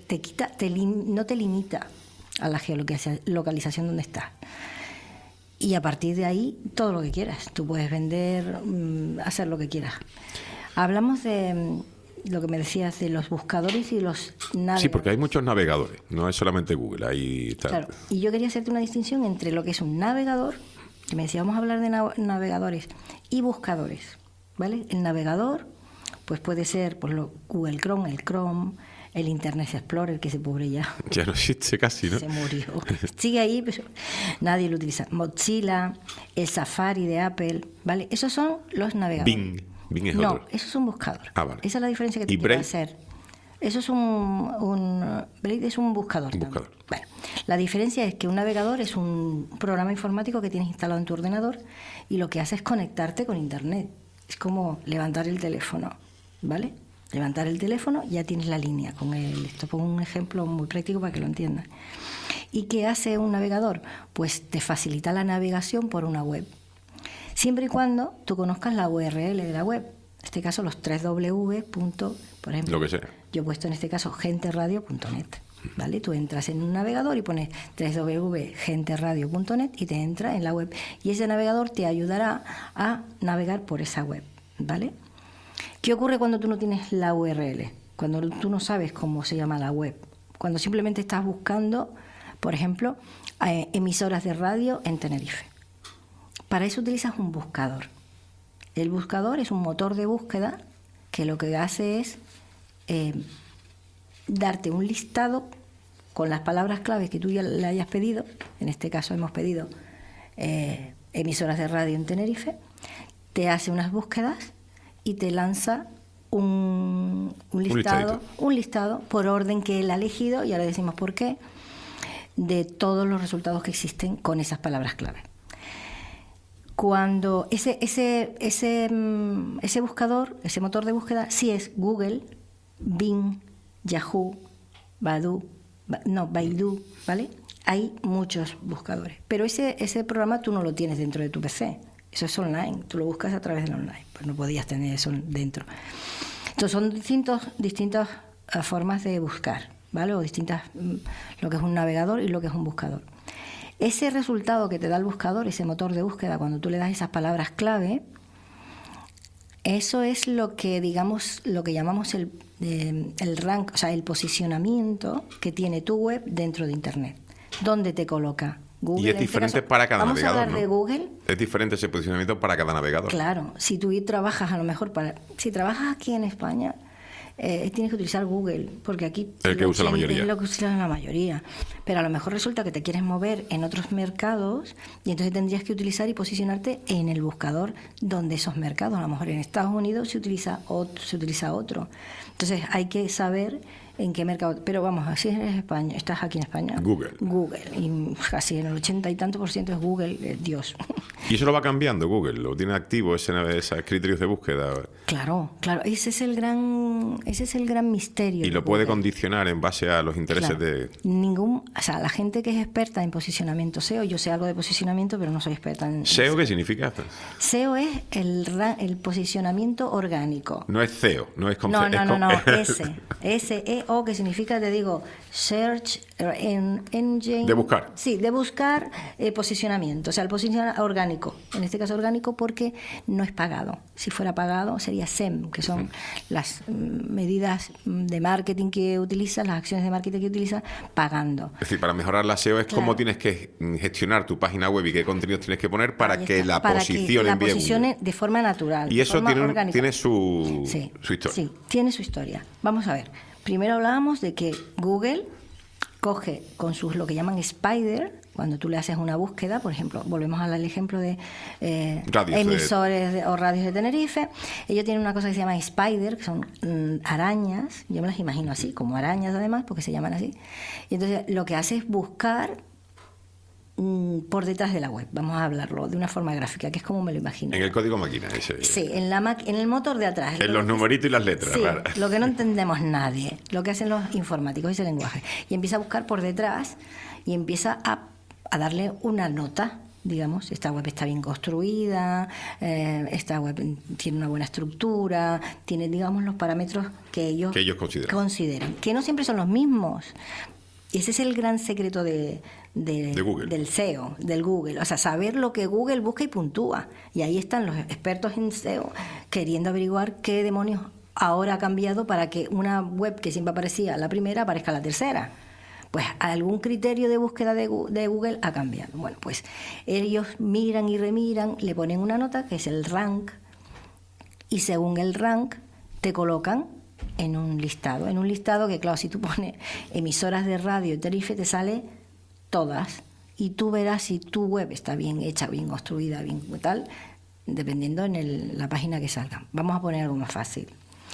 no te limita a la geolocalización donde estás. Y a partir de ahí, todo lo que quieras. Tú puedes vender, hacer lo que quieras. Hablamos de lo que me decías de los buscadores y los navegadores. Sí, porque hay muchos navegadores, no es solamente Google. Ahí está. Claro, y yo quería hacerte una distinción entre lo que es un navegador, que me decía, vamos a hablar de navegadores, y buscadores, ¿vale? El navegador, pues puede ser Google Chrome, el Chrome, el Internet Explorer, que ese pobre ya no existe casi, ¿no? se murió. Sigue ahí, pero nadie lo utiliza. Mozilla, el Safari de Apple, ¿vale? Esos son los navegadores. Bing es no, otro. eso es un buscador. Ah, vale. Esa es la diferencia que te ¿Y quiero Brave? hacer. Eso es Brave es un buscador. Un también. buscador. Bueno, la diferencia es que un navegador es un programa informático que tienes instalado en tu ordenador y lo que hace es conectarte con Internet. Es como levantar el teléfono, ¿vale? Levantar el teléfono, ya tienes la línea con él. Esto pongo un ejemplo muy práctico para que lo entiendan. ¿Y qué hace un navegador? Pues te facilita la navegación por una web. Siempre y cuando tú conozcas la URL de la web. En este caso, los 3W. Por ejemplo, Lo que sea. yo he puesto en este caso genteradio.net. ¿Vale? Tú entras en un navegador y pones www.genteradio.net y te entra en la web. Y ese navegador te ayudará a navegar por esa web. ¿Vale? ¿Qué ocurre cuando tú no tienes la URL? Cuando tú no sabes cómo se llama la web. Cuando simplemente estás buscando, por ejemplo, emisoras de radio en Tenerife. Para eso utilizas un buscador. El buscador es un motor de búsqueda que lo que hace es darte un listado con las palabras claves que tú ya le hayas pedido. En este caso hemos pedido emisoras de radio en Tenerife. Te hace unas búsquedas y te lanza un listado por orden que él ha elegido, y ahora decimos por qué, de todos los resultados que existen con esas palabras clave. Cuando ese buscador, ese motor de búsqueda, sí es Google, Bing, Yahoo, Baidu, ¿vale? Hay muchos buscadores, pero ese programa tú no lo tienes dentro de tu PC. Eso es online, tú lo buscas a través del online, pues no podías tener eso dentro. Entonces son distintas formas de buscar, ¿vale? O distintas, lo que es un navegador y lo que es un buscador. Ese resultado que te da el buscador, ese motor de búsqueda, cuando tú le das esas palabras clave, eso es lo que, digamos, lo que llamamos el rank, o sea, el posicionamiento que tiene tu web dentro de Internet. ¿Dónde te coloca? Google, y es diferente para cada navegador, vamos a hablar de Google. Es diferente ese posicionamiento para cada navegador. Claro, si tú trabajas a lo mejor si trabajas aquí en España, tienes que utilizar Google, porque aquí el que usa la mayoría. Es lo que usa la mayoría. Pero a lo mejor resulta que te quieres mover en otros mercados y entonces tendrías que utilizar y posicionarte en el buscador donde esos mercados. A lo mejor en Estados Unidos se utiliza otro. Entonces hay que saber en qué mercado. Pero vamos, así es España, estás aquí en España. Google. Y casi en el 80 y tanto % es Google, Dios. ¿Y eso lo va cambiando Google? ¿Lo tiene activo esos criterios de búsqueda? Claro, ese es el gran misterio. Y lo puede condicionar en base a los intereses de... la gente que es experta en posicionamiento SEO, yo sé algo de posicionamiento, pero no soy experta en... ¿SEO qué significa? SEO es el posicionamiento orgánico. No es CEO, no es con No, C, no, es no, con... SEO. SEO, que significa, te digo, Search Engine. De buscar. Sí, de buscar posicionamiento. O sea, el posicionamiento orgánico. En este caso orgánico porque no es pagado. Si fuera pagado sería SEM, que son las medidas de marketing que utilizas, las acciones de marketing que utilizas, pagando. Es decir, para mejorar la SEO es Claro. cómo tienes que gestionar tu página web y qué contenidos tienes que poner para Ahí que está, la para que posicionen la bien. posicione de forma natural. Y de eso forma tiene, orgánica. tiene su historia. Sí, tiene su historia. Vamos a ver. Primero hablábamos de que Google coge con sus lo que llaman Spider, cuando tú le haces una búsqueda, por ejemplo, volvemos al ejemplo de Radios emisores o radios de Tenerife, ellos tienen una cosa que se llama Spider, que son arañas, yo me las imagino así, como arañas además, porque se llaman así, y entonces lo que hace es buscar por detrás de la web, vamos a hablarlo de una forma gráfica, que es como me lo imagino. En el código máquina, ese. Sí, en el motor de atrás. En los numeritos y las letras. Sí, claro. lo que no entendemos nadie, lo que hacen los informáticos, ese lenguaje. Y empieza a buscar por detrás y empieza a darle una nota. Digamos, esta web está bien construida, esta web tiene una buena estructura, tiene, digamos, los parámetros que ellos consideran, que no siempre son los mismos. Y ese es el gran secreto de Google. del SEO, del Google. O sea, saber lo que Google busca y puntúa. Y ahí están los expertos en SEO queriendo averiguar qué demonios ahora ha cambiado para que una web que siempre aparecía la primera aparezca la tercera. Pues algún criterio de búsqueda de Google ha cambiado. Bueno, pues ellos miran y remiran, le ponen una nota que es el rank, y según el rank te colocan en un listado que, claro, si tú pones emisoras de radio en Tenerife te sale todas, y tú verás si tu web está bien hecha, bien construida, bien tal, dependiendo en la página que salga. Vamos a poner algo más fácil.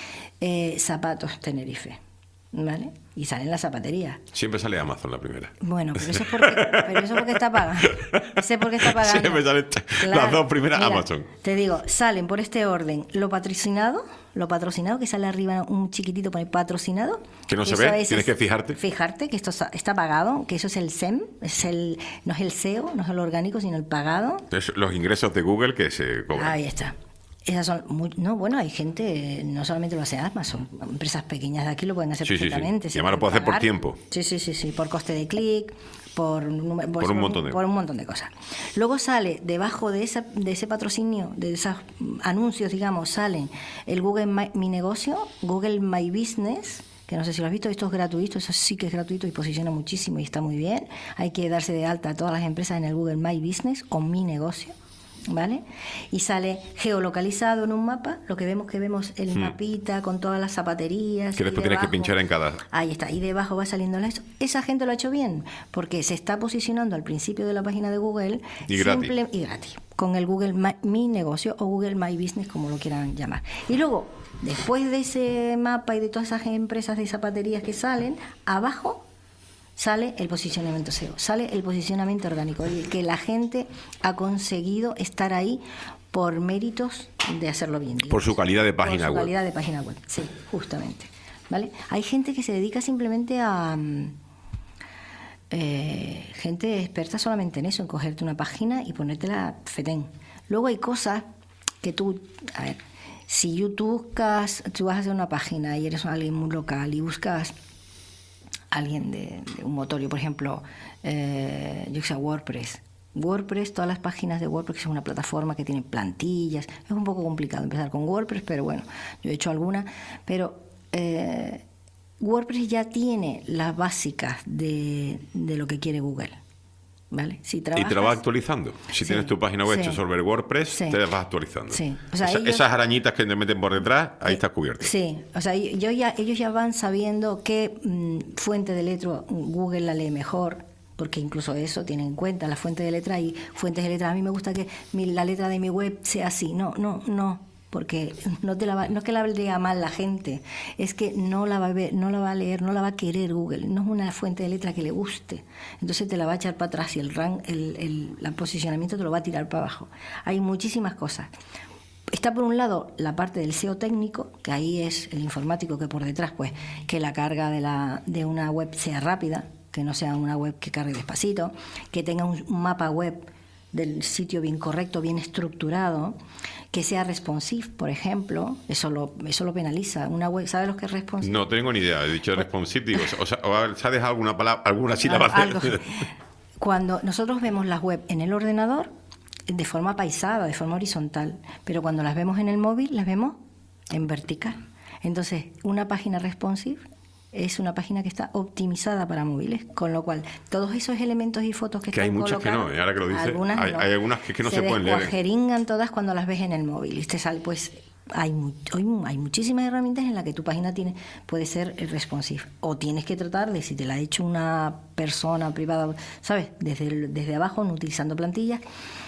Zapatos Tenerife, ¿vale? Y salen las zapaterías. Siempre sale Amazon la primera. Bueno, pero eso es porque está pagando. Sé por qué está pagando. Siempre salen las dos primeras, mira, Amazon. Te digo, salen por este orden lo patrocinado, que sale arriba un chiquitito pone patrocinado. Que no se Eso ve, tienes que fijarte. Fijarte que esto está pagado, que eso es el SEM, no es el SEO, no es el orgánico, sino el pagado. Entonces, los ingresos de Google que se cobran. Ahí está. Esas son hay gente, no solamente lo hace Amazon, empresas pequeñas de aquí lo pueden hacer perfectamente. Sí. Y además lo puede hacer por tiempo. Sí, por coste de clic, por un montón de cosas. Luego sale debajo de ese patrocinio, de esos anuncios, digamos, salen el Google Mi Negocio, Google My Business, que no sé si lo has visto, esto es gratuito, eso sí que es gratuito y posiciona muchísimo y está muy bien. Hay que darse de alta a todas las empresas en el Google My Business o Mi Negocio, ¿vale? Y sale geolocalizado en un mapa, lo que vemos el mapita con todas las zapaterías. Que después tienes que pinchar en cada. Ahí está, y debajo va saliendo eso. Esa gente lo ha hecho bien, porque se está posicionando al principio de la página de Google y gratis, con el Google Mi Negocio o Google My Business, como lo quieran llamar. Y luego, después de ese mapa y de todas esas empresas de zapaterías que salen, abajo sale el posicionamiento SEO, sale el posicionamiento orgánico, el que la gente ha conseguido estar ahí por méritos de hacerlo bien. Digamos. Por su calidad de página web. Por su calidad de página web, sí, justamente. ¿Vale? Hay gente que se dedica simplemente a... gente experta solamente en eso, en cogerte una página y ponértela fetén. Luego hay cosas que tú... A ver, si tú vas a hacer una página y eres alguien muy local y buscas alguien de un motorio, por ejemplo, yo que sé, WordPress, todas las páginas de WordPress, que es una plataforma que tiene plantillas, es un poco complicado empezar con WordPress, pero bueno, yo he hecho alguna, pero WordPress ya tiene las básicas de lo que quiere Google. ¿Vale? Si trabajas, y te lo vas actualizando. Si tienes tu página web hecha sobre WordPress, te vas actualizando. Sí. O sea, esas arañitas que te meten por detrás, ahí está cubierto. Sí, o sea, ellos ya van sabiendo qué fuente de letra Google la lee mejor, porque incluso eso tienen en cuenta, la fuente de letra. Y fuentes de letra, a mí me gusta que la letra de mi web sea así. No. Porque no es que la lea mal la gente, es que no la va a ver, no la va a leer, no la va a querer Google, no es una fuente de letra que le guste, entonces te la va a echar para atrás y el posicionamiento te lo va a tirar para abajo. Hay muchísimas cosas. Está por un lado la parte del SEO técnico, que ahí es el informático, que por detrás, pues, que la carga de una web sea rápida, que no sea una web que cargue despacito, que tenga un mapa web del sitio bien correcto, bien estructurado, que sea responsive, por ejemplo, eso lo penaliza. Una web, ¿sabes lo que es responsive? No tengo ni idea. He dicho responsive, digo, o sea, ¿se ha dejado alguna palabra, alguna sílaba? Algo. Cuando nosotros vemos las web en el ordenador, de forma paisada, de forma horizontal, pero cuando las vemos en el móvil, las vemos en vertical. Entonces, una página responsive es una página que está optimizada para móviles, con lo cual todos esos elementos y fotos que hay están muchas que no, colocados, ahora que lo dices, algunas hay algunas que no se pueden leer. Se descuajeringan todas cuando las ves en el móvil. Y te sale, pues hay muchísimas herramientas en las que tu página puede ser responsive. O tienes que tratar de, si te la ha hecho una persona privada, ¿sabes? Desde abajo, no utilizando plantillas,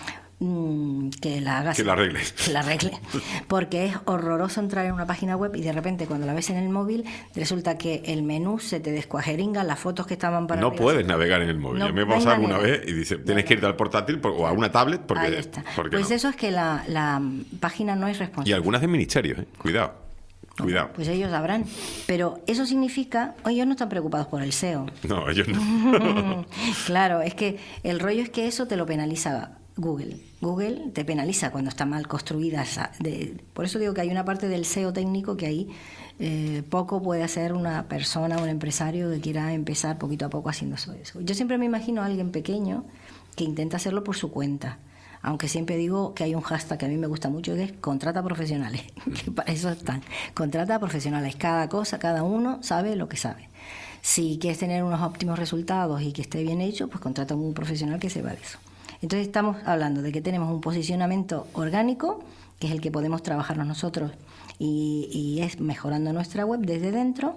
que la hagas. Que la arregle. Que la arregle. Porque es horroroso entrar en una página web y de repente cuando la ves en el móvil resulta que el menú se te descuajeringa, las fotos que estaban para No arriba, puedes navegar en el móvil. No, Yo me he no hay pasado alguna manera. vez y dice, tienes que irte al portátil o a una tablet porque... Ahí está. porque Pues no. eso es que la página no es Y responsive. algunas de ministerios, cuidado. Cuidado. Pues ellos sabrán. Pero eso significa, ellos no están preocupados por el SEO. No, ellos no. Claro, es que el rollo es que eso te lo penaliza Google. Google te penaliza cuando está mal construida. Por eso digo que hay una parte del SEO técnico que ahí poco puede hacer una persona, un empresario que quiera empezar poquito a poco haciendo eso. Yo siempre me imagino a alguien pequeño que intenta hacerlo por su cuenta. Aunque siempre digo que hay un hashtag que a mí me gusta mucho, que es contrata profesionales. Que para eso están. Contrata profesionales. Cada uno sabe lo que sabe. Si quieres tener unos óptimos resultados y que esté bien hecho, pues contrata a un profesional que sepa de eso. Entonces estamos hablando de que tenemos un posicionamiento orgánico, que es el que podemos trabajarnos nosotros y es mejorando nuestra web desde dentro,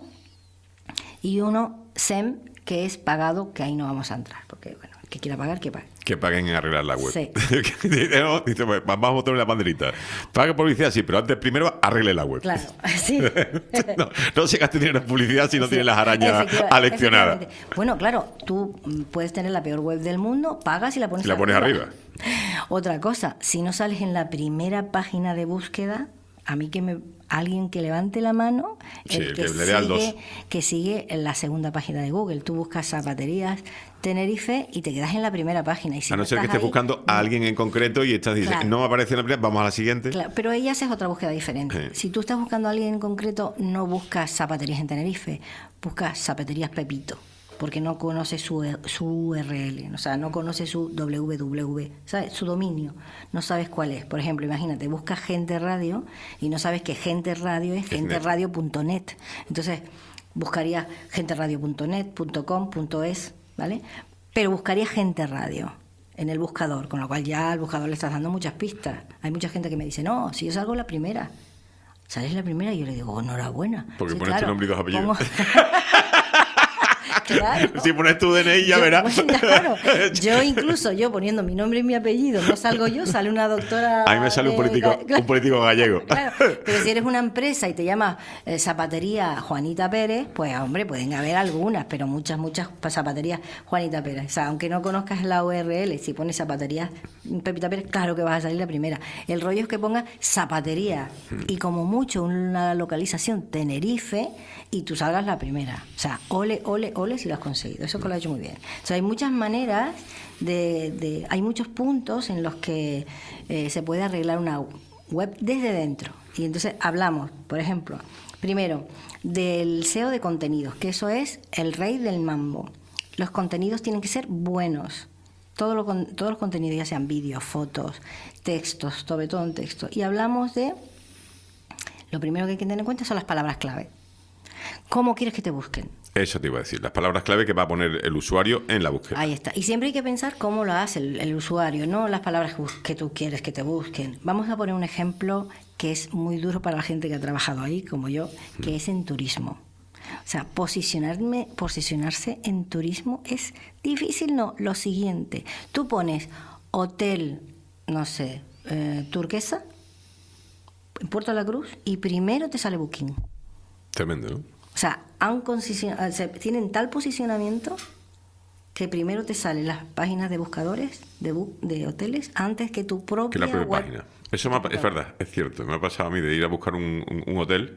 y uno SEM, que es pagado, que ahí no vamos a entrar, porque bueno, el que quiera pagar, que pague. Que paguen en arreglar la web. Sí. Dice, pues, vamos a poner la banderita. Pague publicidad, sí, pero antes primero arregle la web. Claro, sí. no se gaste dinero en publicidad si no Sí, tiene las arañas aleccionadas. efectivamente. Bueno, claro, tú puedes tener la peor web del mundo, pagas y la pones, Y la pones arriba. Otra cosa, si no sales en la primera página de búsqueda, a mí alguien que levante la mano, Sí, el que le dé al 2. que sigue en la segunda página de Google. Tú buscas zapaterías Tenerife y te quedas en la primera página. Y si A no ser que estás estés ahí, buscando a alguien en concreto y estás diciendo, Claro. no me aparece en la primera, vamos a la siguiente. Claro, pero ella haces otra búsqueda diferente. Sí. Si tú estás buscando a alguien en concreto, no buscas zapaterías en Tenerife, buscas zapaterías Pepito, porque no conoces su URL, o sea, no conoces su www, ¿sabes? Su dominio, no sabes cuál es. Por ejemplo, imagínate, buscas Gente Radio y no sabes que Gente Radio es genteradio.net. Entonces, buscarías genteradio.net, .com, .es, ¿vale? Pero buscaría Gente Radio en el buscador, con lo cual ya al buscador le estás dando muchas pistas. Hay mucha gente que me dice, no, si yo salgo la primera. ¿Sales la primera? Y yo le digo, enhorabuena. Porque Sí, pones tu nombre y dos apellidos. Claro. Si pones tu DNI ya verás. Bueno, claro. Yo poniendo mi nombre y mi apellido, no salgo yo, sale una doctora. A mí me sale un político gallego. Claro, pero si eres una empresa y te llamas Zapatería Juanita Pérez, pues hombre, pueden haber algunas, pero muchas zapaterías Juanita Pérez. O sea, aunque no conozcas la URL, si pones zapatería Pepita Pérez, claro que vas a salir la primera. El rollo es que pongas zapatería y como mucho una localización Tenerife y tú salgas la primera. O sea, ole si lo has conseguido. Eso que lo has hecho muy bien. O sea, hay muchas maneras hay muchos puntos en los que se puede arreglar una web desde dentro. Y entonces hablamos, por ejemplo, primero, del SEO de contenidos, que eso es el rey del mambo. Los contenidos tienen que ser buenos. Todos los contenidos, ya sean vídeos, fotos, textos, sobre todo en texto. Y hablamos de, lo primero que hay que tener en cuenta son las palabras clave. ¿Cómo quieres que te busquen? Eso te iba a decir, las palabras clave que va a poner el usuario en la búsqueda. Ahí está. Y siempre hay que pensar cómo lo hace el usuario, no las palabras que tú quieres que te busquen. Vamos a poner un ejemplo que es muy duro para la gente que ha trabajado ahí, como yo, que es en turismo. O sea, posicionarse en turismo es difícil, no. Lo siguiente, tú pones hotel, no sé, Turquesa, en Puerto de la Cruz, y primero te sale Booking. Tremendo, ¿no? O sea, tienen tal posicionamiento que primero te salen las páginas de buscadores de hoteles antes que tu propia Que la propia web. página. Eso es verdad, es cierto. Me ha pasado a mí de ir a buscar un hotel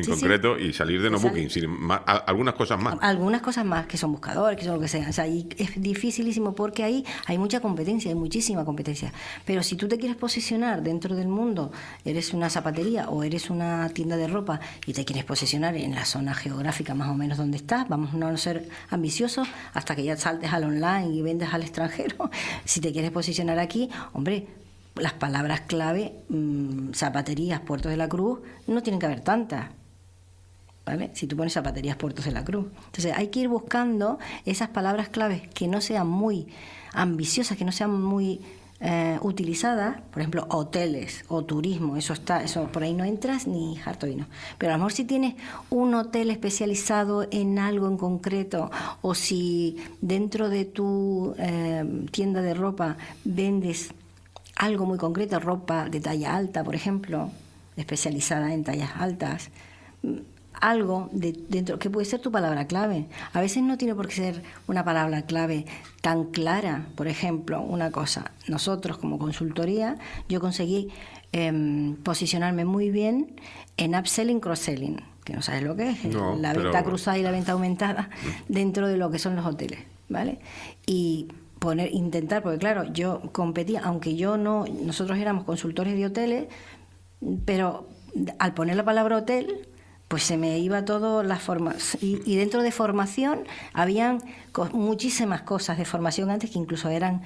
en Sí, sí. concreto y salir de no Sale. booking, sin algunas cosas más. Algunas cosas más, que son buscadores, que son lo que sea. O sea, y es dificilísimo porque ahí hay mucha competencia, hay muchísima competencia. Pero si tú te quieres posicionar dentro del mundo, eres una zapatería o eres una tienda de ropa y te quieres posicionar en la zona geográfica más o menos donde estás, vamos a no ser ambiciosos hasta que ya saltes al online y vendas al extranjero. Si te quieres posicionar aquí, hombre, las palabras clave, zapaterías, Puertos de la Cruz, no tienen que haber tantas. ¿Vale? Si tú pones zapaterías Puertos de la Cruz. Entonces hay que ir buscando esas palabras claves que no sean muy ambiciosas, que no sean muy utilizadas, por ejemplo, hoteles o turismo, eso por ahí no entras ni harto vino. Pero a lo mejor si tienes un hotel especializado en algo en concreto, o si dentro de tu tienda de ropa vendes algo muy concreto, ropa de talla alta, por ejemplo, especializada en tallas altas, algo dentro que puede ser tu palabra clave. A veces no tiene por qué ser una palabra clave tan clara. Por ejemplo, una cosa, nosotros como consultoría, yo conseguí posicionarme muy bien en upselling, cross-selling, que no sabes lo que es, No, la pero... venta cruzada y la venta aumentada dentro de lo que son los hoteles, ¿vale? Y intentar, porque claro, yo competía, aunque nosotros éramos consultores de hoteles, pero al poner la palabra hotel, pues se me iba todo las formas. Y dentro de formación habían muchísimas cosas de formación antes que incluso eran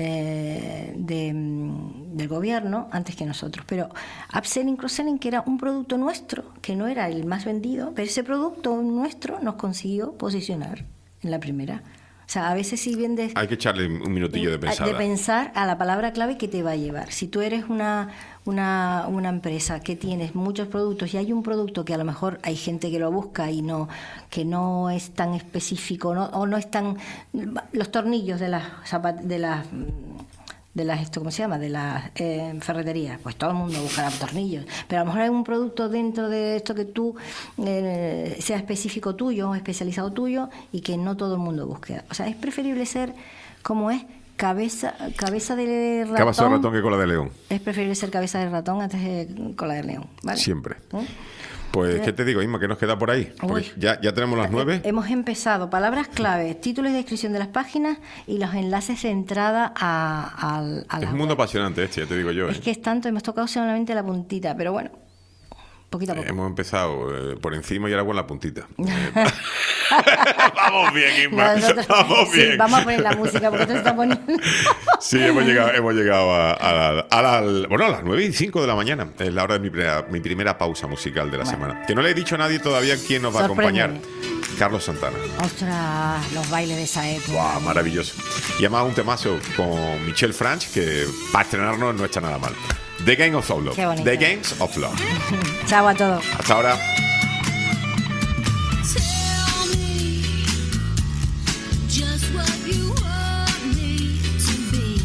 del gobierno, antes que nosotros. Pero upselling, cross-selling, que era un producto nuestro, que no era el más vendido, pero ese producto nuestro nos consiguió posicionar en la primera. O sea, a veces si vendes... Hay que echarle un minutillo de pensar. De pensar a la palabra clave que te va a llevar. Si tú eres una empresa que tienes muchos productos y hay un producto que a lo mejor hay gente que lo busca y que no es tan específico, o no es tan... Los tornillos de las ¿cómo se llama? De las ferreterías, pues todo el mundo buscará tornillos, pero a lo mejor hay un producto dentro de esto que tú sea específico tuyo, especializado tuyo, y que no todo el mundo busque. O sea, es preferible ser como es cabeza de ratón. Cabeza de ratón que cola de león. Es preferible ser cabeza de ratón antes de cola de león, ¿vale? Siempre. Pues, ¿qué te digo, Inma? ¿Qué nos queda por ahí? Porque ya tenemos las 9. Hemos empezado. Palabras clave, títulos de descripción de las páginas y los enlaces de entrada a Es la un mundo web. apasionante ya te digo yo. Es que es tanto, hemos tocado solamente la puntita, pero bueno, poquito a poco. Hemos empezado por encima y ahora con la puntita. Vamos bien, Inma. Nosotros- Vamos sí, bien. vamos a poner la música porque esto se está poniendo... Sí, hemos llegado a las 9:05 de la mañana. Es la hora de mi primera pausa musical de la semana. Que no le he dicho a nadie todavía quién nos va a acompañar. Carlos Santana. Ostras, los bailes de esa época. Wow, maravilloso. Y además un temazo con Michel Franch que para estrenarnos no está nada mal. The Game of Love. Qué bonito. The Games of Love. Chao a todos. Hasta ahora. Tell me just what you want me to be.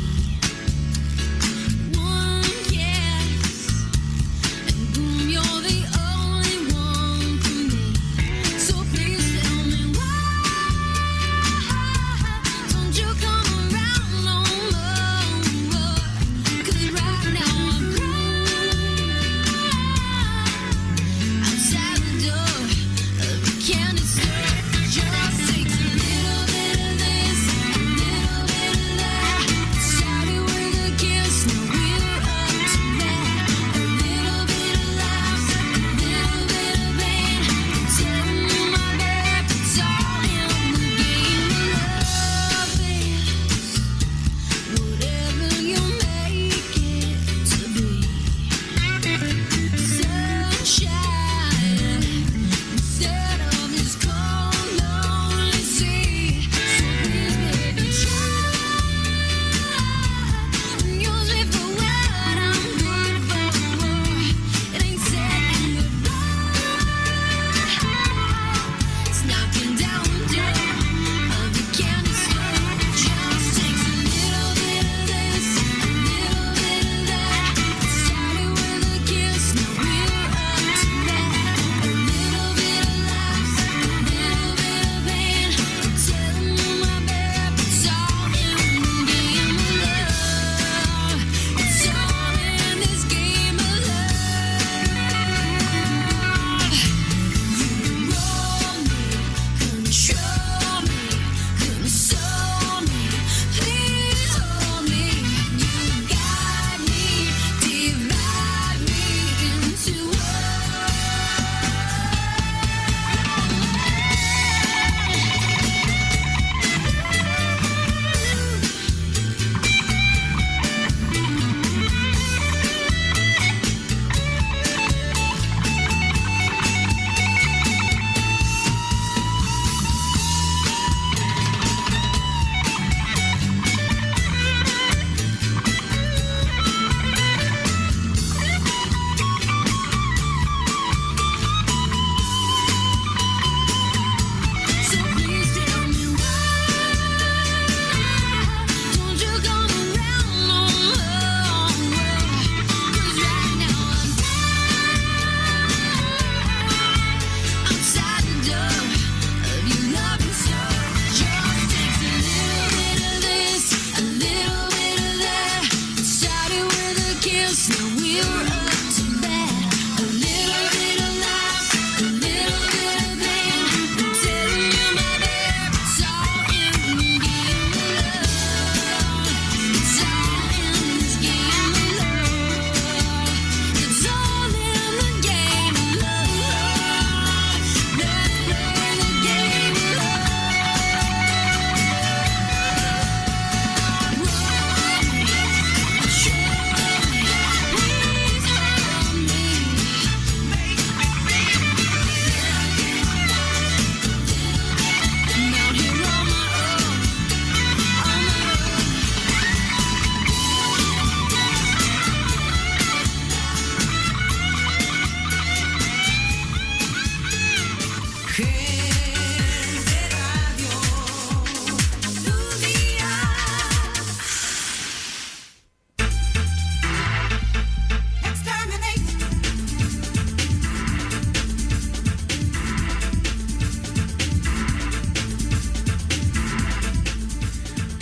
One kiss and boom, you're the only one for me. So please tell me why don't you come around no more? 'Cause right now I'm crying outside the door of a candy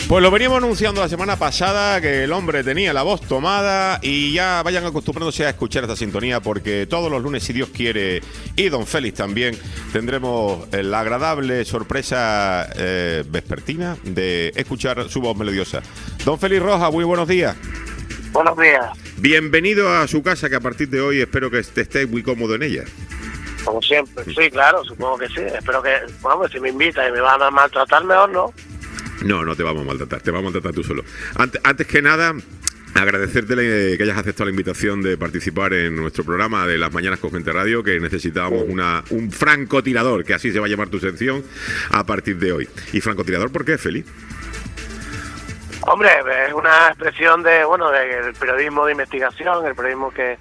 Pues lo veníamos anunciando la semana pasada, que el hombre tenía la voz tomada, y ya vayan acostumbrándose a escuchar esta sintonía, porque todos los lunes, si Dios quiere, y don Félix también, tendremos la agradable sorpresa vespertina de escuchar su voz melodiosa. Don Félix Rojas, muy buenos días. Buenos días. Bienvenido a su casa, que a partir de hoy espero que estéis muy cómodo en ella. Como siempre. Sí, claro, supongo que sí. Espero que, vamos, si me invitan y me van a maltratar, mejor no. No, no te vamos a maltratar, te vamos a maltratar tú solo. Antes que nada, agradecerte que hayas aceptado la invitación de participar en nuestro programa de las mañanas con Gente Radio, que necesitábamos un francotirador, que así se va a llamar tu sección a partir de hoy. ¿Y francotirador por qué, Félix? Hombre, es una expresión del periodismo de investigación, el periodismo que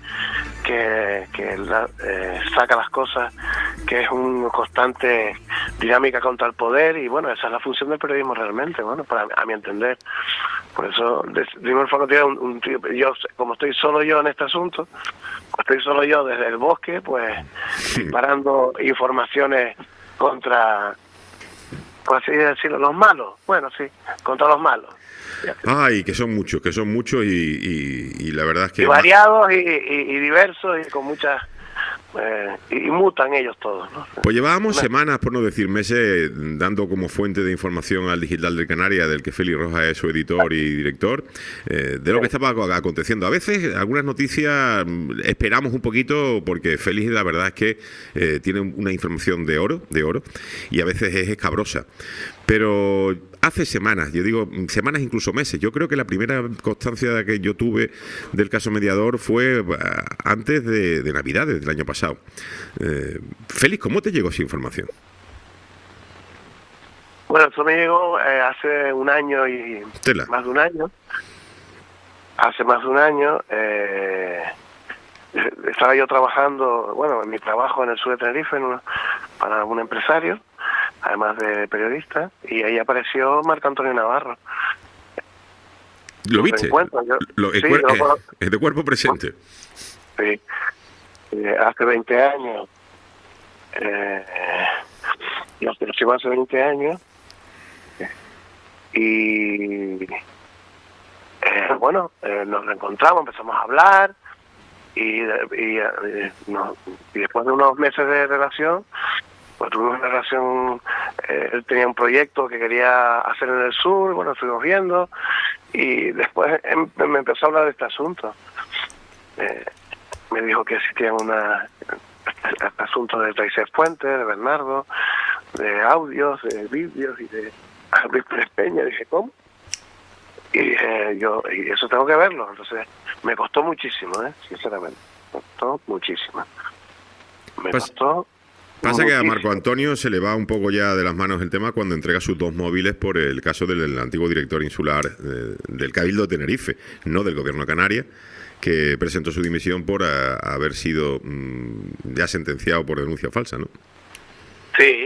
saca las cosas, que es una constante dinámica contra el poder, y bueno, esa es la función del periodismo realmente, bueno, a mi entender. Por eso, digo el francotirador, yo, como estoy solo yo en este asunto, estoy solo yo desde el bosque, pues disparando informaciones contra, por así decirlo, los malos, bueno, sí, contra los malos. Ay, que son muchos y la verdad es que... Y variados y diversos y con muchas... y mutan ellos todos, ¿no? Pues llevábamos semanas, por no decir meses, dando como fuente de información al Digital de Canarias, del que Félix Rojas es su editor y director, de lo que estaba aconteciendo. A veces, algunas noticias esperamos un poquito, porque Félix, la verdad es que tiene una información de oro, y a veces es escabrosa. Pero hace semanas, yo digo semanas, incluso meses, yo creo que la primera constancia que yo tuve del caso Mediador fue antes de Navidades del año pasado. Félix, ¿cómo te llegó esa información? Bueno, eso me llegó hace un año y... Tela. Más de un año. Hace más de un año estaba yo trabajando, bueno, en mi trabajo en el sur de Tenerife para un empresario, además de periodista, y ahí apareció Marco Antonio Navarro. ¿Lo viste? Es de cuerpo presente. Sí. Hace 20 años. Nos conocimos hace 20 años. Y nos reencontramos, empezamos a hablar, y después de unos meses de relación, pues tuvimos una relación. Él tenía un proyecto que quería hacer en el sur, bueno, estuvimos viendo, y después me empezó a hablar de este asunto. Me dijo que existía este asunto de Tracy Fuentes, de Bernardo, de audios, de vídeos y de Luis Pérez Peña. Dije, ¿cómo? Y dije, y eso tengo que verlo. Entonces, me costó muchísimo, sinceramente. Me costó muchísimo. Pasa que a Marco Antonio se le va un poco ya de las manos el tema cuando entrega sus dos móviles por el caso del antiguo director insular del Cabildo de Tenerife, no del Gobierno de Canarias, que presentó su dimisión por haber sido ya sentenciado por denuncia falsa, ¿no? Sí,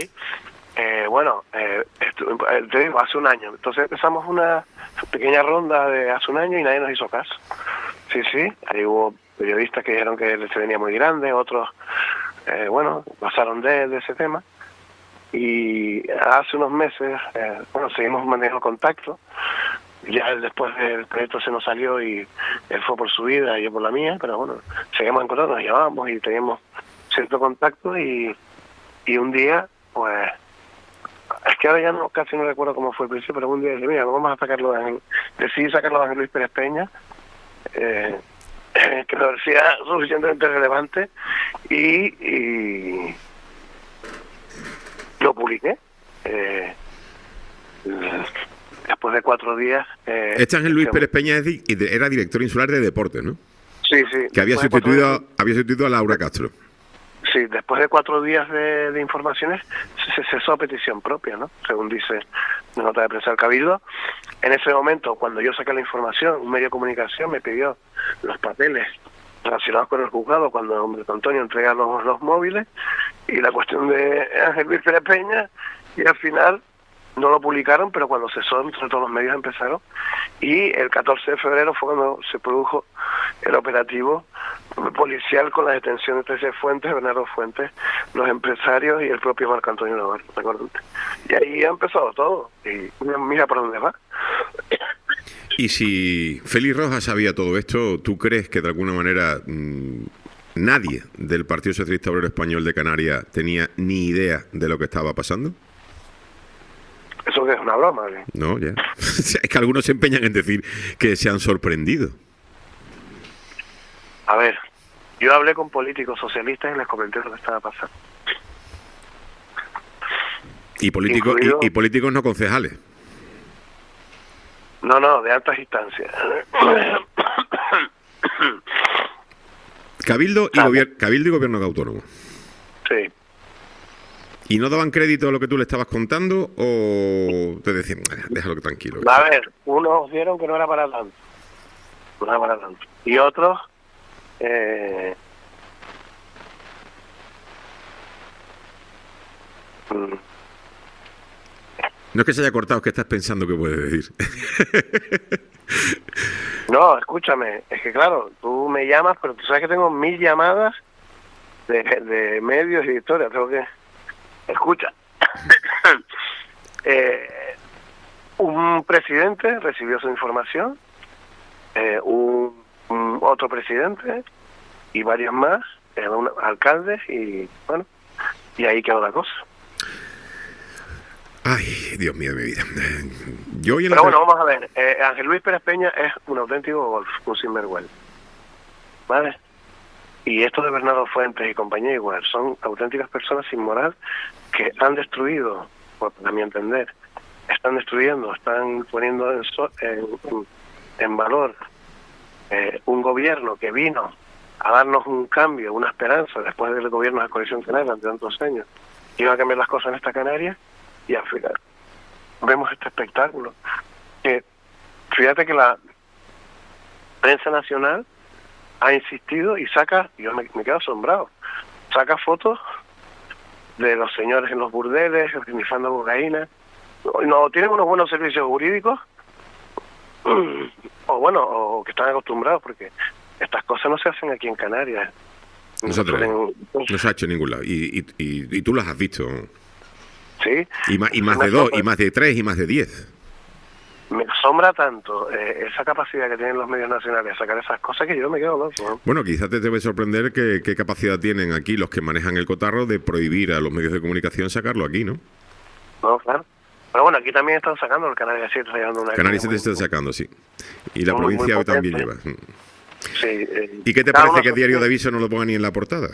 te digo, hace un año. Entonces empezamos una pequeña ronda de hace un año y nadie nos hizo caso. Sí, ahí hubo periodistas que dijeron que se venía muy grande, otros, pasaron de ese tema. Y hace unos meses, seguimos manteniendo contacto. Ya él, después del proyecto, se nos salió y él fue por su vida y yo por la mía, pero bueno, seguimos en contacto, nos llamábamos y teníamos cierto contacto, y un día, pues, es que ahora ya casi no recuerdo cómo fue el principio, pero un día dije, mira, vamos a decidí sacarlo de Ángel Luis Pérez Peña, que me parecía suficientemente relevante, y lo publiqué. Después de 4 días... Este Ángel Luis Pérez Peña era director insular de deportes, ¿no? Sí. Que había sustituido a Laura Castro. Sí, después de 4 días de informaciones se cesó a petición propia, ¿no? Según dice la nota de prensa del Cabildo. En ese momento, cuando yo saqué la información, un medio de comunicación me pidió los papeles relacionados con el juzgado cuando Marco Antonio entrega los móviles, y la cuestión de Ángel Luis Pérez Peña, y al final no lo publicaron, pero cuando cesó, entre todos los medios empezaron, y el 14 de febrero fue cuando se produjo el operativo policial con la detención de Tracy Fuentes, Bernardo Fuentes, los empresarios y el propio Marco Antonio Navarro, ¿recuerdan? Y ahí ha empezado todo, y mira por dónde va. Y si Félix Rojas sabía todo esto, ¿tú crees que de alguna manera nadie del Partido Socialista Obrero Español de Canarias tenía ni idea de lo que estaba pasando? Eso que es una broma, ¿eh? No, ya. Es que algunos se empeñan en decir que se han sorprendido. A ver, yo hablé con políticos socialistas y les comenté lo que estaba pasando. Y políticos, Incluido- y políticos no concejales. No, de altas instancias. Cabildo y, Claro. Cabildo y gobierno autónomo. Sí. ¿Y no daban crédito a lo que tú le estabas contando o te decían, déjalo tranquilo? A ver, unos vieron que no era para tanto. No era para tanto. Y otros... No es que se haya cortado, es que estás pensando qué puedes decir. No, escúchame, es que claro, tú me llamas, pero tú sabes que tengo 1000 llamadas de medios y de historias, tengo que... Escucha, un presidente recibió su información, un otro presidente y varios más, alcaldes y bueno, y ahí quedó la cosa. Ay, Dios mío de mi vida. Yo hoy en la Pero bueno, vamos a ver. Ángel Luis Pérez Peña es un auténtico golf, un sinvergüenza. ¿Vale? Y esto de Bernardo Fuentes y compañía igual, son auténticas personas sin moral que han destruido, a mi entender, están destruyendo, están poniendo en valor un gobierno que vino a darnos un cambio, una esperanza, después del gobierno de la coalición canaria durante tantos años, que iba a cambiar las cosas en esta Canarias. Y al final vemos este espectáculo. Fíjate que la prensa nacional ha insistido y saca, yo me quedo asombrado, saca fotos de los señores en los burdeles, utilizando cocaína. No tienen unos buenos servicios jurídicos, o que están acostumbrados, porque estas cosas no se hacen aquí en Canarias. Nosotros no se ha hecho en ningún lado. Y tú las has visto. Sí. Y más de 2, y más de 3, y más de 10. Me asombra tanto esa capacidad que tienen los medios nacionales de sacar esas cosas que yo me quedo loco, ¿no? Bueno, quizás te debe sorprender qué capacidad tienen aquí los que manejan el cotarro de prohibir a los medios de comunicación sacarlo aquí, ¿no? No, claro. Pero bueno, aquí también están sacando el Canarias 7, está llevando una... Canarias 7 está sacando, sí. Y la muy provincia hoy potente. también lleva. Sí, ¿Y qué te cada parece uno que su- Diario de Aviso no lo ponga ni en la portada?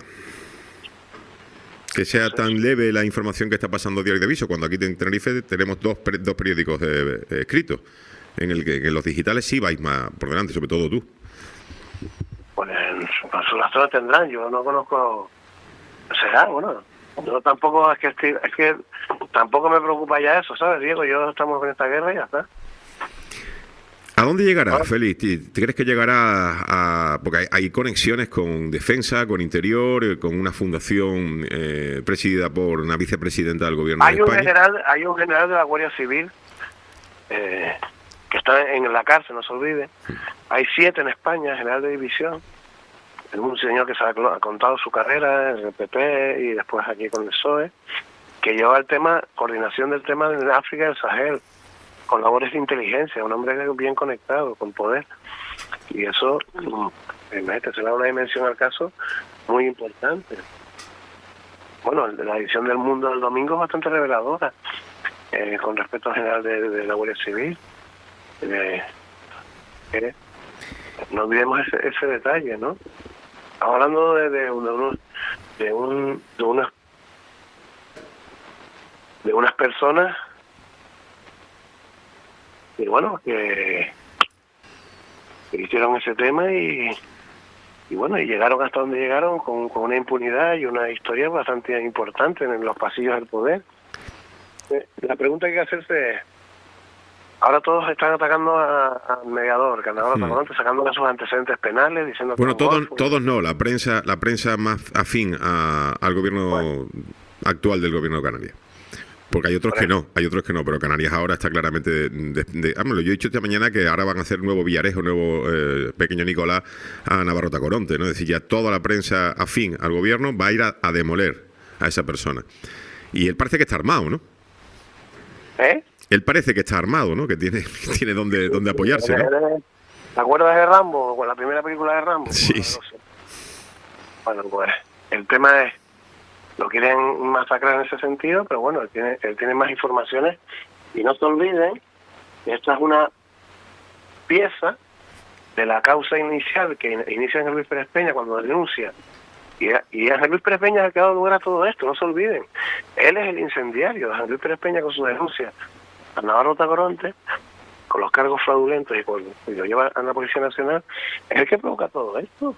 Que sea tan leve la información que está pasando Diario de Aviso, cuando aquí en Tenerife tenemos dos periódicos escritos, en el que en los digitales sí vais más por delante, sobre todo tú. Pues su rastro tendrán, yo no conozco... Será, bueno... Yo tampoco, es que tampoco me preocupa ya eso, ¿sabes, Diego? Yo estamos en esta guerra y ya está. ¿A dónde llegará, Félix? ¿Te crees que llegará a...? Porque hay conexiones con Defensa, con Interior, con una fundación presidida por una vicepresidenta del Gobierno de España. Hay un general de la Guardia Civil que está en la cárcel, no se olvide. Hay 7 en España, general de división. Es un señor que se ha contado su carrera en el PP y después aquí con el PSOE, que lleva el tema, coordinación del tema de África y el Sahel, con labores de inteligencia, un hombre bien conectado, con poder. Y eso, imagínate, se le da una dimensión al caso muy importante. Bueno, la edición del Mundo del domingo es bastante reveladora, con respecto al general de la Guardia Civil. No olvidemos ese detalle, ¿no? Estamos hablando de unas personas y bueno, que hicieron ese tema y bueno, y llegaron hasta donde llegaron con una impunidad y una historia bastante importante en los pasillos del poder. La pregunta que hay que hacerse es, ahora todos están atacando al mediador, sacando sus antecedentes penales, diciendo que... Bueno, todos no, la prensa más afín al gobierno actual del Gobierno de Canarias. Porque hay otros que no, pero Canarias ahora está claramente... Vámonos, yo he dicho esta mañana que ahora van a hacer nuevo Villarejo, nuevo Pequeño Nicolás a Navarro Tacoronte, ¿no? Es decir, ya toda la prensa afín al gobierno va a ir a demoler a esa persona. Y él parece que está armado, ¿no? Él parece que está armado, ¿no? Que tiene, tiene donde apoyarse, ¿no? ¿Te acuerdas de Rambo? Con la primera película de Rambo. Sí. Bueno, no sé. Bueno, pues el tema es, lo quieren masacrar en ese sentido, pero bueno, él tiene más informaciones. Y no se olviden que esta es una pieza de la causa inicial que inicia Ángel Luis Pérez Peña cuando denuncia. Y Ángel Luis Pérez Peña ha quedado lugar a todo esto, no se olviden. Él es el incendiario, Ángel Luis Pérez Peña con su denuncia a Navarro Tacoronte, con los cargos fraudulentos y lo lleva a la Policía Nacional, es el que provoca todo esto.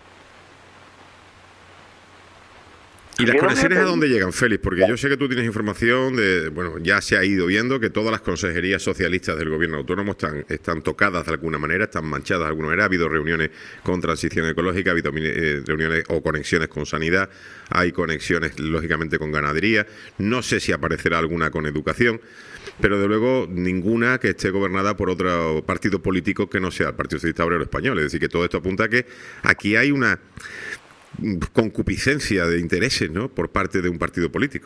¿Y las Yo no conexiones sé, a dónde llegan, Félix? Porque yo sé que tú tienes información de, bueno, ya se ha ido viendo que todas las consejerías socialistas del gobierno autónomo están tocadas de alguna manera, están manchadas de alguna manera. Ha habido reuniones con transición ecológica, ha habido reuniones o conexiones con sanidad, hay conexiones, lógicamente, con ganadería. No sé si aparecerá alguna con educación, pero de luego ninguna que esté gobernada por otro partido político que no sea el Partido Socialista Obrero Español. Es decir, que todo esto apunta a que aquí hay una concupiscencia de intereses, ¿no?, por parte de un partido político.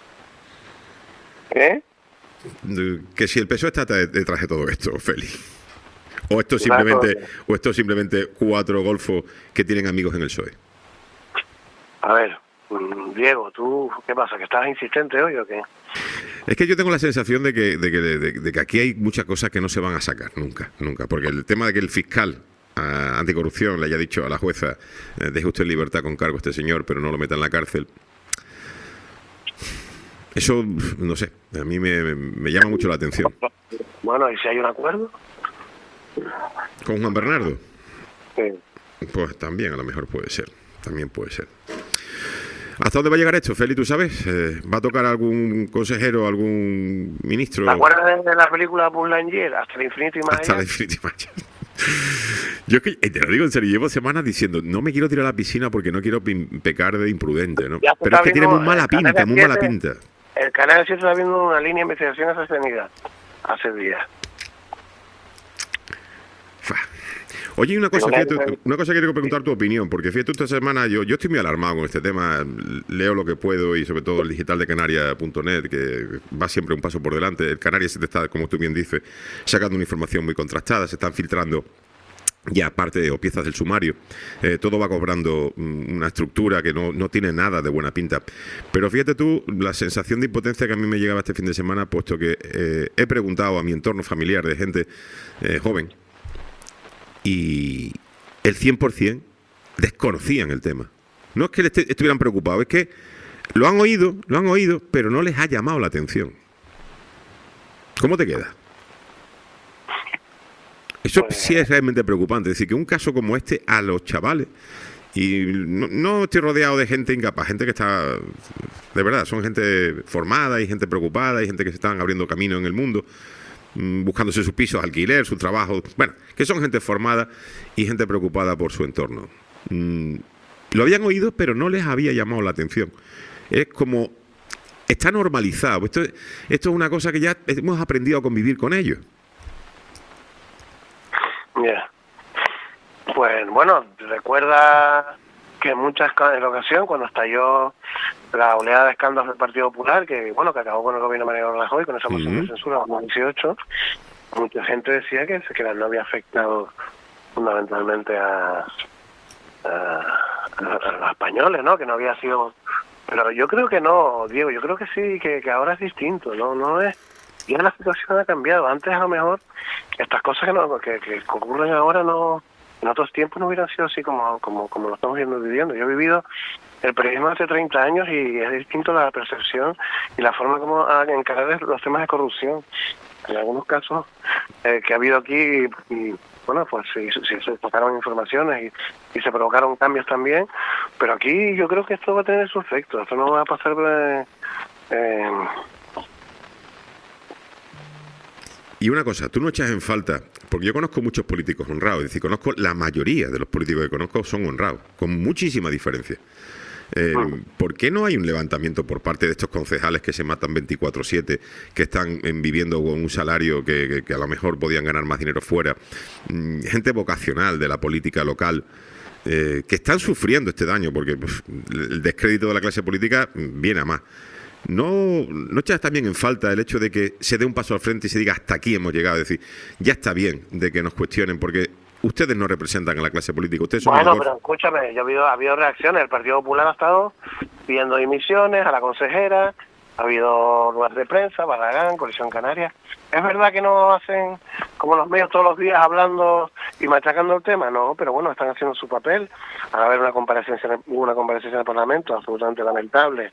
¿Qué? Que si el PSOE está detrás de todo esto, Félix. O esto es simplemente cuatro golfos que tienen amigos en el PSOE. A ver, Diego, ¿tú qué pasa? ¿Que estás insistente hoy o qué? Es que yo tengo la sensación de que aquí hay muchas cosas que no se van a sacar nunca, porque el tema de que el fiscal anticorrupción le haya dicho a la jueza deje usted en libertad con cargo a este señor, pero no lo meta en la cárcel, eso, no sé, a mí me llama mucho la atención. Bueno, ¿y si hay un acuerdo? ¿Con Juan Bernardo? Sí. Pues también, a lo mejor también puede ser. ¿Hasta dónde va a llegar esto, Feli, tú sabes? ¿Va a tocar algún consejero, algún ministro? ¿Te acuerdas de la película Buzz Lightyear? Hasta el infinito y más Hasta allá. la infinita y más allá. Yo es que, te lo digo en serio, llevo semanas diciendo, no me quiero tirar a la piscina porque no quiero pecar de imprudente, ¿no? Ya se Pero es está que tiene viendo muy mala el pinta, Canal muy mala 7. pinta. El canal 7 está viendo una línea de investigación a esa sanidad hace días. Fa. Oye, una cosa, Pero fíjate, una cosa que quiero preguntar tu opinión, porque fíjate, esta semana yo estoy muy alarmado con este tema, leo lo que puedo y sobre todo el digital de Canarias.net, que va siempre un paso por delante. El Canarias se te está, como tú bien dices, sacando una información muy contrastada, se están filtrando ya parte o piezas del sumario, todo va cobrando una estructura que no tiene nada de buena pinta. Pero fíjate tú la sensación de impotencia que a mí me llegaba este fin de semana, puesto que he preguntado a mi entorno familiar de gente joven y el 100% desconocían el tema. No es que estuvieran preocupados, es que lo han oído, pero no les ha llamado la atención. ¿Cómo te queda? Eso sí es realmente preocupante. Es decir, que un caso como este a los chavales, y no estoy rodeado de gente incapaz, gente que está, de verdad, son gente formada y gente preocupada y gente que se están abriendo camino en el mundo, buscándose sus pisos, alquiler, su trabajo, bueno, que son gente formada y gente preocupada por su entorno. Lo habían oído, pero no les había llamado la atención. Es como, está normalizado. Esto es una cosa que ya hemos aprendido a convivir con ellos. Yeah. Pues bueno, recuerda que en ocasión, cuando estalló la oleada de escándalos del Partido Popular, que bueno, que acabó con el gobierno de Mariano Rajoy, con esa moción de censura en 2018, mucha gente decía que no había afectado fundamentalmente a los españoles, ¿no? Que no había sido... Pero yo creo que no, Diego, yo creo que sí, que ahora es distinto, no es... Ya la situación ha cambiado. Antes a lo mejor estas cosas que ocurren ahora no, en otros tiempos no hubieran sido así como lo estamos viviendo. Yo he vivido el periodismo hace 30 años y es distinto la percepción y la forma como encarar los temas de corrupción. En algunos casos que ha habido aquí, y bueno, pues sí, se sacaron informaciones y se provocaron cambios también, pero aquí yo creo que esto va a tener su efecto. Esto no va a pasar... Y una cosa, tú no echas en falta, porque yo conozco muchos políticos honrados, es decir, conozco la mayoría de los políticos que conozco son honrados, con muchísima diferencia. ¿Por qué no hay un levantamiento por parte de estos concejales que se matan 24/7, que están viviendo con un salario que a lo mejor podían ganar más dinero fuera? Gente vocacional de la política local, que están sufriendo este daño, porque el descrédito de la clase política viene a más. ¿No echas también en falta el hecho de que se dé un paso al frente y se diga hasta aquí hemos llegado? Es decir, ya está bien de que nos cuestionen, porque ustedes no representan a la clase política. Ustedes son Bueno, los pero escúchame, ha habido reacciones. El Partido Popular ha estado pidiendo dimisiones a la consejera, ha habido ruedas de prensa, Barragán, Coalición Canaria. ¿Es verdad que no hacen como los medios todos los días hablando y machacando el tema? No, pero bueno, están haciendo su papel. Al haber una comparecencia en el Parlamento absolutamente lamentable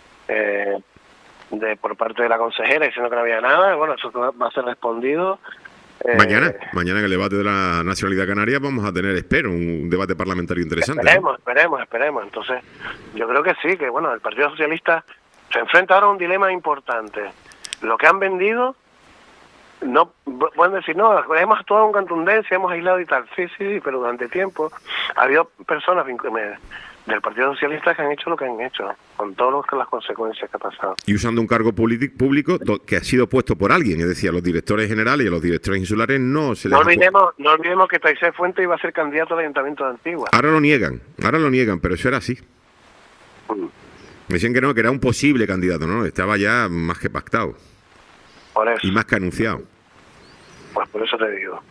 por parte de la consejera diciendo que no había nada. Bueno, eso va a ser respondido. Mañana en el debate de la nacionalidad canaria vamos a tener, espero, un debate parlamentario interesante. Esperemos. Entonces, yo creo que sí, que bueno, el Partido Socialista se enfrenta ahora a un dilema importante. Lo que han vendido, no pueden decir, no, hemos actuado con contundencia, hemos aislado y tal. Sí, pero durante tiempo ha habido personas del Partido Socialista que han hecho lo que han hecho, con todas las consecuencias que ha pasado. Y usando un cargo público que ha sido puesto por alguien, es decir, a los directores generales y a los directores insulares no se les... No olvidemos que Taisés Fuentes iba a ser candidato al Ayuntamiento de Antigua. Ahora lo niegan, pero eso era así. Me decían que no, que era un posible candidato, ¿no? Estaba ya más que pactado. Por eso. Y más que anunciado. Pues por eso te digo.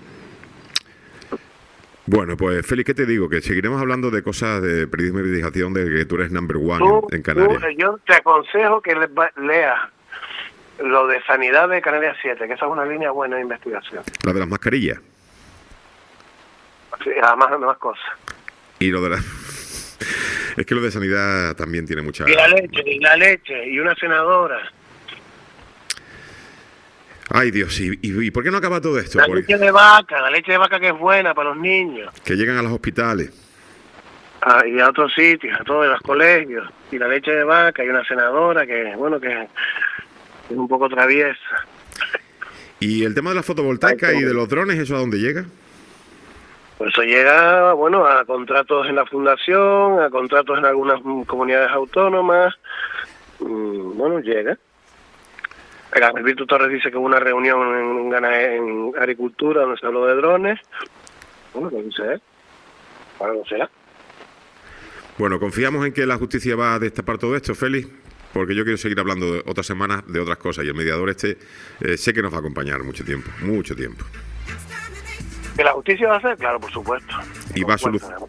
Bueno, pues Félix, ¿qué te digo? Que seguiremos hablando de cosas de periodismo y investigación, de que tú eres number one en Canarias. Yo te aconsejo que leas lo de sanidad de Canarias 7, que esa es una línea buena de investigación. La de las mascarillas. Sí, además más cosas. Y lo de la... Es que lo de sanidad también tiene mucha... Y la leche, y una senadora. Ay, Dios, ¿y por qué no acaba todo esto? La leche de vaca que es buena para los niños. Que llegan a los hospitales. Y a otros sitios, a todos los colegios. Y la leche de vaca, y una senadora que, bueno, que es un poco traviesa. ¿Y el tema de la fotovoltaica y de los drones, eso a dónde llega? Pues eso lía, bueno, a contratos en la fundación, a contratos en algunas comunidades autónomas. Bueno, llega. Alberto Torres dice que hubo una reunión en agricultura donde se habló de drones. Bueno, lo dice él. Ahora no será. Bueno, confiamos en que la justicia va a destapar todo esto, Félix, porque yo quiero seguir hablando de otras semanas de otras cosas y el mediador sé que nos va a acompañar mucho tiempo. ¿Que la justicia va a hacer? Claro, por supuesto. Y va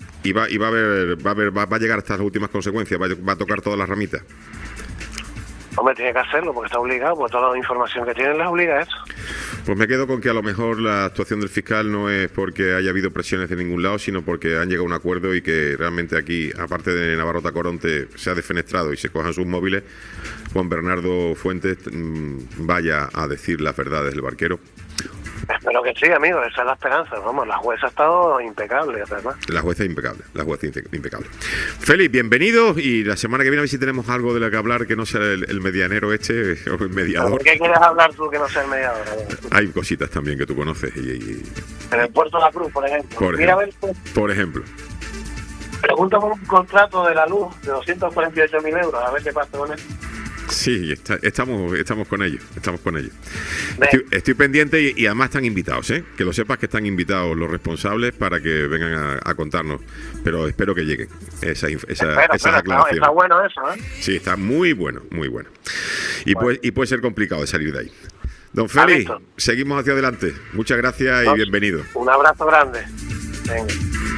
a llegar hasta las últimas consecuencias, va a tocar todas las ramitas. Hombre, tiene que hacerlo porque está obligado, porque toda la información que tiene les obliga a eso. Pues me quedo con que a lo mejor la actuación del fiscal no es porque haya habido presiones de ningún lado, sino porque han llegado a un acuerdo y que realmente aquí, aparte de Navarro Tacoronte, se ha defenestrado y se cojan sus móviles, Juan Bernardo Fuentes vaya a decir las verdades del barquero. Espero que sí, amigo, esa es la esperanza. Vamos, la jueza ha estado impecable, ¿verdad? La jueza impecable. Félix, bienvenido, y la semana que viene a ver si tenemos algo de lo que hablar que no sea el medianero o el mediador. ¿Por qué quieres hablar tú que no sea el mediador? Hay cositas también que tú conoces. En el Puerto de la Cruz, por ejemplo. Mira, a ver, por ejemplo. Pregunta por un contrato de la luz de 248.000 euros, a ver qué pasa con eso. Sí, estamos con ellos. Estoy pendiente y además están invitados, que lo sepas que están invitados los responsables para que vengan a contarnos, pero espero que lleguen esas aclaraciones. Está bueno eso, ¿eh? Sí, está muy bueno. Y puede ser complicado de salir de ahí. Don Félix, seguimos hacia adelante. Muchas gracias y bienvenido. Un abrazo grande. Venga.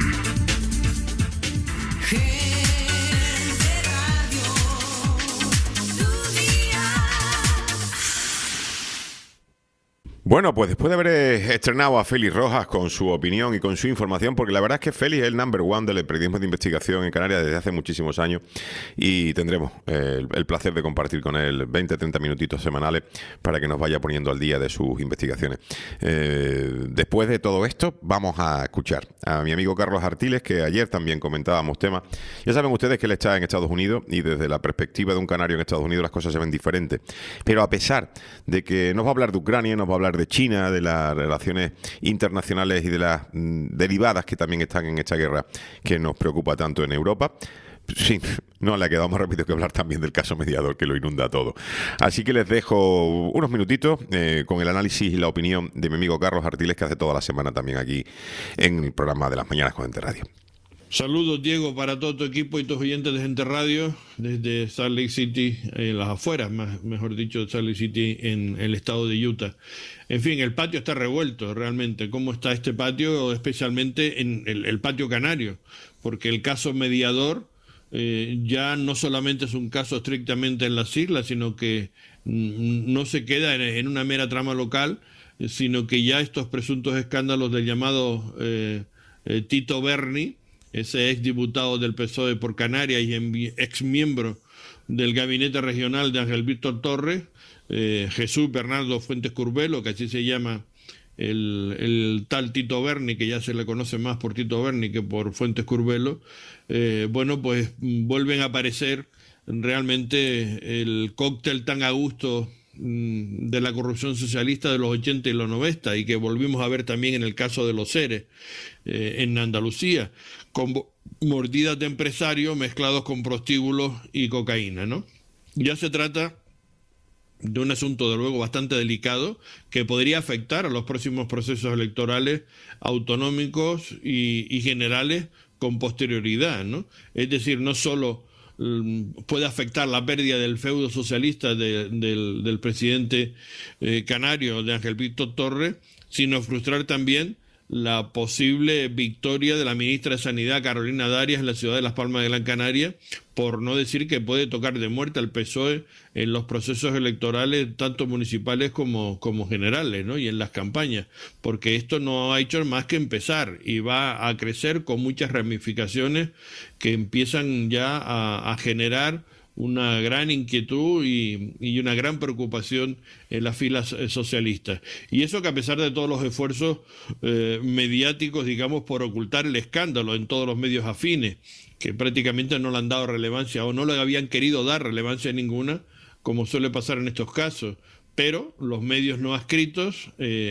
Bueno, pues después de haber estrenado a Félix Rojas con su opinión y con su información, porque la verdad es que Félix es el number one del periodismo de investigación en Canarias desde hace muchísimos años y tendremos el placer de compartir con él 20-30 minutitos semanales para que nos vaya poniendo al día de sus investigaciones. Después de todo esto, vamos a escuchar a mi amigo Carlos Artiles, que ayer también comentábamos temas. Ya saben ustedes que él está en Estados Unidos y desde la perspectiva de un canario en Estados Unidos las cosas se ven diferentes. Pero a pesar de que nos va a hablar de Ucrania, nos va a hablar de China, de las relaciones internacionales y de las derivadas que también están en esta guerra que nos preocupa tanto en Europa. Sí, no le ha quedado más rápido que hablar también del caso mediador que lo inunda todo. Así que les dejo unos minutitos con el análisis y la opinión de mi amigo Carlos Artiles, que hace toda la semana también aquí en el programa de las mañanas con Ente Radio. Saludos, Diego, para todo tu equipo y tus oyentes de Gente Radio desde Salt Lake City, en las afueras, mejor dicho, de Salt Lake City, en el estado de Utah. En fin, el patio está revuelto realmente. ¿Cómo está este patio? Especialmente en el patio canario, porque el caso mediador ya no solamente es un caso estrictamente en las islas, sino que no se queda en una mera trama local, sino que ya estos presuntos escándalos del llamado Tito Berni, ese exdiputado del PSOE por Canarias y ex miembro del gabinete regional de Ángel Víctor Torres, Jesús Bernardo Fuentes Curbelo, que así se llama el tal Tito Berni, que ya se le conoce más por Tito Berni que por Fuentes Curbelo, bueno, pues vuelven a aparecer realmente el cóctel tan a gusto de la corrupción socialista de los 80 y los 90, y que volvimos a ver también en el caso de los seres en Andalucía, con mordidas de empresarios mezclados con prostíbulos y cocaína, ¿no? Ya se trata de un asunto, de luego, bastante delicado, que podría afectar a los próximos procesos electorales autonómicos y generales con posterioridad, ¿no? Es decir, no solo puede afectar la pérdida del feudo socialista del presidente canario, de Ángel Víctor Torres, sino frustrar también la posible victoria de la ministra de Sanidad, Carolina Darias, en la ciudad de Las Palmas de Gran Canaria, por no decir que puede tocar de muerte al PSOE en los procesos electorales, tanto municipales como generales, ¿no? Y en las campañas, porque esto no ha hecho más que empezar y va a crecer con muchas ramificaciones que empiezan ya a generar una gran inquietud y una gran preocupación en las filas socialistas. Y eso que a pesar de todos los esfuerzos mediáticos, digamos, por ocultar el escándalo en todos los medios afines, que prácticamente no le han dado relevancia o no le habían querido dar relevancia ninguna, como suele pasar en estos casos, pero los medios no adscritos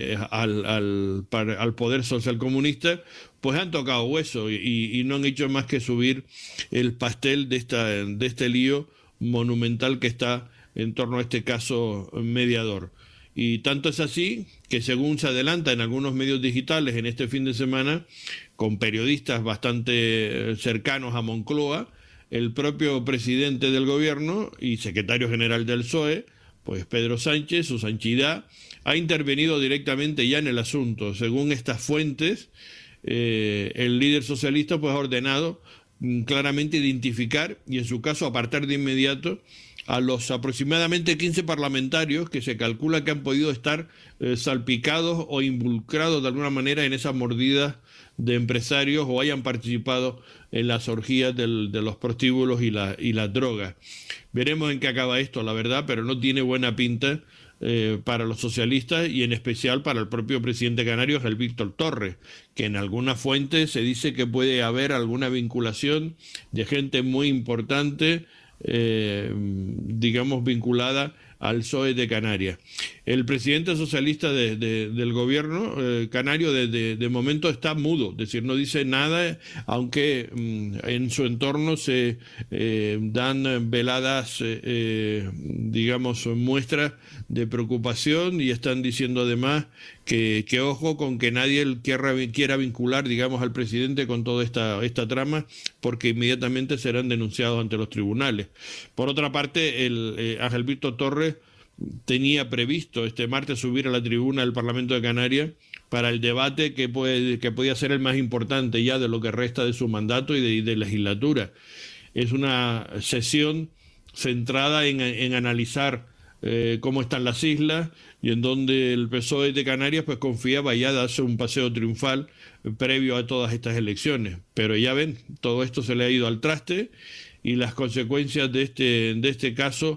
al poder social comunista pues han tocado hueso y no han hecho más que subir el pastel de este lío monumental que está en torno a este caso mediador. Y tanto es así que, según se adelanta en algunos medios digitales en este fin de semana, con periodistas bastante cercanos a Moncloa, el propio presidente del gobierno y secretario general del PSOE, pues Pedro Sánchez, su Sanchidad, ha intervenido directamente ya en el asunto. Según estas fuentes, el líder socialista pues ha ordenado claramente identificar y, en su caso, apartar de inmediato a los aproximadamente 15 parlamentarios que se calcula que han podido estar salpicados o involucrados de alguna manera en esas mordidas de empresarios o hayan participado en las orgías de los prostíbulos y las drogas. Veremos en qué acaba esto, la verdad, pero no tiene buena pinta para los socialistas y en especial para el propio presidente canario, Ángel Víctor Torres, que en algunas fuentes se dice que puede haber alguna vinculación de gente muy importante, digamos, vinculada al PSOE de Canarias. El presidente socialista del gobierno canario de momento está mudo, es decir, no dice nada, aunque en su entorno se dan veladas, digamos, muestras de preocupación, y están diciendo además que ojo con que nadie quiera vincular, digamos, al presidente con toda esta trama, porque inmediatamente serán denunciados ante los tribunales. Por otra parte, Ángel Víctor Torres tenía previsto este martes subir a la tribuna del Parlamento de Canarias para el debate que podía ser el más importante ya de lo que resta de su mandato y de legislatura. Es una sesión centrada en analizar cómo están las islas, y en donde el PSOE de Canarias pues confiaba ya darse un paseo triunfal previo a todas estas elecciones. Pero ya ven, todo esto se le ha ido al traste, y las consecuencias de este caso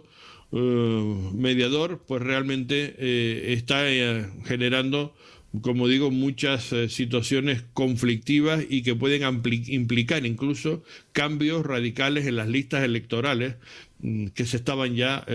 mediador pues realmente está generando, como digo, muchas situaciones conflictivas y que pueden implicar incluso cambios radicales en las listas electorales que se estaban ya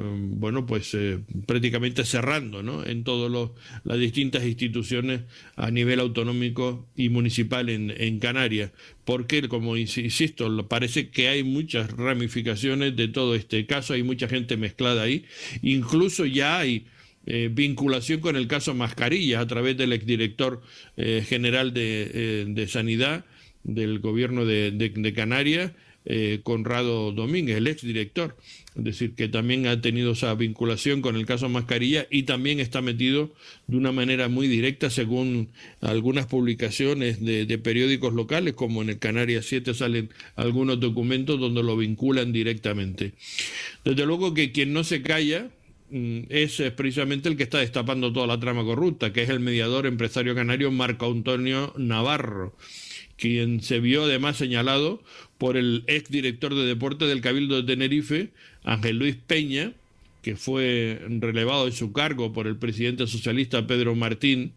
prácticamente cerrando, ¿no?, en todas las distintas instituciones a nivel autonómico y municipal en Canarias, porque, como insisto, parece que hay muchas ramificaciones de todo este caso, hay mucha gente mezclada ahí, incluso ya hay vinculación con el caso Mascarillas a través del exdirector general de Sanidad, del gobierno de Canarias, Conrado Domínguez, el exdirector. Es decir, que también ha tenido esa vinculación con el caso Mascarilla y también está metido de una manera muy directa, según algunas publicaciones de periódicos locales, como en el Canarias 7 salen algunos documentos donde lo vinculan directamente. Desde luego que quien no se calla es precisamente el que está destapando toda la trama corrupta, que es el mediador empresario canario Marco Antonio Navarro, quien se vio además señalado por el exdirector de deporte del Cabildo de Tenerife, Ángel Luis Peña, que fue relevado de su cargo por el presidente socialista Pedro Martín,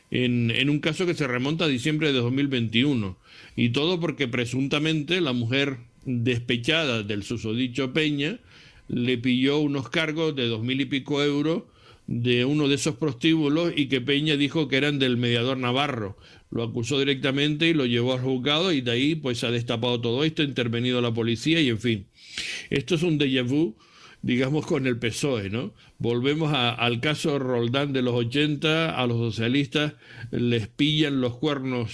en un caso que se remonta a diciembre de 2021. Y todo porque presuntamente la mujer despechada del susodicho Peña le pilló unos cargos de 2.000 y pico euros de uno de esos prostíbulos y que Peña dijo que eran del mediador Navarro. Lo acusó directamente y lo llevó al juzgado y de ahí pues se ha destapado todo esto, ha intervenido la policía y en fin. Esto es un déjà vu, digamos, con el PSOE, ¿no? Volvemos al caso Roldán de los 80, a los socialistas les pillan los cuernos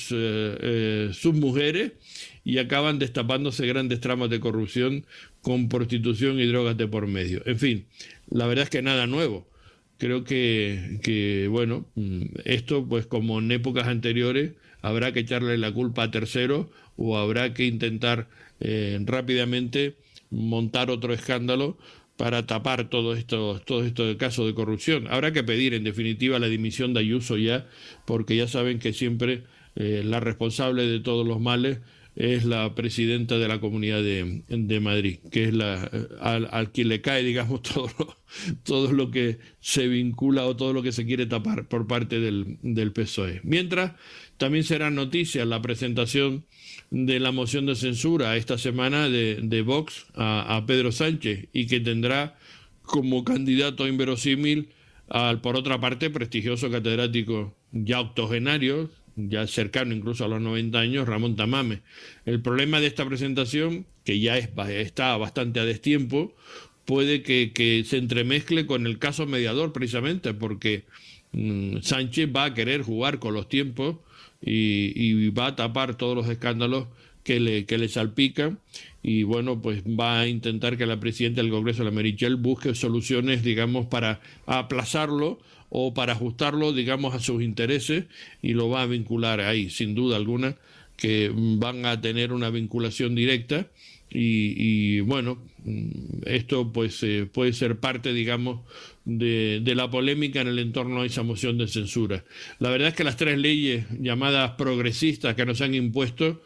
sus mujeres y acaban destapándose grandes tramas de corrupción con prostitución y drogas de por medio. En fin, la verdad es que nada nuevo. Creo que bueno, esto pues como en épocas anteriores habrá que echarle la culpa a terceros o habrá que intentar rápidamente montar otro escándalo para tapar todo esto de casos de corrupción. Habrá que pedir en definitiva la dimisión de Ayuso ya, porque ya saben que siempre la responsable de todos los males es la presidenta de la Comunidad de Madrid, que es al quien le cae, digamos, todo lo que se vincula o todo lo que se quiere tapar por parte del PSOE. Mientras, también será noticia la presentación de la moción de censura esta semana de Vox a Pedro Sánchez y que tendrá como candidato inverosímil al, por otra parte, prestigioso catedrático ya octogenario, ya cercano incluso a los 90 años, Ramón Tamames. El problema de esta presentación, que ya está bastante a destiempo, puede que se entremezcle con el caso mediador precisamente, porque Sánchez va a querer jugar con los tiempos y va a tapar todos los escándalos que le salpican y bueno, pues va a intentar que la presidenta del Congreso, la Meritxell, busque soluciones, digamos, para aplazarlo o para ajustarlo, digamos, a sus intereses y lo va a vincular ahí, sin duda alguna, que van a tener una vinculación directa y bueno, esto pues puede ser parte, digamos, de la polémica en el entorno a esa moción de censura. La verdad es que las tres leyes llamadas progresistas que nos han impuesto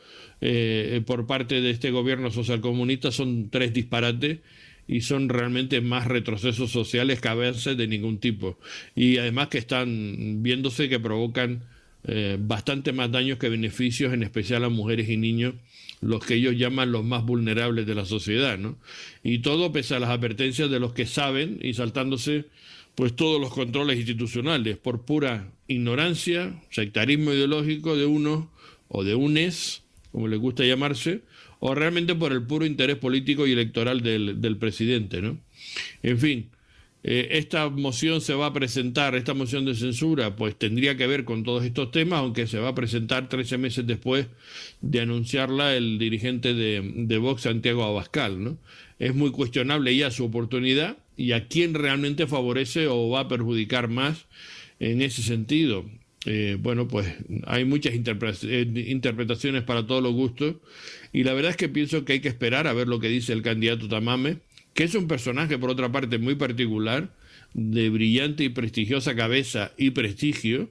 por parte de este gobierno socialcomunista son tres disparates y son realmente más retrocesos sociales que avances de ningún tipo. Y además que están viéndose que provocan bastante más daños que beneficios, en especial a mujeres y niños, los que ellos llaman los más vulnerables de la sociedad, ¿no? Y todo pese a las advertencias de los que saben y saltándose pues todos los controles institucionales por pura ignorancia, sectarismo ideológico de unos o de unes, como les gusta llamarse, o realmente por el puro interés político y electoral del presidente, ¿no? En fin, esta moción se va a presentar, esta moción de censura, pues tendría que ver con todos estos temas, aunque se va a presentar 13 meses después de anunciarla el dirigente de Vox, Santiago Abascal, ¿no? Es muy cuestionable ya su oportunidad y a quién realmente favorece o va a perjudicar más en ese sentido. Bueno, pues hay muchas interpretaciones para todos los gustos y la verdad es que pienso que hay que esperar a ver lo que dice el candidato Tamames, que es un personaje, por otra parte, muy particular, de brillante y prestigiosa cabeza y prestigio,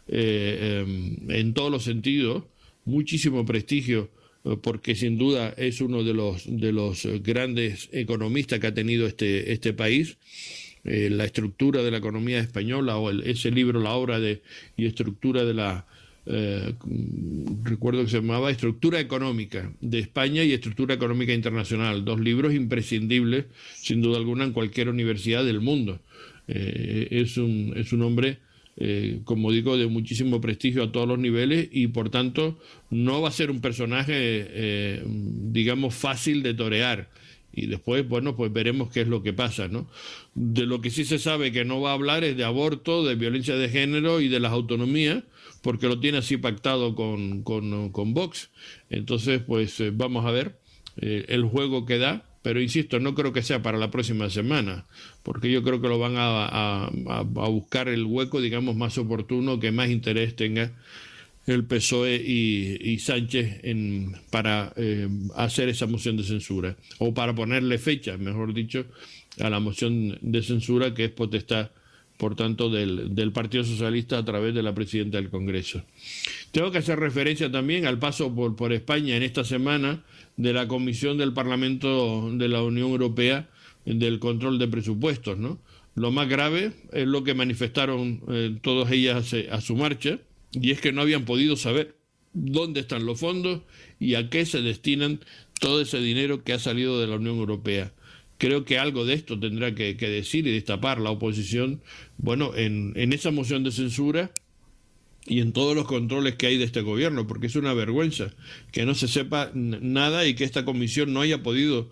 en todos los sentidos, muchísimo prestigio, porque sin duda es uno de los grandes economistas que ha tenido este país. La estructura de la economía española, o ese libro, la obra y estructura de la... recuerdo que se llamaba Estructura Económica de España y Estructura Económica Internacional, dos libros imprescindibles sin duda alguna en cualquier universidad del mundo. Es un hombre, como digo, de muchísimo prestigio a todos los niveles y por tanto no va a ser un personaje digamos fácil de torear y después, bueno, pues veremos qué es lo que pasa, ¿no? De lo que sí se sabe que no va a hablar es de aborto, de violencia de género y de las autonomías, porque lo tiene así pactado con Vox. Entonces, pues vamos a ver el juego que da, pero insisto, no creo que sea para la próxima semana, porque yo creo que lo van a buscar el hueco, digamos, más oportuno, que más interés tenga el PSOE y Sánchez para hacer esa moción de censura, o para ponerle fecha, mejor dicho, a la moción de censura, que es potestad, por tanto, del Partido Socialista a través de la presidenta del Congreso. Tengo que hacer referencia también al paso por España en esta semana de la Comisión del Parlamento de la Unión Europea del control de presupuestos, ¿no? Lo más grave es lo que manifestaron todas ellas a su marcha, y es que no habían podido saber dónde están los fondos y a qué se destinan todo ese dinero que ha salido de la Unión Europea. Creo que algo de esto tendrá que decir y destapar la oposición, bueno, en esa moción de censura y en todos los controles que hay de este gobierno, porque es una vergüenza que no se sepa nada y que esta comisión no haya podido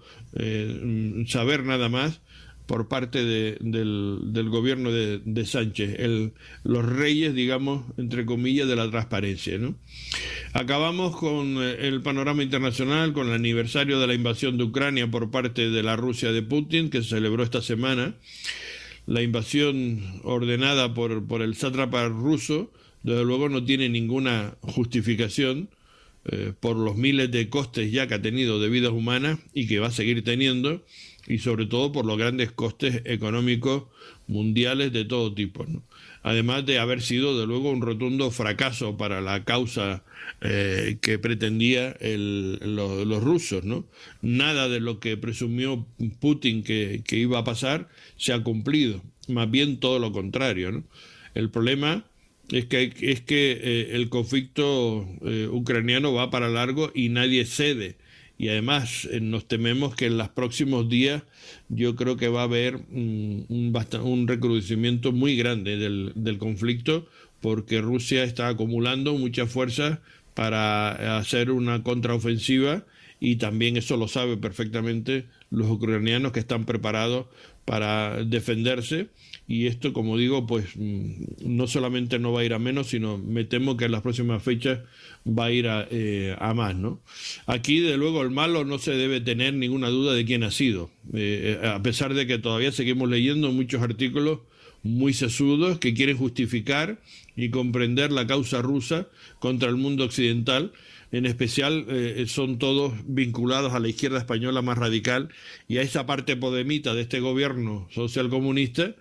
saber nada más por parte del gobierno de Sánchez, los reyes, digamos, entre comillas, de la transparencia, ¿no? Acabamos con el panorama internacional, con el aniversario de la invasión de Ucrania por parte de la Rusia de Putin, que se celebró esta semana. La invasión ordenada por el sátrapa ruso, desde luego no tiene ninguna justificación por los miles de costes ya que ha tenido de vidas humanas y que va a seguir teniendo, y sobre todo por los grandes costes económicos mundiales de todo tipo, ¿no? Además de haber sido, de luego, un rotundo fracaso para la causa que pretendía los rusos, ¿no? Nada de lo que presumió Putin que iba a pasar se ha cumplido, más bien todo lo contrario, ¿no? El problema es que el conflicto ucraniano va para largo y nadie cede. Y además nos tememos que en los próximos días yo creo que va a haber un recrudecimiento muy grande del conflicto, porque Rusia está acumulando muchas fuerzas para hacer una contraofensiva, y también eso lo saben perfectamente los ucranianos, que están preparados para defenderse. Y esto, como digo, pues no solamente no va a ir a menos, sino me temo que en las próximas fechas va a ir a más, ¿no? Aquí, de luego, el malo no se debe tener ninguna duda de quién ha sido, a pesar de que todavía seguimos leyendo muchos artículos muy sesudos que quieren justificar y comprender la causa rusa contra el mundo occidental. En especial son todos vinculados a la izquierda española más radical y a esa parte podemita de este gobierno socialcomunista,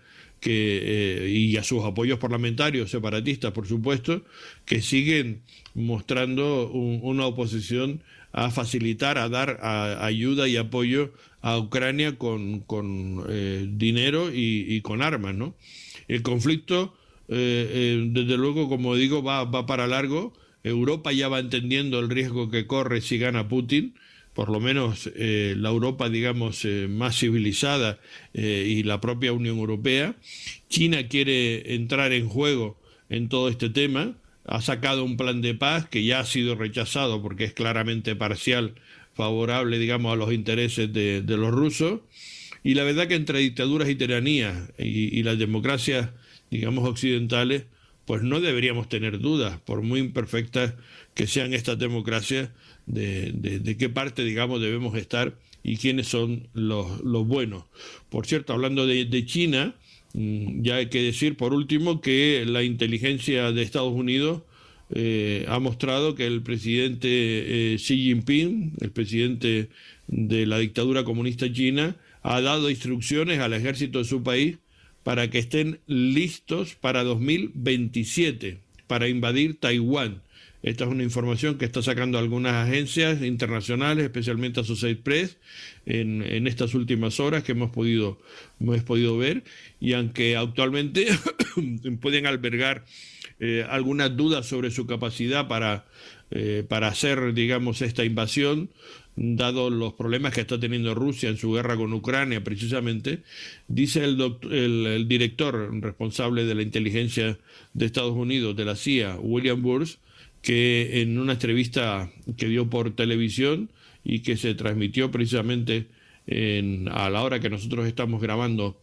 y a sus apoyos parlamentarios separatistas, por supuesto, que siguen mostrando una oposición a facilitar, a dar ayuda y apoyo a Ucrania con dinero y con armas, ¿no? El conflicto, desde luego, como digo, va para largo. Europa ya va entendiendo el riesgo que corre si gana Putin, por lo menos la Europa, digamos, más civilizada, y la propia Unión Europea. China quiere entrar en juego en todo este tema, ha sacado un plan de paz que ya ha sido rechazado porque es claramente parcial, favorable, digamos, a los intereses de los rusos, y la verdad que entre dictaduras y tiranías y las democracias, digamos, occidentales, pues no deberíamos tener dudas, por muy imperfectas que sean estas democracias, de qué parte, digamos, debemos estar y quiénes son los buenos. Por cierto, hablando de China, ya hay que decir, por último, que la inteligencia de Estados Unidos ha mostrado que el presidente Xi Jinping, el presidente de la dictadura comunista china, ha dado instrucciones al ejército de su país para que estén listos para 2027, para invadir Taiwán. Esta es una información que está sacando algunas agencias internacionales, especialmente Associated Press, en estas últimas horas que hemos podido ver, y aunque actualmente pueden albergar algunas dudas sobre su capacidad para hacer, digamos, esta invasión, dado los problemas que está teniendo Rusia en su guerra con Ucrania, precisamente, dice el director responsable de la inteligencia de Estados Unidos, de la CIA, William Burns, que en una entrevista que dio por televisión y que se transmitió precisamente a la hora que nosotros estamos grabando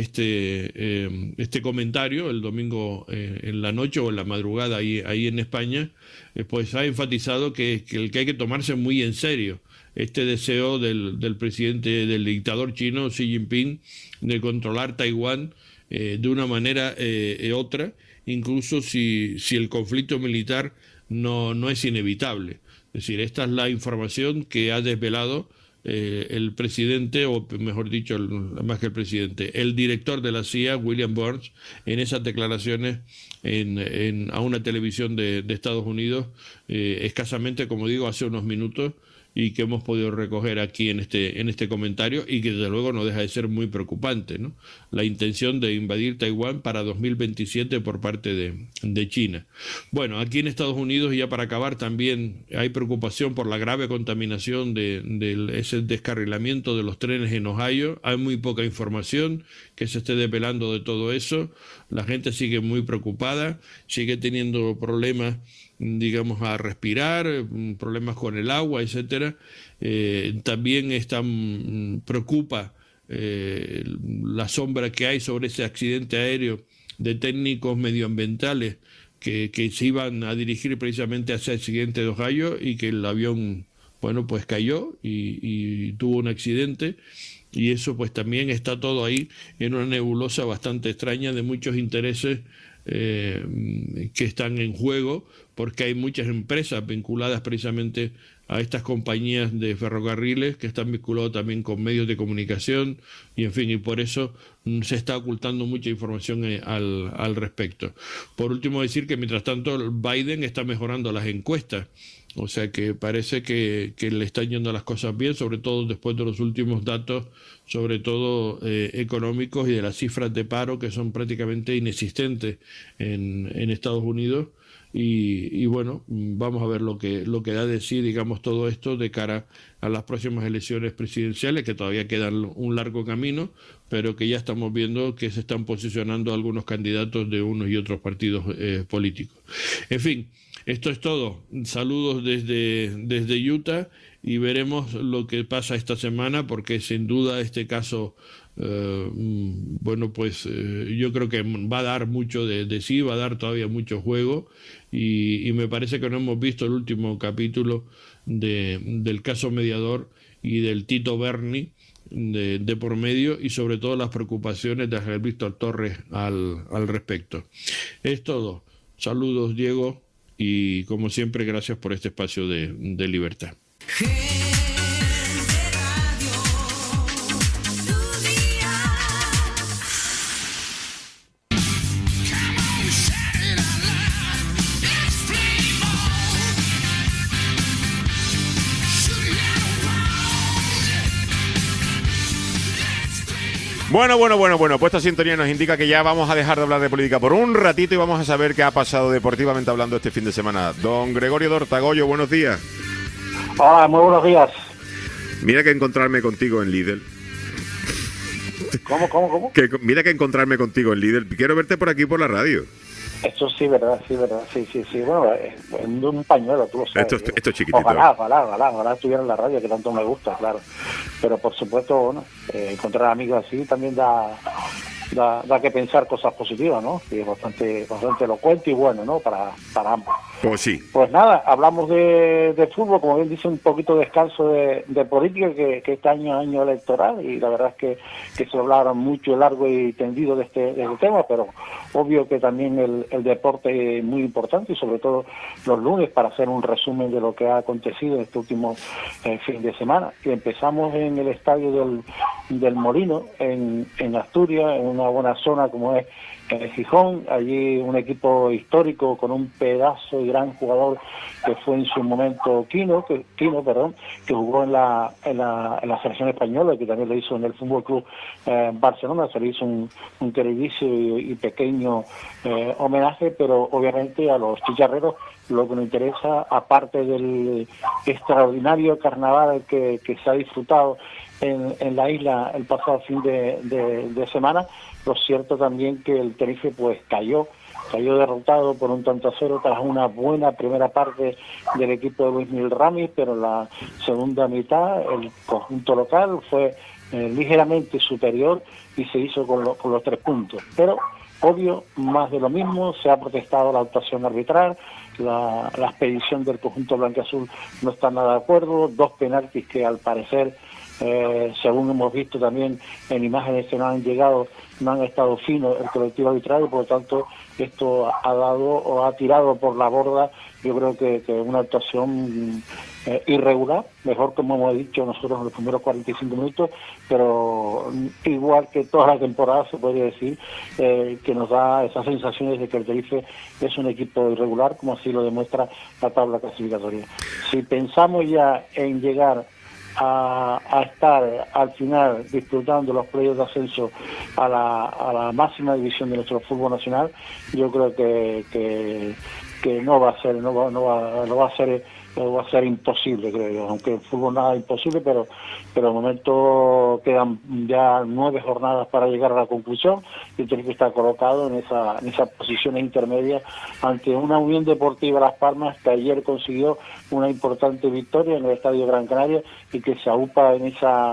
este comentario, el domingo en la noche o en la madrugada ahí en España, pues ha enfatizado que hay que tomarse muy en serio este deseo del presidente, del dictador chino Xi Jinping, de controlar Taiwán de una manera otra, incluso si el conflicto militar no es inevitable. Es decir, esta es la información que ha desvelado el presidente, o mejor dicho, más que el presidente, el director de la CIA, William Burns, en esas declaraciones a una televisión de Estados Unidos, escasamente, como digo, hace unos minutos, y que hemos podido recoger aquí en este comentario, y que desde luego no deja de ser muy preocupante, ¿no? La intención de invadir Taiwán para 2027 por parte de China. Bueno, aquí en Estados Unidos, ya para acabar, también hay preocupación por la grave contaminación ese descarrilamiento de los trenes en Ohio. Hay muy poca información que se esté desvelando de todo eso. La gente sigue muy preocupada, sigue teniendo problemas, digamos, a respirar, problemas con el agua, etcétera. También preocupa la sombra que hay sobre ese accidente aéreo de técnicos medioambientales que se iban a dirigir precisamente hacia el accidente de Ohio, y que el avión, bueno, pues cayó y tuvo un accidente. Y eso pues también está todo ahí en una nebulosa bastante extraña de muchos intereses que están en juego, porque hay muchas empresas vinculadas precisamente a estas compañías de ferrocarriles, que están vinculados también con medios de comunicación, y en fin, y por eso se está ocultando mucha información al respecto. Por último, decir que mientras tanto Biden está mejorando las encuestas, o sea que parece que le están yendo las cosas bien, sobre todo después de los últimos datos, sobre todo económicos, y de las cifras de paro, que son prácticamente inexistentes en Estados Unidos. Y bueno, vamos a ver lo que da de sí, digamos, todo esto de cara a las próximas elecciones presidenciales, que todavía quedan un largo camino, pero que ya estamos viendo que se están posicionando algunos candidatos de unos y otros partidos políticos. En fin, esto es todo. Saludos desde Utah, y veremos lo que pasa esta semana, porque sin duda este caso, bueno, pues yo creo que va a dar mucho de sí, va a dar todavía mucho juego, y me parece que no hemos visto el último capítulo del caso mediador y del Tito Berni de por medio, y sobre todo las preocupaciones de Ángel Víctor Torres al respecto. Es todo. Saludos, Diego, y como siempre, gracias por este espacio de libertad. Bueno, pues esta sintonía nos indica que ya vamos a dejar de hablar de política por un ratito, y vamos a saber qué ha pasado deportivamente hablando este fin de semana. Don Gregorio Dortagoyo, buenos días. Hola, muy buenos días. Mira que encontrarme contigo en Lidl. ¿Cómo? Mira que encontrarme contigo en Lidl. Quiero verte por aquí por la radio. Eso sí, verdad. Sí. Bueno, en un pañuelo, tú lo sabes. Esto es chiquitito. Ojalá estuviera en la radio, que tanto me gusta, claro. Pero por supuesto, bueno, encontrar amigos así también da que pensar cosas positivas, ¿no? Que es bastante elocuente y bueno, ¿no? Para ambos. Pues sí. Pues nada, hablamos de fútbol, como bien dice, un poquito descanso de política, que este año es año electoral, y la verdad es que se hablaron mucho, largo y tendido de este tema, pero obvio que también el deporte es muy importante, y sobre todo los lunes, para hacer un resumen de lo que ha acontecido en este último fin de semana. Y empezamos en el estadio del Molino, en Asturias, en una buena zona como es Gijón. Allí un equipo histórico con un pedazo y gran jugador que fue en su momento Quino, que jugó en la selección española, que también lo hizo en el Fútbol Club Barcelona. Se le hizo un queridísimo y pequeño homenaje, pero obviamente a los chicharreros lo que nos interesa, aparte del extraordinario carnaval que se ha disfrutado en la isla el pasado fin de semana. Lo cierto también que el Tenerife pues cayó cayó derrotado por un 0 tras una buena primera parte del equipo de Luis Miguel Ramis, pero en la segunda mitad el conjunto local fue ligeramente superior y se hizo con los 3 puntos. Pero, obvio, más de lo mismo, se ha protestado la actuación arbitral, la expedición del conjunto blanquiazul no está nada de acuerdo, 2 penaltis que al parecer, según hemos visto también en imágenes que nos han llegado, no han estado finos el colectivo arbitral y por lo tanto esto ha dado o ha tirado por la borda, yo creo que una actuación irregular, mejor como hemos dicho nosotros en los primeros 45 minutos, pero igual que toda la temporada se podría decir que nos da esas sensaciones de que el Tenerife es un equipo irregular, como así lo demuestra la tabla clasificatoria. Si pensamos ya en llegar a estar al final disfrutando los playoffs de ascenso a la máxima división de nuestro fútbol nacional, yo creo que no va a ser imposible, creo yo, aunque el fútbol nada es imposible, pero de momento quedan ya 9 jornadas para llegar a la conclusión y el Tenerife está colocado en esa posición intermedia ante una Unión Deportiva Las Palmas que ayer consiguió una importante victoria en el Estadio Gran Canaria y que se aupa en esa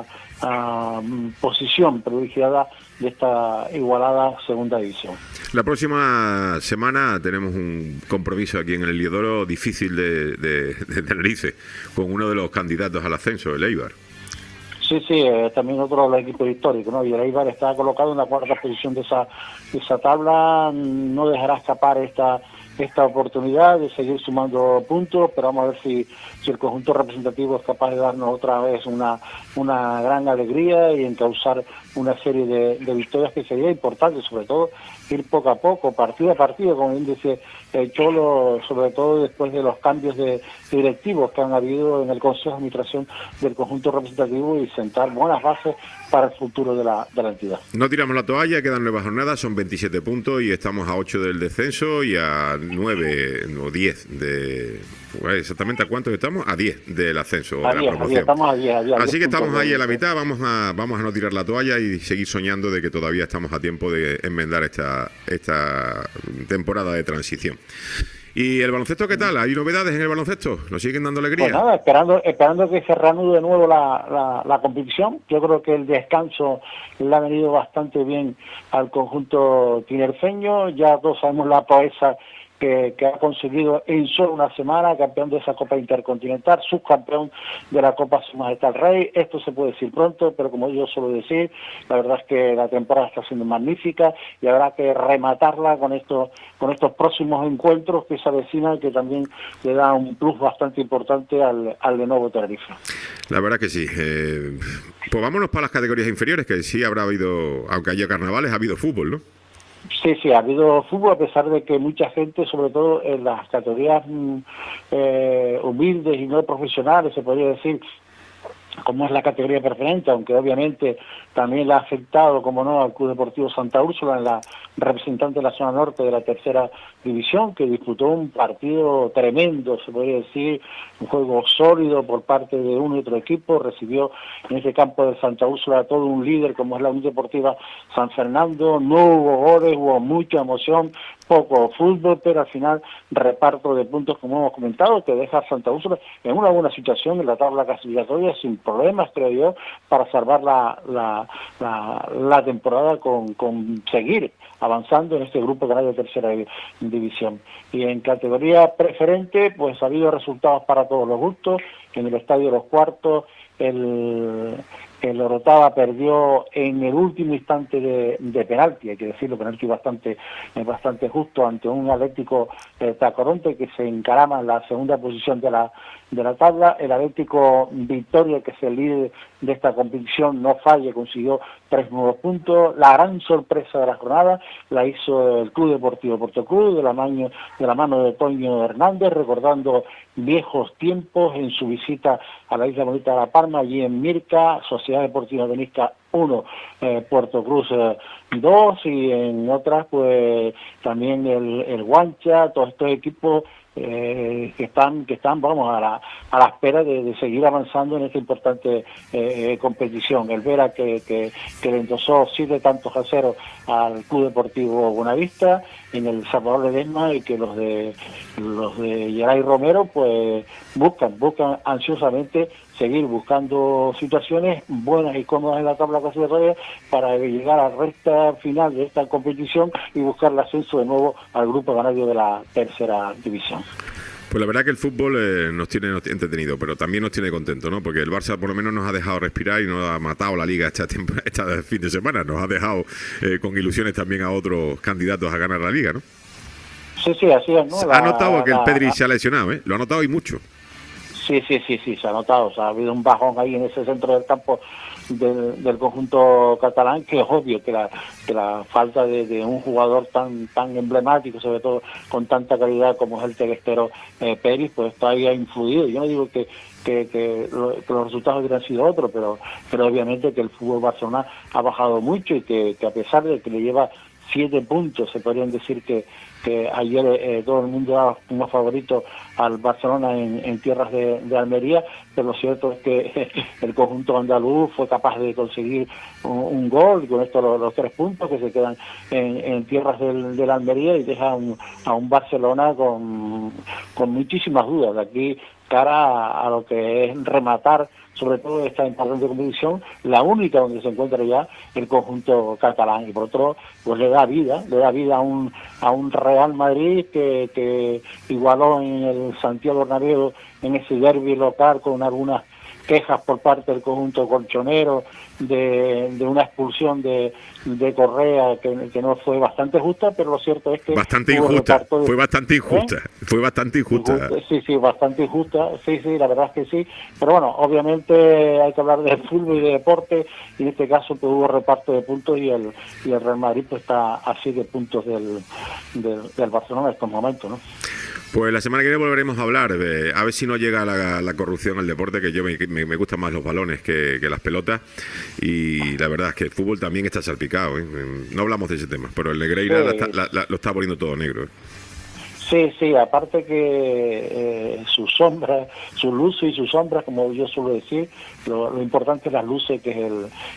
posición privilegiada de esta igualada segunda división. La próxima semana tenemos un compromiso aquí en el Heliodoro difícil de Tenerife, con uno de los candidatos al ascenso, el Eibar. Sí, también otro de los equipos históricos, ¿no? Y el Eibar está colocado en la 4ª posición de esa tabla, no dejará escapar esta oportunidad de seguir sumando puntos, pero vamos a ver si el conjunto representativo es capaz de darnos otra vez una gran alegría y encauzar una serie de victorias que sería importante, sobre todo ir poco a poco, partido a partido, como bien dice el Cholo, sobre todo después de los cambios de directivos que han habido en el Consejo de Administración del conjunto representativo y sentar buenas bases para el futuro de la entidad. No tiramos la toalla, quedan 9 jornadas, son 27 puntos y estamos a 8 del descenso y a 9 o 10 de... ¿Exactamente a cuántos estamos? A 10 del ascenso, de la promoción. Estamos a 10. Así que estamos ahí en la mitad, vamos a no tirar la toalla y seguir soñando de que todavía estamos a tiempo de enmendar esta temporada de transición. ¿Y el baloncesto qué tal? ¿Hay novedades en el baloncesto? ¿Nos siguen dando alegría? Pues nada, esperando que se reanude de nuevo la competición. Yo creo que el descanso le ha venido bastante bien al conjunto tinerfeño. Ya todos sabemos la proeza que ha conseguido en solo una semana, campeón de esa Copa Intercontinental, subcampeón de la Copa Su Majestad el Rey. Esto se puede decir pronto, pero como yo suelo decir, la verdad es que la temporada está siendo magnífica y habrá que rematarla con estos próximos encuentros que se avecinan, que también le da un plus bastante importante al Lenovo Tenerife. La verdad que sí. Pues vámonos para las categorías inferiores, que sí habrá habido, aunque haya carnavales, ha habido fútbol, ¿no? Sí, ha habido fútbol, a pesar de que mucha gente, sobre todo en las categorías humildes y no profesionales, se podría decir, como es la categoría preferente, aunque obviamente también le ha afectado, como no, al Club Deportivo Santa Úrsula, en la representante de la zona norte de la 3ª división, que disputó un partido tremendo, se podría decir, un juego sólido por parte de uno y otro equipo, recibió en ese campo de Santa Úrsula todo un líder como es la Unión Deportiva San Fernando, no hubo goles, hubo mucha emoción, poco fútbol, pero al final reparto de puntos, como hemos comentado, que deja a Santa Úrsula en una buena situación en la tabla clasificatoria, sin problemas, creo yo, para salvar la temporada con seguir avanzando en este grupo canario de 3ª división. Y en categoría preferente, pues ha habido resultados para todos los gustos. En el Estadio de los Cuartos, el Orotava perdió en el último instante de penalti, hay que decirlo, penalti bastante justo ante un Atlético Tacoronte que se encarama en la 2ª posición de la tabla. El Atlético Victoria, que es el líder de esta competición, no falla, consiguió 3 nuevos puntos. La gran sorpresa de la jornada la hizo el Club Deportivo Puerto Cruz, de la mano de Toño Hernández, recordando viejos tiempos en su visita a la isla bonita de La Palma, allí en Mirca, Sociedad Deportiva Benisca 1, Puerto Cruz 2, y en otras pues también el Guancha, todos estos equipos que están vamos a la espera de seguir avanzando en esta importante competición. El Vera que le endosó 7 tantos a 0 al Club Deportivo Buenavista, en el Salvador Ledesma, y que los de Geray Romero pues buscan ansiosamente seguir buscando situaciones buenas y cómodas en la tabla clasificatoria para llegar a la recta final de esta competición y buscar el ascenso de nuevo al grupo ganario de la tercera división. Pues la verdad que el fútbol nos tiene entretenido, pero también nos tiene contentos, ¿no? Porque el Barça por lo menos nos ha dejado respirar y nos ha matado la Liga este fin de semana. Nos ha dejado con ilusiones también a otros candidatos a ganar la Liga, ¿no? Sí, así es, ¿no? Ha notado que el Pedri se ha lesionado, ¿eh? Lo ha notado y mucho. Sí, se ha notado. O sea, ha habido un bajón ahí en ese centro del campo del conjunto catalán, que es obvio que la falta de un jugador tan emblemático, sobre todo con tanta calidad como es el telestero Peris, pues todavía ha influido. Yo no digo que los resultados hubieran sido otros, pero obviamente que el fútbol Barcelona ha bajado mucho y que a pesar de que le lleva 7 puntos, se podrían decir que ayer todo el mundo era unos favoritos al Barcelona en tierras de Almería, pero lo cierto es que el conjunto andaluz fue capaz de conseguir un gol, y con esto los 3 puntos que se quedan en tierras de la Almería, y deja a un Barcelona con muchísimas dudas de aquí cara a lo que es rematar sobre todo esta importante competición, la única donde se encuentra ya el conjunto catalán, y por otro pues le da vida a un Real Madrid que igualó en el Santiago Bernabéu en ese derbi local con algunas quejas por parte del conjunto colchonero de una expulsión de Correa que no fue bastante justa, pero lo cierto es que fue bastante injusta. Sí, bastante injusta, sí, la verdad es que sí, pero bueno, obviamente hay que hablar de fútbol y de deporte, y en este caso pues hubo reparto de puntos, y el Real Madrid pues está a 7 puntos del Barcelona en estos momentos, ¿no? Pues la semana que viene volveremos a hablar, a ver si no llega la corrupción al deporte, que yo me gustan más los balones que las pelotas, y la verdad es que el fútbol también está salpicado, ¿eh? No hablamos de ese tema, pero el Negreira lo está poniendo todo negro, ¿eh? Sí, aparte que sus sombras, sus luces y sus sombras, como yo suelo decir, lo importante es las luces, que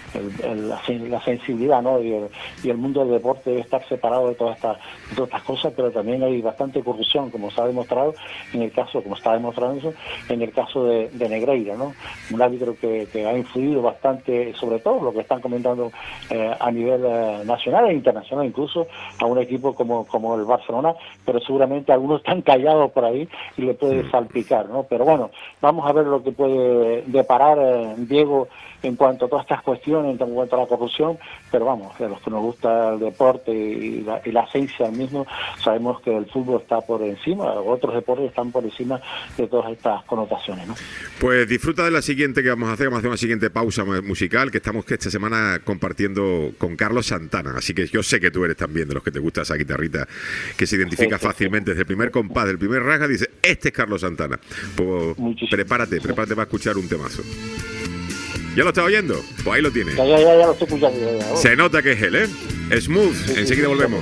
es la sensibilidad, ¿no? Y el mundo del deporte debe estar separado de todas estas cosas, pero también hay bastante corrupción, como se ha demostrado en el caso, en el caso de Negreira, ¿no? Un árbitro que ha influido bastante, sobre todo lo que están comentando a nivel nacional e internacional, incluso a un equipo como el Barcelona, pero seguramente algunos están callados por ahí y le puede salpicar, ¿no? Pero bueno, vamos a ver lo que puede deparar Diego en cuanto a todas estas cuestiones, en cuanto a la corrupción, pero vamos, a los que nos gusta el deporte y la esencia mismo, sabemos que el fútbol está por encima, otros deportes están por encima de todas estas connotaciones, ¿no? Pues disfruta de la siguiente que vamos a hacer una siguiente pausa musical, que estamos esta semana compartiendo con Carlos Santana, así que yo sé que tú eres también de los que te gusta esa guitarrita que se identifica fácilmente desde el primer compás, del primer rasga, dice, este es Carlos Santana. Pues prepárate para escuchar un temazo. ¿Ya lo estás oyendo? Pues ahí lo tienes. Ya lo estoy escuchando. Ya. Se nota que es él, ¿eh? Smooth, enseguida volvemos.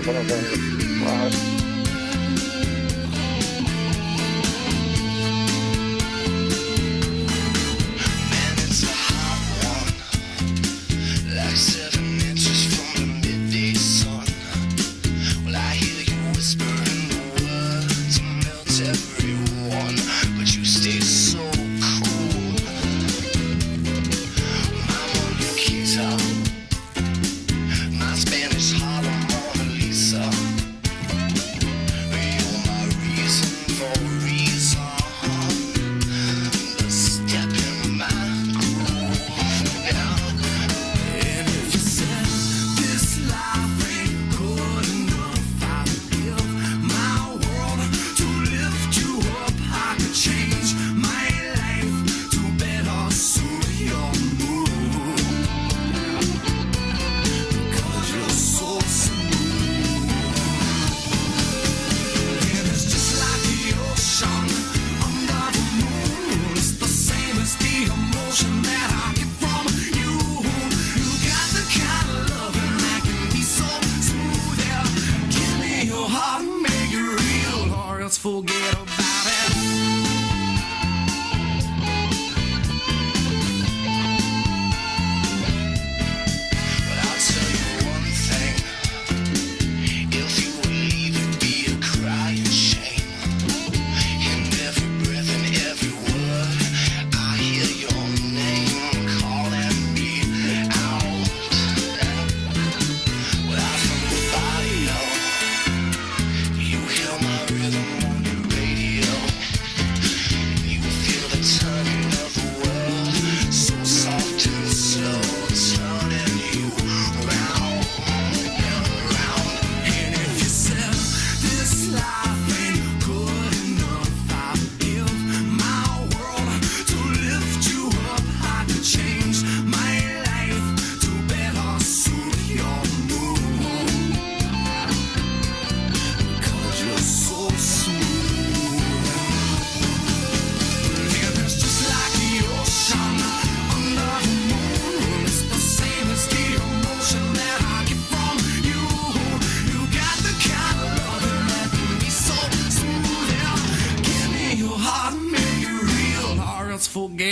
My Spanish Harlem Mona Lisa.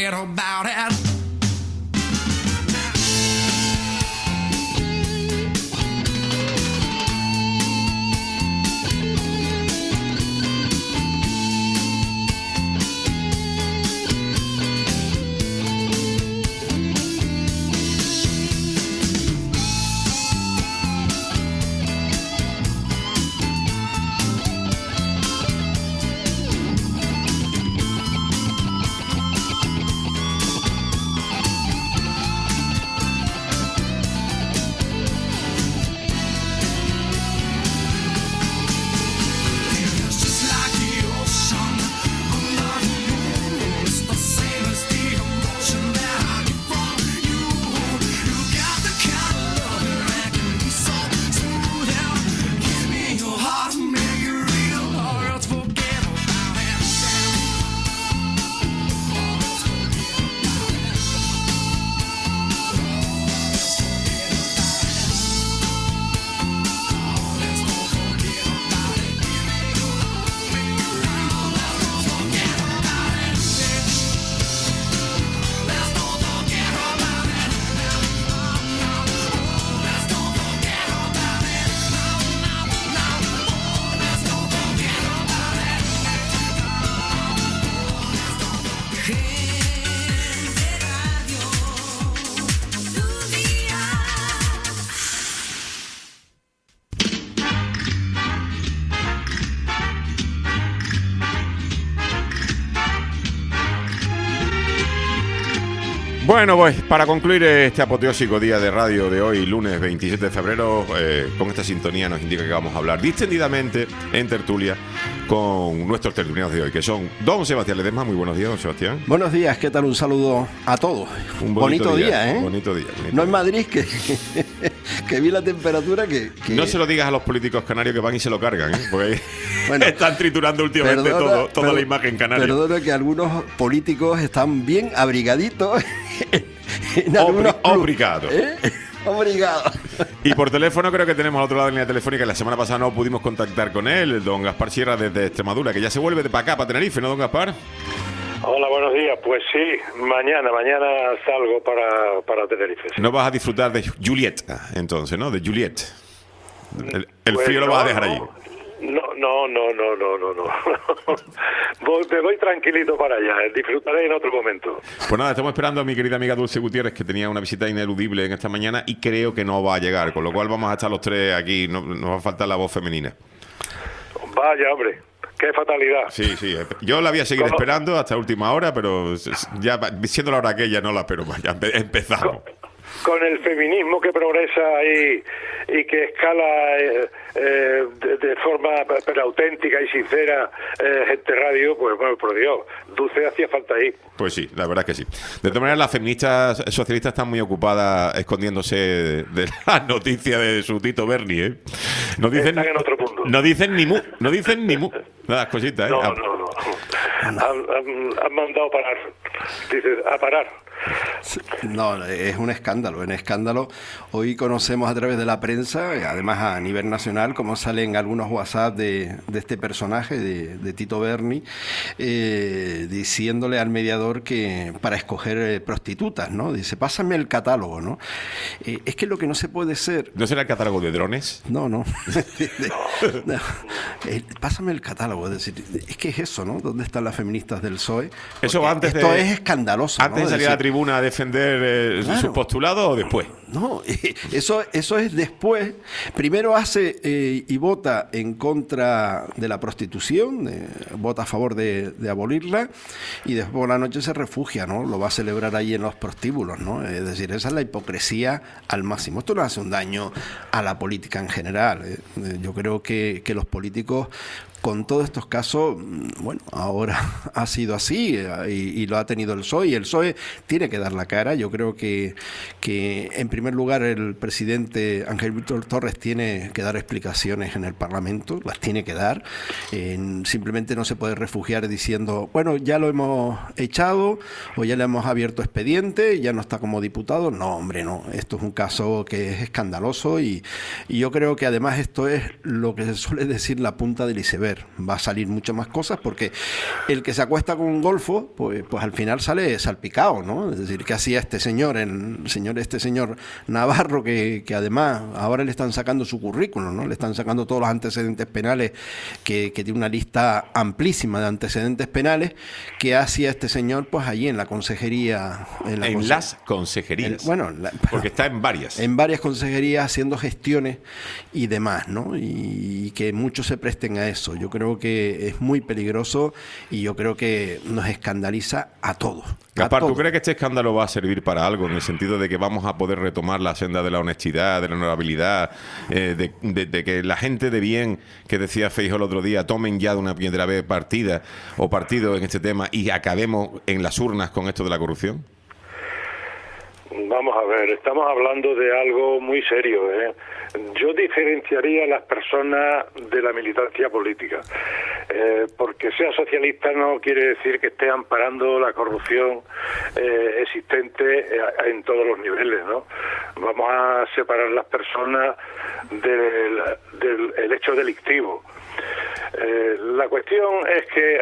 forget about it. Bueno, pues para concluir este apoteósico día de radio de hoy, lunes 27 de febrero, con esta sintonía nos indica que vamos a hablar distendidamente en tertulia con nuestros tertulianos de hoy, que son don Sebastián Ledesma. Muy buenos días, don Sebastián. Buenos días, ¿qué tal? Un saludo a todos. Un bonito día, ¿eh? Bonito día. No en Madrid, que vi la temperatura que... No se lo digas a los políticos canarios que van y se lo cargan, ¿eh? Porque bueno, están triturando últimamente toda la imagen canaria. Perdona que algunos políticos están bien abrigaditos en algunos obrigados. Obrigado. Y por teléfono creo que tenemos al otro lado de la línea telefónica. La semana pasada no pudimos contactar con él, el don Gaspar Sierra desde Extremadura, que ya se vuelve de para acá, para Tenerife, ¿no, don Gaspar? Hola, buenos días. Pues sí, mañana salgo para Tenerife. Sí. No vas a disfrutar de Juliet, entonces, ¿no? De Juliet. El pues frío lo vas a dejar allí. No. Me voy tranquilito para allá. Disfrutaré en otro momento. Pues nada, estamos esperando a mi querida amiga Dulce Gutiérrez, que tenía una visita ineludible en esta mañana y creo que no va a llegar, con lo cual vamos a estar los tres aquí. No, nos va a faltar la voz femenina. Vaya, hombre. ¡Qué fatalidad! Sí. Yo la voy a seguir esperando hasta última hora, pero ya siendo la hora aquella no la espero. Ya empezamos. Con el feminismo que progresa y que escala de forma pero auténtica y sincera Gente Radio, pues bueno, por Dios, Dulce hacía falta ahí. Pues sí, la verdad es que sí. De todas maneras, las feministas socialistas están muy ocupadas escondiéndose de las noticias de su Tito Berni, ¿eh? No dicen, están en otro mundo. No dicen ni mu. Las cositas, ¿eh? No. Han mandado parar. Dices, a parar. No, es un escándalo. Hoy conocemos a través de la prensa, además a nivel nacional, cómo salen algunos WhatsApp de este personaje, de Tito Berni, diciéndole al mediador que para escoger prostitutas, ¿no? Dice, pásame el catálogo, ¿no? Es que lo que no se puede ser... ¿No será el catálogo de drones? No. No. Pásame el catálogo, es decir, es que es eso, ¿no? ¿Dónde están las feministas del PSOE? Eso antes esto es escandaloso, ¿antes de salir a la tribuna a defender sus postulados o después? No, eso es después. Primero hace y vota en contra de la prostitución, vota a favor de abolirla, y después por la noche se refugia, ¿no? Lo va a celebrar ahí en los prostíbulos, ¿no? Es decir, esa es la hipocresía al máximo. Esto no hace un daño a la política en general. Yo creo que los políticos, con todos estos casos, bueno, ahora ha sido así y lo ha tenido el PSOE, y el PSOE tiene que dar la cara. Yo creo que en primer lugar el presidente Ángel Víctor Torres tiene que dar explicaciones en el Parlamento, las tiene que dar. Simplemente no se puede refugiar diciendo, bueno, ya lo hemos echado o ya le hemos abierto expediente, ya no está como diputado. No, hombre, no. Esto es un caso que es escandaloso y yo creo que además esto es lo que se suele decir la punta del iceberg. ver, va a salir muchas más cosas, porque el que se acuesta con un golfo, pues al final sale salpicado, ¿no? Es decir, ¿qué hacía este señor, este señor Navarro, que además ahora le están sacando su currículum, ¿no? Le están sacando todos los antecedentes penales, que tiene una lista amplísima de antecedentes penales. ¿Qué hacía este señor, pues allí en la consejería? Las consejerías. Porque está en varias. En varias consejerías haciendo gestiones y demás, ¿no? Y que muchos se presten a eso. Yo creo que es muy peligroso y yo creo que nos escandaliza a todos. Gaspar, ¿tú crees que este escándalo va a servir para algo, en el sentido de que vamos a poder retomar la senda de la honestidad, de la honorabilidad, de que la gente de bien, que decía Feijóo el otro día, tomen ya de una piedra vez partida o partido en este tema y acabemos en las urnas con esto de la corrupción? Vamos a ver, estamos hablando de algo muy serio, ¿eh? Yo diferenciaría a las personas de la militancia política, porque sea socialista no quiere decir que esté amparando la corrupción existente en todos los niveles, ¿no? Vamos a separar las personas del hecho delictivo. La cuestión es que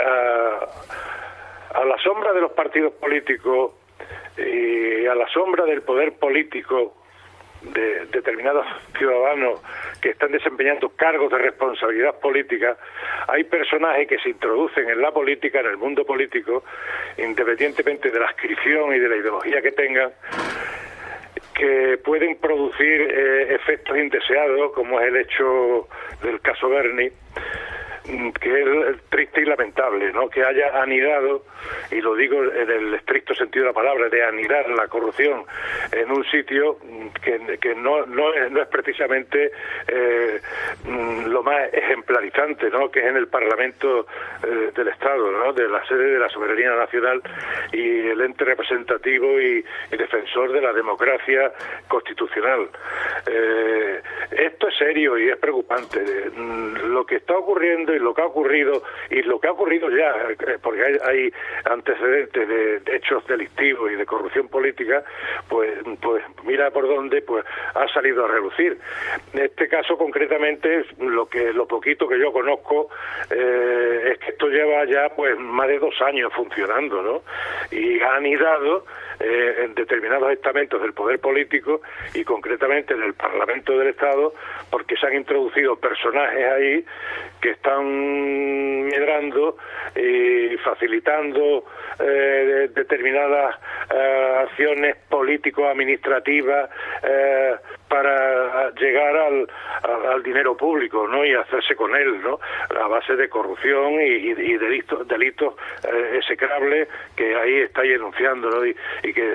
a la sombra de los partidos políticos y a la sombra del poder político de determinados ciudadanos que están desempeñando cargos de responsabilidad política, hay personajes que se introducen en la política, en el mundo político, independientemente de la adscripción y de la ideología que tengan, que pueden producir efectos indeseados, como es el hecho del caso Berni, que es triste y lamentable, ¿no? Que haya anidado, y lo digo en el estricto sentido de la palabra, de anidar la corrupción en un sitio que no es precisamente lo más ejemplarizante, ¿no? Que es en el Parlamento del Estado, ¿no? De la sede de la soberanía nacional y el ente representativo y defensor de la democracia constitucional. Esto es serio y es preocupante. Lo que está ocurriendo y lo que ha ocurrido ya, porque hay antecedentes de hechos delictivos y de corrupción política, pues mira por dónde pues ha salido a relucir. En este caso concretamente, lo poquito que yo conozco es que esto lleva ya pues más de 2 años funcionando, ¿no? Y ha anidado en determinados estamentos del poder político y concretamente en el Parlamento del Estado, porque se han introducido personajes ahí que están medrando y facilitando determinadas acciones político-administrativas para llegar al dinero público, ¿no? Y hacerse con él, ¿no? A base de corrupción y delitos execrables que ahí estáis denunciando, ¿no? Y que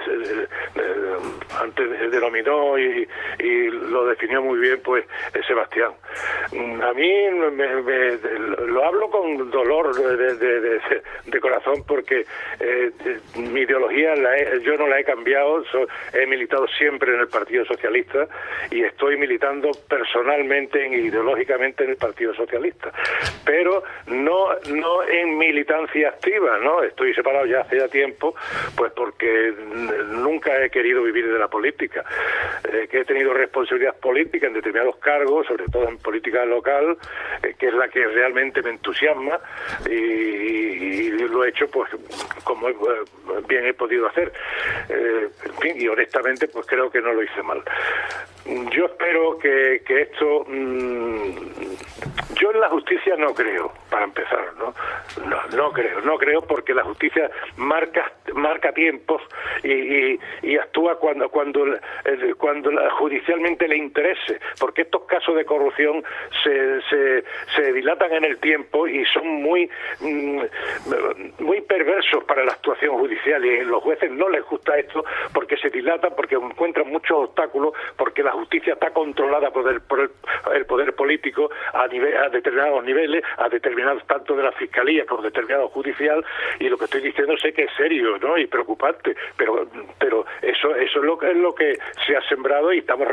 antes denominó y lo definió muy bien pues Sebastián. A mí lo hablo con dolor de corazón, porque mi ideología yo no la he cambiado, he militado siempre en el Partido Socialista y estoy militando personalmente e ideológicamente en el Partido Socialista, pero no en militancia activa, ¿no? Estoy separado ya hace ya tiempo, pues porque nunca he querido vivir de la política, que he tenido responsabilidad política en determinados cargos, sobre todo en política local, que es la que realmente me entusiasma, y lo he hecho pues como bien he podido hacer, en fin, y honestamente pues creo que no lo hice mal. Yo espero que esto yo en la justicia no creo, para empezar, no creo porque la justicia marca tiempos y actúa cuando judicialmente le interese, porque estos casos de corrupción se dilatan en el tiempo y son muy perversos para la actuación judicial, y a los jueces no les gusta esto porque se dilatan, porque encuentran muchos obstáculos, porque la justicia está controlada por el poder político a determinados niveles, a determinados tanto de la fiscalía como determinado judicial, y lo que estoy diciendo sé que es serio, ¿no? Y preocupante, pero eso es lo que se ha sembrado y estamos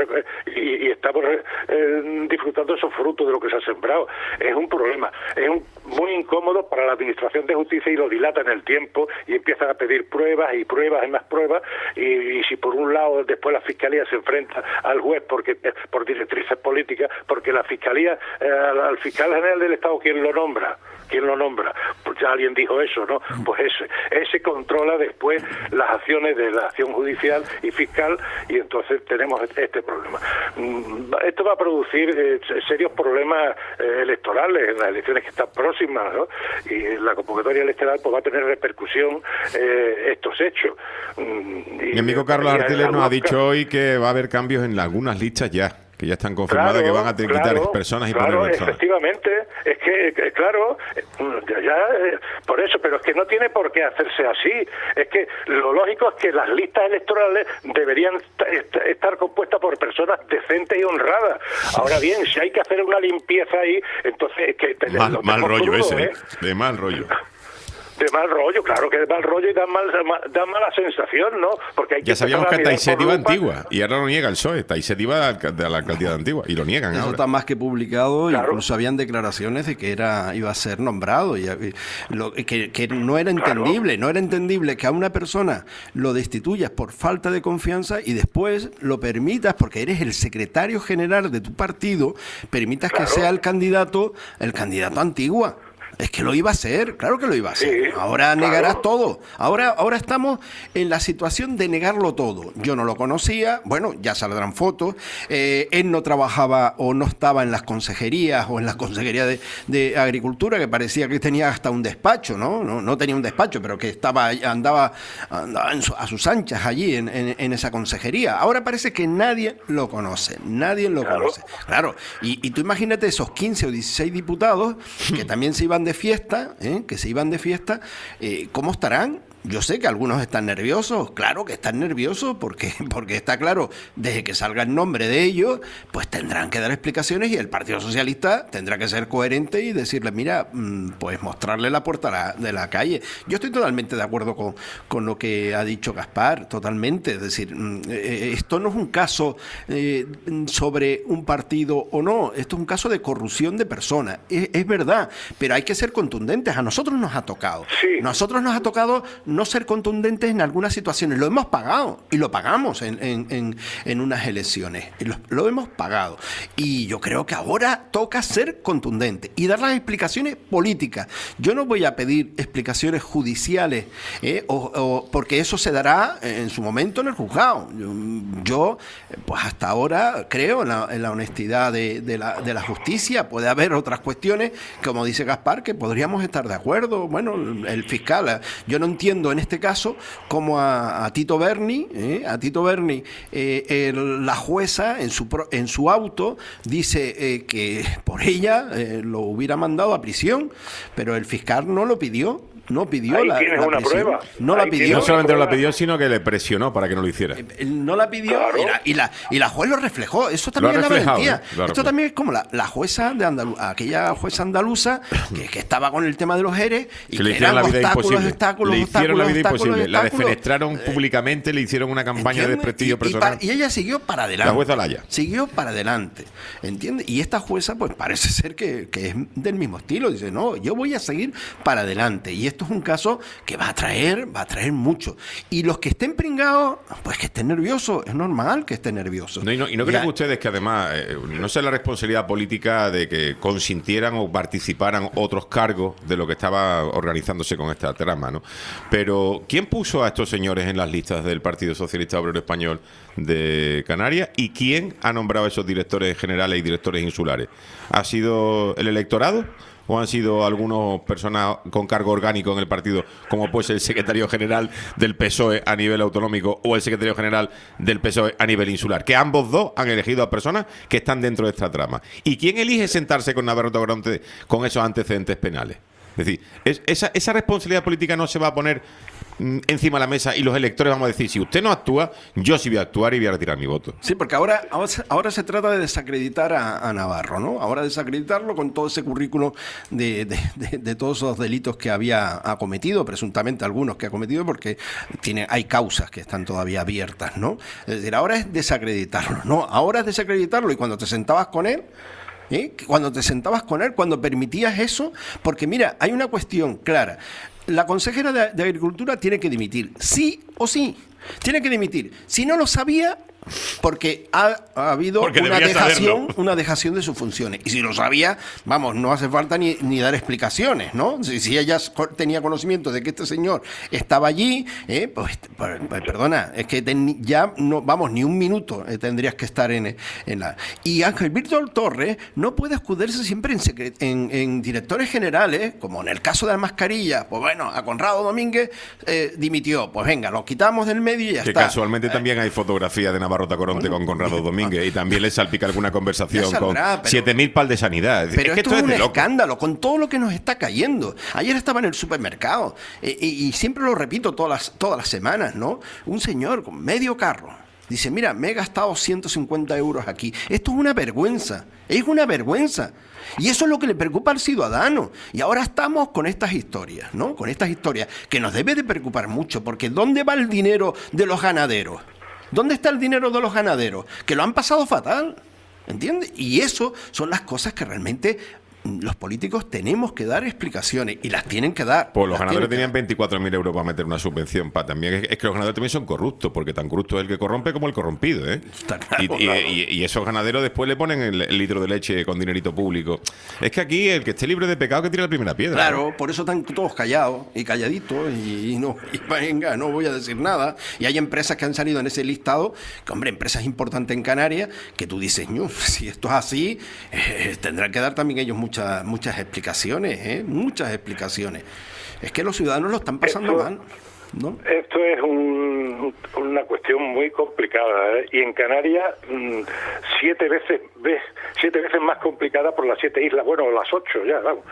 disfrutando esos frutos de lo que se ha sembrado. Es un problema, muy incómodo para la administración de justicia, y lo dilata en el tiempo y empiezan a pedir pruebas y más pruebas, y si por un lado después la fiscalía se enfrenta al juez por directrices políticas, porque la fiscalía al fiscal general del Estado, ¿quién lo nombra? ¿Quién lo nombra? Pues ya alguien dijo eso, ¿no? Pues ese controla después las acciones de la acción judicial y fiscal, y entonces tenemos este problema. Esto va a producir serios problemas electorales en las elecciones que están próximas, ¿no? Y la convocatoria electoral pues va a tener repercusión estos hechos. Mi amigo Carlos Artiles nos ha dicho hoy que va a haber cambios en algunas listas ya, que ya están confirmadas, que van a quitar personas y poner personas. Efectivamente, es que claro, por eso, pero es que no tiene por qué hacerse así. Es que lo lógico es que las listas electorales deberían estar compuestas por personas decentes y honradas. Ahora bien, si hay que hacer una limpieza ahí, entonces es que mal rollo crudo, ese, de mal rollo. De mal rollo, claro que de mal rollo, y da mala sensación, ¿no? Porque hay que ya sabíamos que Taiset iba a Antigua, y ahora lo niega el PSOE. Taiset iba a la alcaldía de Antigua, y lo niegan eso ahora. Está más que publicado, claro. Incluso habían declaraciones de que iba a ser nombrado, que no era entendible, no era entendible que a una persona lo destituyas por falta de confianza y después lo permitas, porque eres el secretario general de tu partido, permitas que sea el candidato a Antigua. Es que lo iba a hacer, claro que lo iba a hacer. Sí, ahora negarás todo. Ahora estamos en la situación de negarlo todo. Yo no lo conocía, bueno, ya saldrán fotos. Él no trabajaba o no estaba en las consejerías o en la consejería de Agricultura, que parecía que tenía hasta un despacho, ¿no? No tenía un despacho, pero que andaba a sus anchas allí en esa consejería. Ahora parece que nadie lo conoce, conoce. Claro, y tú imagínate esos 15 o 16 diputados que también se iban de fiesta, ¿cómo estarán? Yo sé que algunos están nerviosos, claro que están nerviosos, porque está claro, desde que salga el nombre de ellos, pues tendrán que dar explicaciones, y el Partido Socialista tendrá que ser coherente y decirle, mira, pues mostrarle la puerta de la calle. Yo estoy totalmente de acuerdo con lo que ha dicho Gaspar, totalmente. Es decir, esto no es un caso sobre un partido o no, esto es un caso de corrupción de personas. Es verdad, pero hay que ser contundentes. A nosotros nos ha tocado. Sí. Nosotros nos ha tocado no ser contundentes en algunas situaciones. Lo hemos pagado y lo pagamos en unas elecciones. Lo hemos pagado. Y yo creo que ahora toca ser contundente y dar las explicaciones políticas. Yo no voy a pedir explicaciones judiciales, porque eso se dará en su momento en el juzgado. Yo pues hasta ahora creo en la honestidad de la justicia. Puede haber otras cuestiones, como dice Gaspar, que podríamos estar de acuerdo. Bueno, el fiscal, yo no entiendo en este caso como a Tito Berni, la jueza en su auto dice que por ella lo hubiera mandado a prisión, pero el fiscal no lo pidió. No pidió ahí la tienes una prisión. prueba. No la pidió. No solamente no la pidió, sino que le presionó para que no lo hiciera. No la pidió, claro. y la juez lo reflejó. Eso también es la valentía. Esto también es como la jueza de aquella jueza andaluza que estaba con el tema de los ERE y le hicieron la vida imposible. Le hicieron la vida imposible. La defenestraron públicamente, le hicieron una campaña de desprestigio personal. Y ella siguió para adelante. La jueza Olaya. Siguió para adelante. ¿Entiendes? Y esta jueza, pues parece ser que es del mismo estilo. Dice, no, yo voy a seguir para adelante. Y esto es un caso que va a traer mucho. Y los que estén pringados, pues que estén nerviosos. Es normal que estén nerviosos. No creen ustedes que además, no sea la responsabilidad política de que consintieran o participaran otros cargos de lo que estaba organizándose con esta trama, ¿no? Pero, ¿quién puso a estos señores en las listas del Partido Socialista Obrero Español de Canarias? ¿Y quién ha nombrado a esos directores generales y directores insulares? ¿Ha sido el electorado? ¿O han sido algunas personas con cargo orgánico en el partido, como puede ser el secretario general del PSOE a nivel autonómico o el secretario general del PSOE a nivel insular? Que ambos dos han elegido a personas que están dentro de esta trama. ¿Y quién elige sentarse con Navarro Tagoronte con esos antecedentes penales? Es decir, esa responsabilidad política no se va a poner encima de la mesa y los electores vamos a decir, si usted no actúa, yo sí voy a actuar y voy a retirar mi voto. Sí, porque ahora se trata de desacreditar a Navarro, ¿no? Ahora desacreditarlo con todo ese currículo de todos esos delitos que había cometido, presuntamente algunos que ha cometido, porque hay causas que están todavía abiertas, ¿no? Es decir, ahora es desacreditarlo, ¿no? Ahora es desacreditarlo, y cuando te sentabas con él, cuando permitías eso, porque mira, hay una cuestión clara. La consejera de Agricultura tiene que dimitir, sí o sí. Tiene que dimitir. Si no lo sabía, porque ha habido Porque una debería saberlo. dejación de sus funciones. Y si lo sabía, vamos, no hace falta ni dar explicaciones, ¿no? Si ella tenía conocimiento de que este señor estaba allí, pues perdona, es que ya no, vamos, ni un minuto tendrías que estar en la... Y Ángel Víctor Torres no puede escudarse siempre en directores generales, como en el caso de la mascarilla. Pues bueno, a Conrado Domínguez dimitió. Pues venga, lo quitamos del medio y ya Que está. casualmente también hay fotografía de Navarro Tacoronte con Conrado Domínguez y también le salpica alguna conversación Ya saldrá, con 7.000 pal de sanidad. Pero es que esto es un de loco. escándalo con todo lo que nos está cayendo. Ayer estaba en el supermercado y siempre lo repito todas las semanas, ¿no? Un señor con medio carro dice, mira, me he gastado 150 euros aquí. Esto es una vergüenza, es una vergüenza. Y eso es lo que le preocupa al ciudadano. Y ahora estamos con estas historias, ¿no? Con estas historias que nos debe de preocupar mucho, porque ¿dónde va el dinero de los ganaderos? ¿Dónde está el dinero de los ganaderos? Que lo han pasado fatal, ¿entiendes? Y eso son las cosas que realmente los políticos tenemos que dar explicaciones y las tienen que dar. Pues los ganadores tenían 24.000 euros para meter una subvención. También es que los ganadores también son corruptos, porque tan corrupto es el que corrompe como el corrompido, ¿eh? Y esos ganaderos después le ponen el litro de leche con dinerito público. Es que aquí el que esté libre de pecado que tire la primera piedra. Claro, ¿no? por eso están todos callados y calladitos y venga, no voy a decir nada. Y hay empresas que han salido en ese listado, que hombre, empresas importantes en Canarias, que tú dices, "No, si esto es así, tendrán que dar también ellos muchas explicaciones, muchas explicaciones. Es que los ciudadanos lo están pasando mal, ¿no? Esto es una cuestión muy complicada, ¿eh? Y en Canarias 7 veces más complicada por las 7 islas, bueno, las 8 ya, vamos.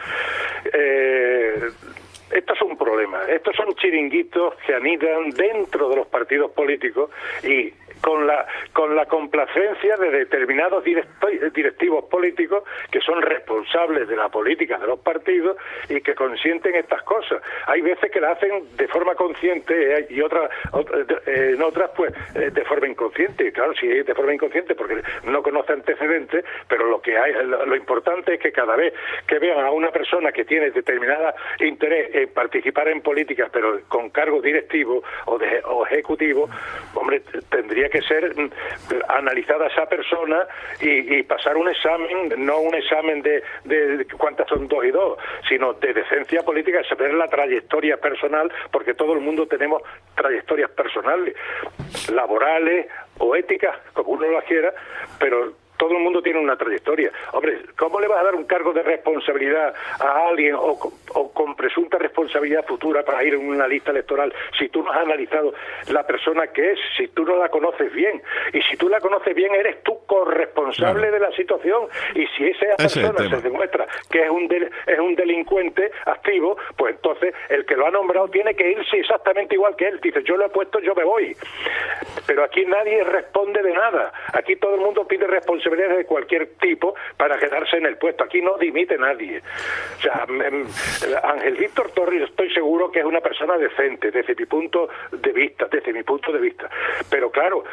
Estos son problemas, estos son chiringuitos que anidan dentro de los partidos políticos y con la complacencia de determinados directivos políticos que son responsables de la política de los partidos y que consienten estas cosas. Hay veces que las hacen de forma consciente y en otras pues de forma inconsciente. Claro, sí, de forma inconsciente porque no conoce antecedentes, pero lo importante es que cada vez que vean a una persona que tiene determinada interés en participar en política, pero con cargo directivo o ejecutivo, hombre, tendría que ser analizada esa persona y pasar un examen, no un examen de cuántas son 2 y 2, sino de decencia política, saber la trayectoria personal, porque todo el mundo tenemos trayectorias personales, laborales o éticas, como uno las quiera, pero todo el mundo tiene una trayectoria. Hombre, ¿cómo le vas a dar un cargo de responsabilidad a alguien o con presunta responsabilidad futura para ir en una lista electoral si tú no has analizado la persona que es, si tú no la conoces bien? Y si tú la conoces bien, eres tú corresponsable de la situación. Y si esa persona se demuestra que es un delincuente activo, pues entonces el que lo ha nombrado tiene que irse exactamente igual que él. Dice, yo lo he puesto, yo me voy. Pero aquí nadie responde de nada. Aquí todo el mundo pide responsabilidad de cualquier tipo para quedarse en el puesto. Aquí no dimite nadie. O sea, Ángel Víctor Torres estoy seguro que es una persona decente desde mi punto de vista, pero claro,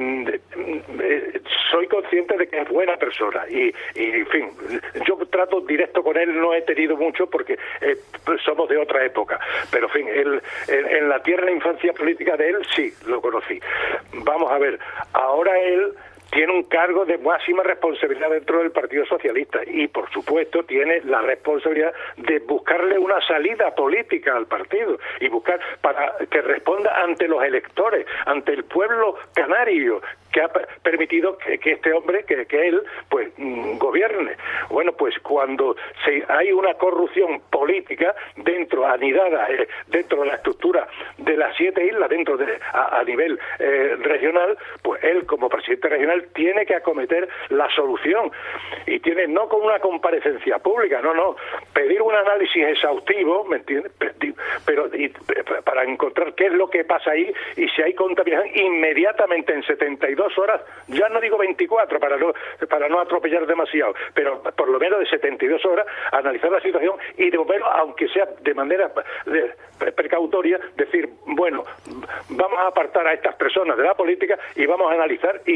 soy consciente de que es buena persona y en fin, yo trato directo con él, no he tenido mucho porque somos de otra época, pero en fin, en la tierna infancia política de él sí lo conocí. Vamos a ver, ahora él tiene un cargo de máxima responsabilidad dentro del Partido Socialista y, por supuesto, tiene la responsabilidad de buscarle una salida política al partido y buscar para que responda ante los electores, ante el pueblo canario que ha permitido que este hombre, que él, pues gobierne. Bueno, pues cuando hay una corrupción política anidada dentro de la estructura de las 7 islas, a nivel regional, pues él como presidente regional tiene que acometer la solución y tiene no con una comparecencia pública, no, pedir un análisis exhaustivo, ¿me entiendes? Pero para encontrar qué es lo que pasa ahí y si hay contaminación inmediatamente en 72 horas, ya no digo 24 para no atropellar demasiado, pero por lo menos de 72 horas analizar la situación y de momento, aunque sea de manera precautoria, decir, bueno, vamos a apartar a estas personas de la política y vamos a analizar y por supuesto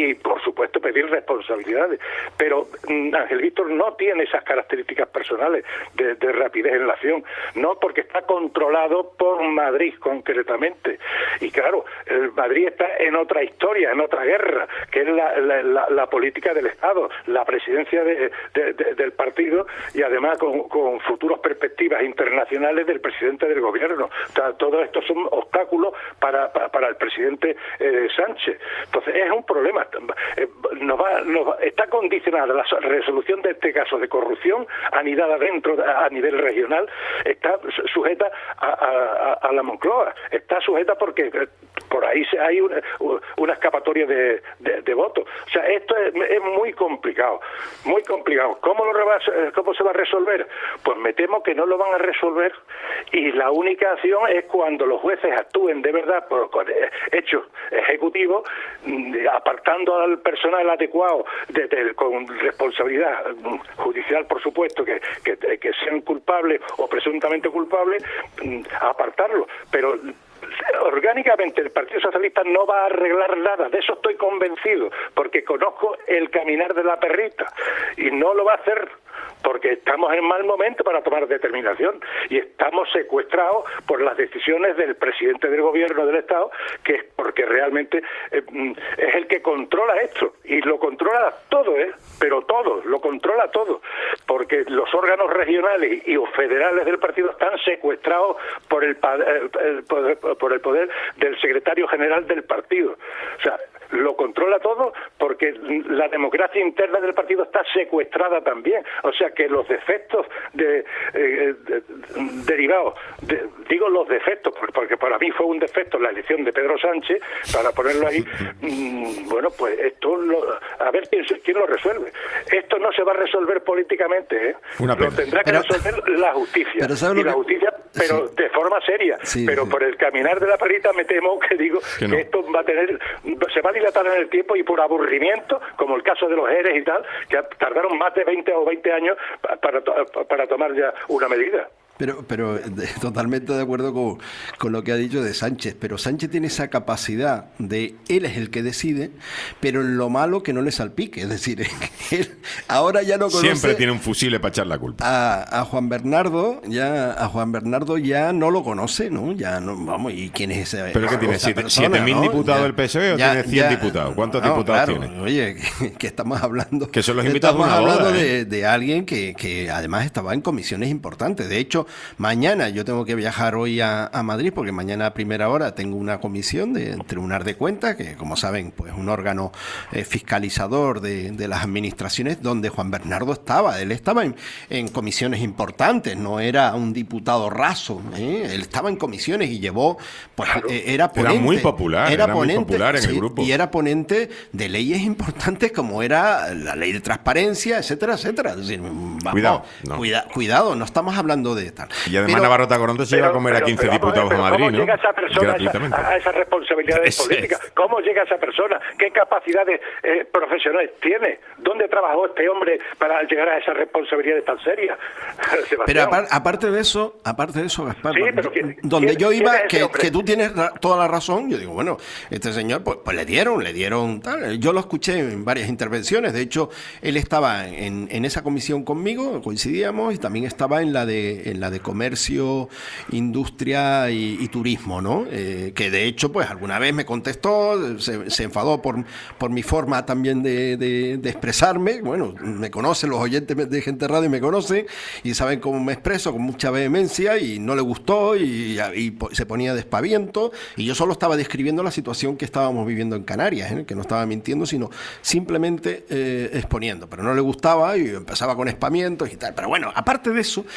supuesto, pedir responsabilidades. Pero Ángel Víctor no tiene esas características personales de rapidez en la acción, no, porque está controlado por Madrid concretamente. Y claro, el Madrid está en otra historia, en otra guerra, que es la política del Estado, la presidencia del partido, y además con futuras perspectivas internacionales del presidente del gobierno. O sea, todo esto son obstáculos para el presidente Sánchez. Entonces es un problema. Está condicionada la resolución de este caso de corrupción anidada dentro a nivel regional, está sujeta a la Moncloa, está sujeta porque por ahí hay una escapatoria de votos. O sea, esto es muy complicado, muy complicado. ¿Cómo se va a resolver? Pues me temo que no lo van a resolver, y la única acción es cuando los jueces actúen de verdad con hechos ejecutivos, apartando al personal adecuado con responsabilidad judicial, por supuesto, que sean culpables o presuntamente culpables, apartarlo. Pero orgánicamente el Partido Socialista no va a arreglar nada, de eso estoy convencido, porque conozco el caminar de la perrita, y no lo va a hacer, porque estamos en mal momento para tomar determinación, y estamos secuestrados por las decisiones del presidente del gobierno del Estado, que es porque realmente es el que controla esto, y lo controla todo, pero todo, lo controla todo, porque los órganos regionales y federales del partido están secuestrados por el poder del secretario general del partido. O sea, lo controla todo porque la democracia interna del partido está secuestrada también. O sea que los defectos derivados, digo los defectos, porque para mí fue un defecto la elección de Pedro Sánchez, para ponerlo ahí, bueno, pues esto, a ver quién lo resuelve. Esto no se va a resolver políticamente, Una pena. Lo tendrá que resolver la justicia, pero Sí. de forma seria. Sí, pero sí. por el caminar de la perrita me temo que no. esto se va a dilatar en el tiempo, y por aburrimiento, como el caso de los ERES y tal, que tardaron más de 20 años para tomar ya una medida. Pero totalmente de acuerdo con lo que ha dicho de Sánchez, pero Sánchez tiene esa capacidad de, él es el que decide, pero en lo malo que no le salpique, es decir, él ahora ya no conoce. Siempre tiene un fusil para echar la culpa. A Juan Bernardo ya no lo conoce, ¿no? Ya no, vamos, ¿y quién es ese? ¿Pero qué tiene? esa ¿7.000 ¿no? diputados Ya- del PSOE o ya- tiene 100 ya- diputados? ¿Cuántos no, diputados claro, tiene? Oye, que estamos hablando. Que son los invitados de estamos una boda, hablando de alguien que además estaba en comisiones importantes. De hecho, mañana yo tengo que viajar hoy a Madrid, porque mañana a primera hora tengo una comisión de Tribunal de Cuentas, que como saben, pues un órgano fiscalizador de las administraciones, donde Juan Bernardo estaba. Él estaba en comisiones importantes, no era un diputado raso, él estaba en comisiones y llevó, pues era ponente. Era muy popular, era muy popular en el sí, grupo. Y era ponente de leyes importantes como era la ley de transparencia, etcétera, etcétera. Es decir, vamos, cuidado, no estamos hablando de tal. Y además Navarro Tacoronte se iba a comer a 15 diputados a Madrid, ¿cómo ¿no? llega esa persona Gratuitamente. a esas responsabilidades políticas? ¿Cómo llega esa persona? ¿Qué capacidades profesionales tiene? ¿Dónde trabajó este hombre para llegar a esas responsabilidades tan serias? Pero aparte de eso, Gaspar, Sí, pero donde yo iba, ¿quién es ese hombre? que tú tienes toda la razón, yo digo, bueno, este señor, pues le dieron tal. Yo lo escuché en varias intervenciones. De hecho, él estaba en esa comisión conmigo, coincidíamos, y también estaba en la de comercio, industria y turismo, ¿no? Que de hecho, pues alguna vez me contestó, se enfadó por mi forma también de expresarme. Bueno, me conocen los oyentes de Gente Radio, me conocen y saben cómo me expreso, con mucha vehemencia, y no le gustó y se ponía de espaviento, y yo solo estaba describiendo la situación que estábamos viviendo en Canarias, que no estaba mintiendo, sino simplemente exponiendo, pero no le gustaba y empezaba con espamientos y tal. Pero bueno, aparte de eso,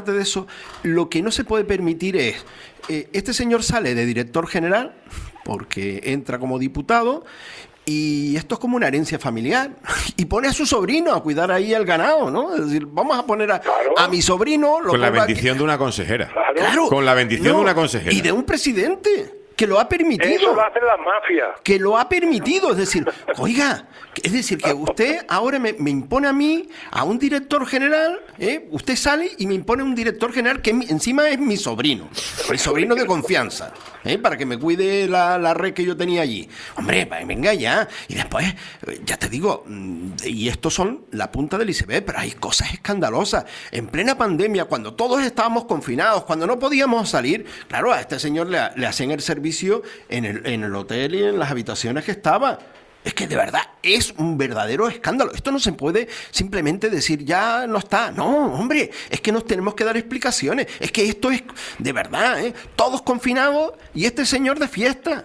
lo que no se puede permitir es, este señor sale de director general porque entra como diputado, y esto es como una herencia familiar, y pone a su sobrino a cuidar ahí el ganado, ¿no? Es decir, vamos a poner a mi sobrino... Con la bendición de una consejera. Claro. Con la bendición de una consejera. Y de un presidente que lo ha permitido. Eso lo hacen las mafias. Que lo ha permitido, es decir, oiga, es decir, que usted ahora me impone a mí, a un director general, usted sale y me impone un director general que encima es mi sobrino de confianza, para que me cuide la red que yo tenía allí. Hombre, venga ya. Y después, ya te digo, y estos son la punta del iceberg, pero hay cosas escandalosas. En plena pandemia, cuando todos estábamos confinados, cuando no podíamos salir, claro, a este señor le hacían el servicio en el hotel y en las habitaciones que estaba. Es que de verdad es un verdadero escándalo. Esto no se puede simplemente decir ya no está. No, hombre, es que nos tenemos que dar explicaciones. Es que esto es de verdad, todos confinados y este señor de fiesta.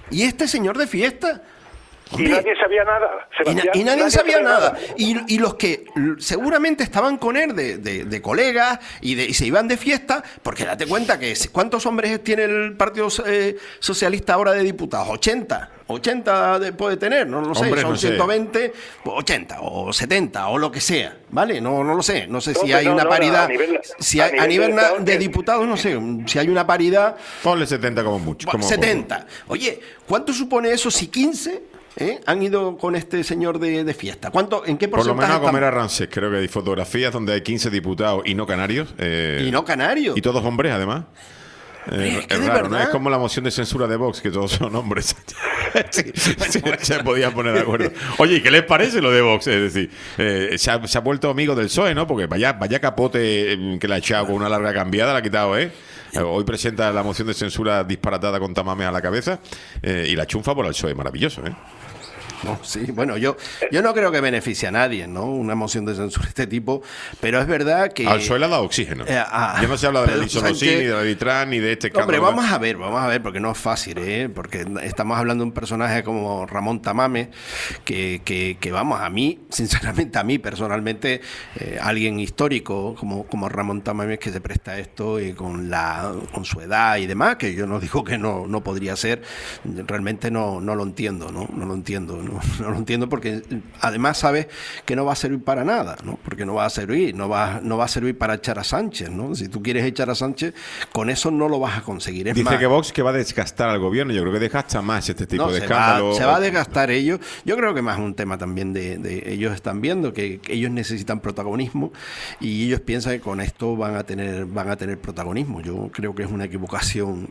Hombre, y nadie sabía nada. Y nadie sabía nada. Y los que seguramente estaban con él de colegas y se iban de fiesta, porque date cuenta que ¿cuántos hombres tiene el Partido Socialista ahora de diputados? 80 puede tener, no lo sé, Hombre, son no sé. 120, 80 o 70 o lo que sea, ¿vale? No lo sé, no sé si Entonces, hay una paridad, a nivel Estado, de diputados, no sé, si hay una paridad. Ponle 70 como mucho. 70. Oye, ¿cuánto supone eso si 15 han ido con este señor de fiesta? ¿En qué Por lo porcentaje menos a comer estamos? arrances. Creo que hay fotografías donde hay 15 diputados y no canarios. Y no canarios. Y todos hombres, además. Es que es de raro, ¿no? verdad. Es como la moción de censura de Vox, que todos son hombres. Sí, se podían poner de acuerdo. Oye, ¿y qué les parece lo de Vox? Es decir, se ha vuelto amigo del PSOE, ¿no? Porque vaya capote que le ha echado con una larga cambiada, la ha quitado, Hoy presenta la moción de censura disparatada con Tamames a la cabeza y la chunfa por el PSOE. Maravilloso, No, sí, bueno, yo no creo que beneficie a nadie, ¿no? Una moción de censura de este tipo, pero es verdad que... Al PSOE le ha dado oxígeno. Ya no se habla de la Pedro Lisolosí, Sánchez- ni de la Litran, ni de este escándalo. Hombre, vamos a ver, porque no es fácil, porque estamos hablando de un personaje como Ramón Tamames, que vamos, a mí, sinceramente, personalmente, alguien histórico como Ramón Tamames que se presta a esto y con su edad y demás, que yo no digo que no podría ser, realmente no lo entiendo, ¿no? No lo entiendo porque además sabes que no va a servir para nada, ¿no? Porque no va a servir para echar a Sánchez, ¿no? Si tú quieres echar a Sánchez, con eso no lo vas a conseguir. Es Dice más, que Vox que va a desgastar al gobierno. Yo creo que desgasta más este tipo de se escándalos. va a desgastar ellos. Yo creo que más un tema también de ellos están viendo que ellos necesitan protagonismo y ellos piensan que con esto van a tener protagonismo. Yo creo que es una equivocación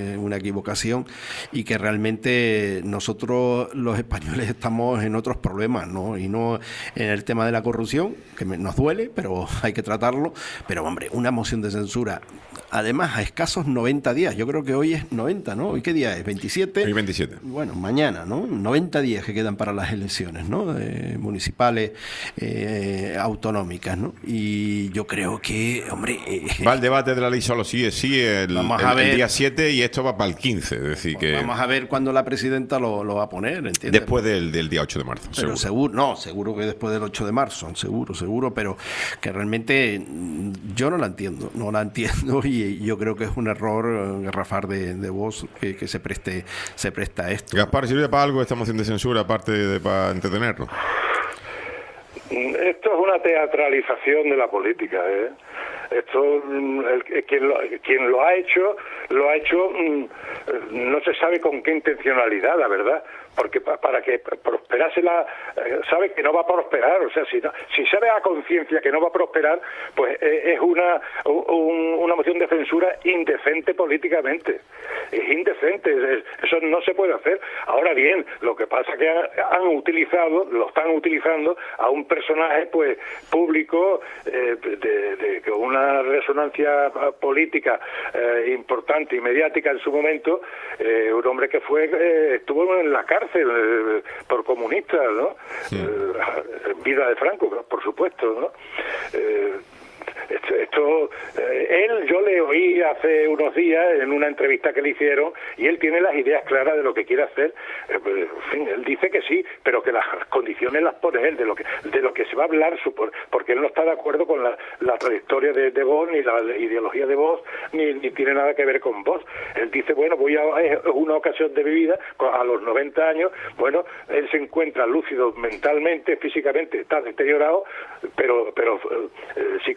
y que realmente nosotros los españoles estamos en otros problemas, ¿no? Y no en el tema de la corrupción, que nos duele, pero hay que tratarlo. Pero hombre, una moción de censura, además a escasos 90 días, yo creo que hoy es 90, ¿no? ¿Hoy qué día es? 27. Hoy 27. Bueno, mañana, ¿no? 90 días que quedan para las elecciones, ¿no? Municipales, autonómicas, ¿no? Y yo creo que, hombre... va el debate de la ley solo sí el ver. día 7 y esto va para el 15. Es decir, que Vamos a ver cuándo la presidenta lo va a poner, ¿entiendes? después del día 8 de marzo. Pero seguro que después del 8 de marzo, seguro, pero que realmente yo no la entiendo y yo creo que es un error garrafal de voz que se presta a esto. Gaspar, ¿sirve para algo esta moción de censura aparte de para entretenernos? Esto es una teatralización de la política, Esto, quien lo ha hecho, no se sabe con qué intencionalidad, la verdad, porque para que prosperase sabe que no va a prosperar, o sea, si sabe a conciencia que no va a prosperar, pues es una moción de censura indecente políticamente, es indecente, eso no se puede hacer. Ahora bien, lo que pasa es que lo están utilizando a un personaje pues público con una resonancia política importante y mediática en su momento, un hombre que estuvo en la cárcel por comunista, ¿no? Sí. Vida de Franco, por supuesto, ¿no? Yo le oí hace unos días en una entrevista que le hicieron y él tiene las ideas claras de lo que quiere hacer. En fin, él dice que sí, pero que las condiciones las pone él, de lo que se va a hablar, porque él no está de acuerdo con la trayectoria de Vox, ni la ideología de Vox, ni tiene nada que ver con Vox. Él dice, bueno, es una ocasión de mi vida, a los 90 años, bueno, él se encuentra lúcido mentalmente, físicamente, está deteriorado, pero psicológicamente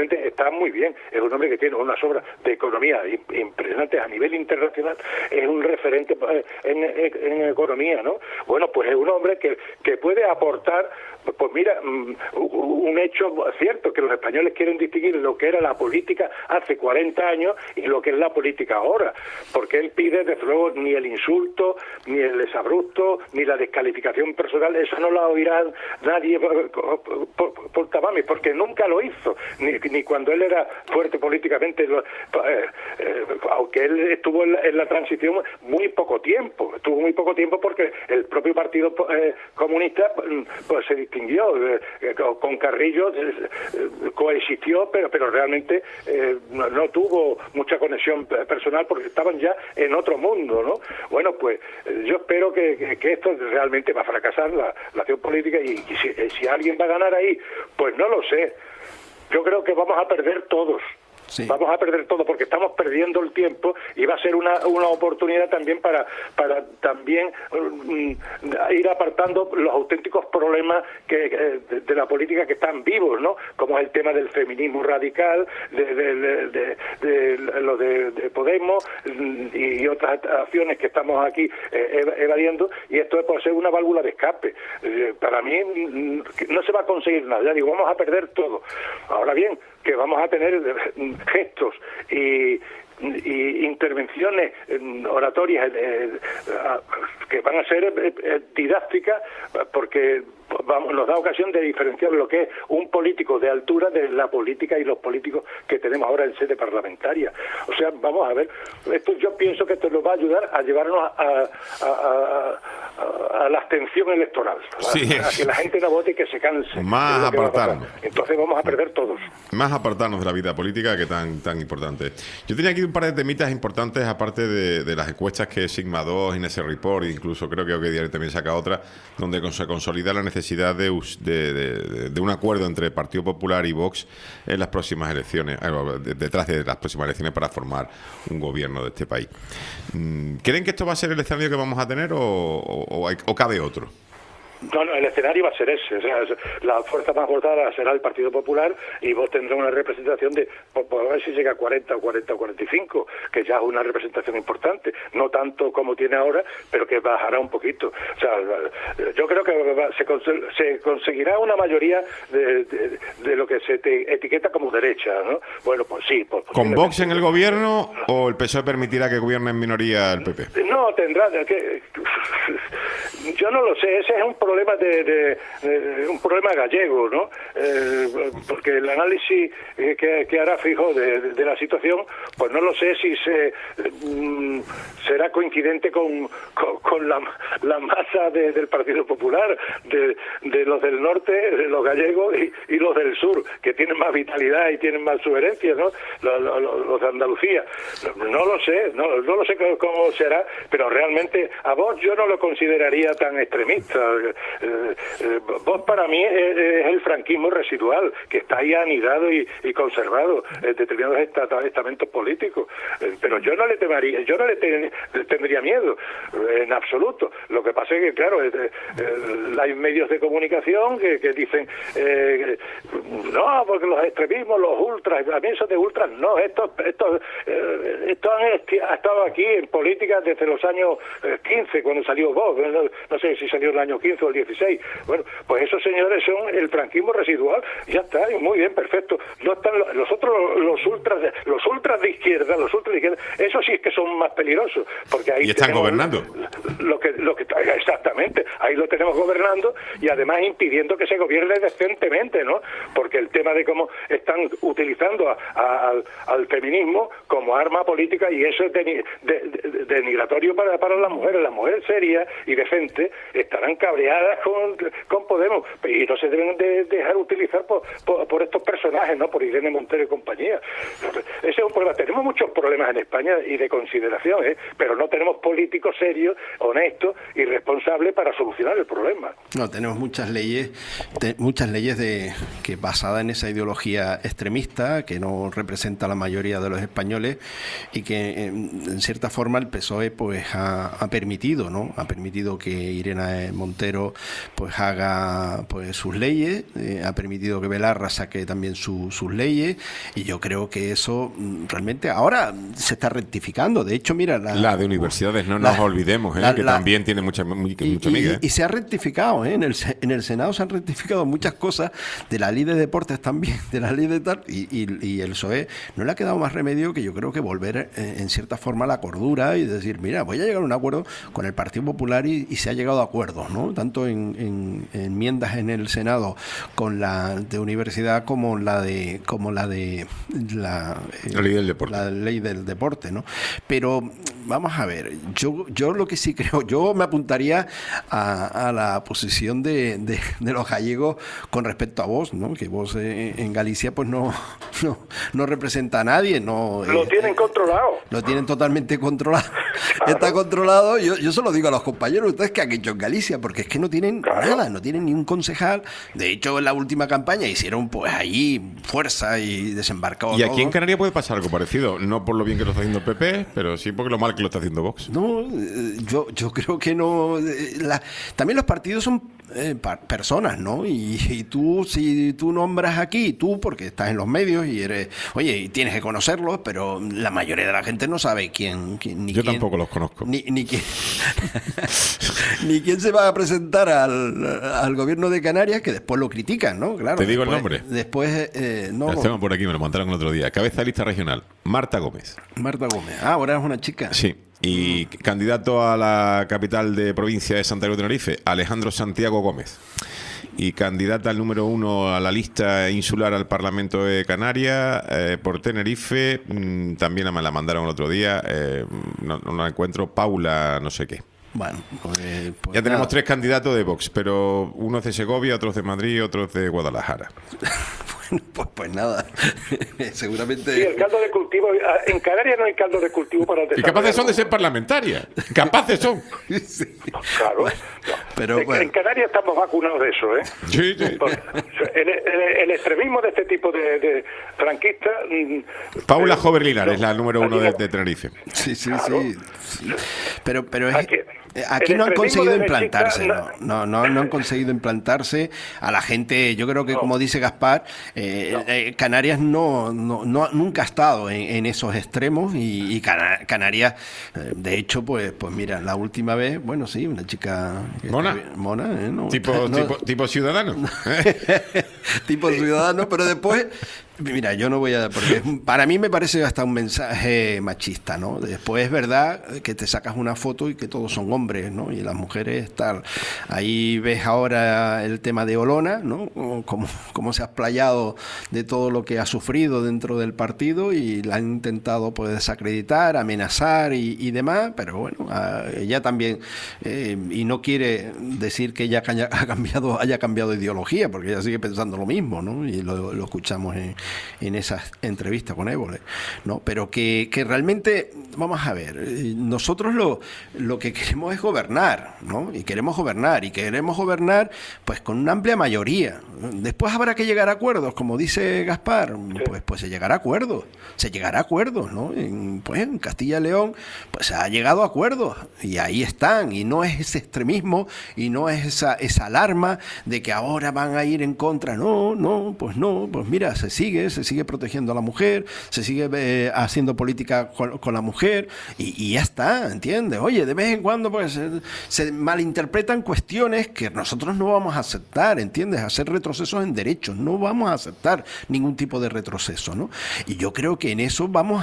realmente está muy bien. Es un hombre que tiene unas obras de economía impresionantes a nivel internacional, es un referente en economía, ¿no? Bueno, pues es un hombre que puede aportar, pues mira, un hecho cierto, que los españoles quieren distinguir lo que era la política hace 40 años y lo que es la política ahora, porque él pide, desde luego, ni el insulto, ni el desabrupto, ni la descalificación personal, eso no la oirá nadie por Tamames, porque nunca lo hizo, ni cuando él era fuerte políticamente, aunque él estuvo en la transición muy poco tiempo, porque el propio Partido Comunista pues se distinguió, con Carrillo coexistió, pero realmente no tuvo mucha conexión personal porque estaban ya en otro mundo, ¿no? Bueno, pues yo espero que esto realmente va a fracasar, la acción política, y si alguien va a ganar ahí, pues no lo sé. Yo creo que vamos a perder todos. Sí. Vamos a perder todo porque estamos perdiendo el tiempo y va a ser una oportunidad también para también ir apartando los auténticos problemas de la política que están vivos, ¿no? Como es el tema del feminismo radical, de Podemos y otras acciones que estamos aquí evadiendo, y esto puede ser una válvula de escape. Para mí no se va a conseguir nada, ya digo, vamos a perder todo. Ahora bien, que vamos a tener gestos y intervenciones oratorias que van a ser didácticas, porque nos da ocasión de diferenciar lo que es un político de altura de la política y los políticos que tenemos ahora en sede parlamentaria. O sea, vamos a ver, esto yo pienso que esto nos va a ayudar a llevarnos a la abstención electoral, sí, a que la gente no vote y que se canse. Más apartarnos. Entonces vamos a perder todos. Más apartarnos de la vida política, que tan importante. Yo tenía aquí un par de temitas importantes, aparte de las encuestas que Sigma 2, Inés Report, incluso creo que OK Diario también saca otra, donde se consolida la necesidad de un acuerdo entre el Partido Popular y Vox en las próximas elecciones, detrás de las próximas elecciones, para formar un gobierno de este país. ¿Creen que esto va a ser el escenario que vamos a tener o cabe otro? No, el escenario va a ser ese. O sea, la fuerza más votada será el Partido Popular y vos tendrás una representación de, por ver si llega a 40 o 45, que ya es una representación importante. No tanto como tiene ahora, pero que bajará un poquito. O sea, yo creo que se conseguirá una mayoría de lo que se etiqueta como derecha, ¿no? Bueno, pues sí. ¿Con Vox en el gobierno o el PSOE permitirá que gobierne en minoría el PP? No, tendrá que... Yo no lo sé, ese es un problema un problema gallego, ¿no? Porque el análisis que hará Feijóo de la situación, pues no lo sé si será coincidente con la masa del Partido Popular, de los del norte, de los gallegos y los del sur, que tienen más vitalidad y tienen más sugerencia, ¿no? Los de Andalucía. No lo sé, no lo sé cómo será, pero realmente a Vox yo no lo consideraría tan extremista. Vox para mí es el franquismo residual, que está ahí anidado y conservado en determinados estamentos políticos, pero yo no le tendría miedo en absoluto. Lo que pasa es que, claro, hay medios de comunicación que dicen no, porque los extremismos, los ultras, a mí eso de ultras no, estos han estado aquí en política desde los años 15, cuando salió Vox, no sé si salió el año 15 o el 16. Bueno, pues esos señores son el franquismo residual, ya está, muy bien, perfecto. No están los otros, los ultras de izquierda, esos sí es que son más peligrosos, porque ahí y están gobernando. Lo que exactamente, ahí lo tenemos gobernando y además impidiendo que se gobierne decentemente, ¿no? Porque el tema de cómo están utilizando al feminismo como arma política, y eso es denigratorio para las mujeres. Las mujeres serias y decentes estarán cabreadas con Podemos y no se deben de dejar utilizar por estos personajes, ¿no? Por Irene Montero y compañía. Ese es un problema. Tenemos muchos problemas en España y de consideración, pero no tenemos políticos serios, honestos y responsables para solucionar el problema. No, tenemos muchas leyes que basadas en esa ideología extremista que no representa a la mayoría de los españoles y que en cierta forma el PSOE pues ha permitido, ¿no? Ha permitido que Irene Montero Congreso pues haga pues sus leyes, ha permitido que Belarra saque también sus leyes, y yo creo que eso realmente ahora se está rectificando. De hecho, mira, la de universidades, no nos olvidemos, que también tiene mucha miga. Y se ha rectificado, en el Senado se han rectificado muchas cosas de la ley de deportes también, de la ley de tal, y el PSOE no le ha quedado más remedio que yo creo que volver en cierta forma a la cordura y decir, mira, voy a llegar a un acuerdo con el Partido Popular, y se ha llegado a acuerdos, ¿no? Tanto en enmiendas en el Senado con la de universidad como la de la ley del deporte, ¿no? Pero vamos a ver, yo lo que sí creo, yo me apuntaría a la posición de los gallegos con respecto a Vox, ¿no? Que Vox en Galicia pues no representa a nadie, no. Lo tienen controlado. Lo tienen totalmente controlado. Claro. Está controlado. Yo se lo digo a los compañeros, ustedes que han hecho en Galicia, porque es que no tienen nada, no tienen ni un concejal. De hecho, en la última campaña hicieron pues allí fuerza y desembarcado. Y aquí en Canarias puede pasar algo parecido, no por lo bien que lo está haciendo el PP, pero sí porque lo mal que lo está haciendo Vox. No, yo creo que no. También los partidos son personas, ¿no? Y tú, si tú nombras aquí, tú porque estás en los medios y eres, oye, y tienes que conocerlos, pero la mayoría de la gente no sabe quién ni yo quién, tampoco los conozco. Ni quién ni quién se va a presentar al gobierno de Canarias, que después lo critican, ¿no? Claro. Te digo el nombre. Después no. Esteban por aquí me lo mandaron el otro día. Cabeza de lista regional, Marta Gómez. Marta Gómez. Ah, ahora es una chica. Sí. Y candidato a la capital de provincia de Santa Cruz de Tenerife, Alejandro Santiago Gómez. Y candidata al número 1 a la lista insular al Parlamento de Canarias por Tenerife, también me la mandaron el otro día, no la encuentro, Paula no sé qué. Bueno, pues ya tenemos 3 candidatos de Vox, pero uno es de Segovia, otro es de Madrid, otro es de Guadalajara. Bueno, pues nada, seguramente... Sí, el caldo de cultivo, en Canarias no hay caldo de cultivo para... Y capaces son de ser parlamentarias, capaces son. Sí. Claro, bueno, pero, en Canarias estamos vacunados de eso, ¿eh? Sí, sí. El extremismo de este tipo de franquistas... Paula Jover Linares es la número 1 de Tenerife. Sí, claro. Sí. Pero es... Aquí no han conseguido implantarse, no han conseguido implantarse a la gente. Yo creo que, como dice Gaspar, Canarias nunca ha estado en esos extremos, y Canarias, de hecho, pues mira, la última vez, bueno, sí, una chica mona, ¿no? Tipo ciudadano. Tipo ciudadano, pero después... Mira, yo no voy a... Porque para mí me parece hasta un mensaje machista, ¿no? Después es verdad que te sacas una foto y que todos son hombres, ¿no? Y las mujeres tal. Ahí ves ahora el tema de Olona, ¿no? Cómo se ha explayado de todo lo que ha sufrido dentro del partido, y la han intentado pues desacreditar, amenazar y demás, pero bueno, ella también... y no quiere decir que ella haya cambiado de ideología, porque ella sigue pensando lo mismo, ¿no? Y lo escuchamos en esas entrevistas con Évole, ¿no? Pero que realmente, vamos a ver, nosotros lo que queremos es gobernar, ¿no? Y queremos gobernar pues con una amplia mayoría. Después habrá que llegar a acuerdos, como dice Gaspar, pues se llegará a acuerdos, ¿no? En Castilla y León pues se ha llegado a acuerdos, y ahí están, y no es ese extremismo, y no es esa alarma de que ahora van a ir en contra, pues mira, se sigue protegiendo a la mujer, se sigue haciendo política con la mujer, y ya está, ¿entiendes? Oye, de vez en cuando pues se malinterpretan cuestiones que nosotros no vamos a aceptar, ¿entiendes? Hacer retrocesos en derechos, no vamos a aceptar ningún tipo de retroceso, ¿no? Y yo creo que en eso vamos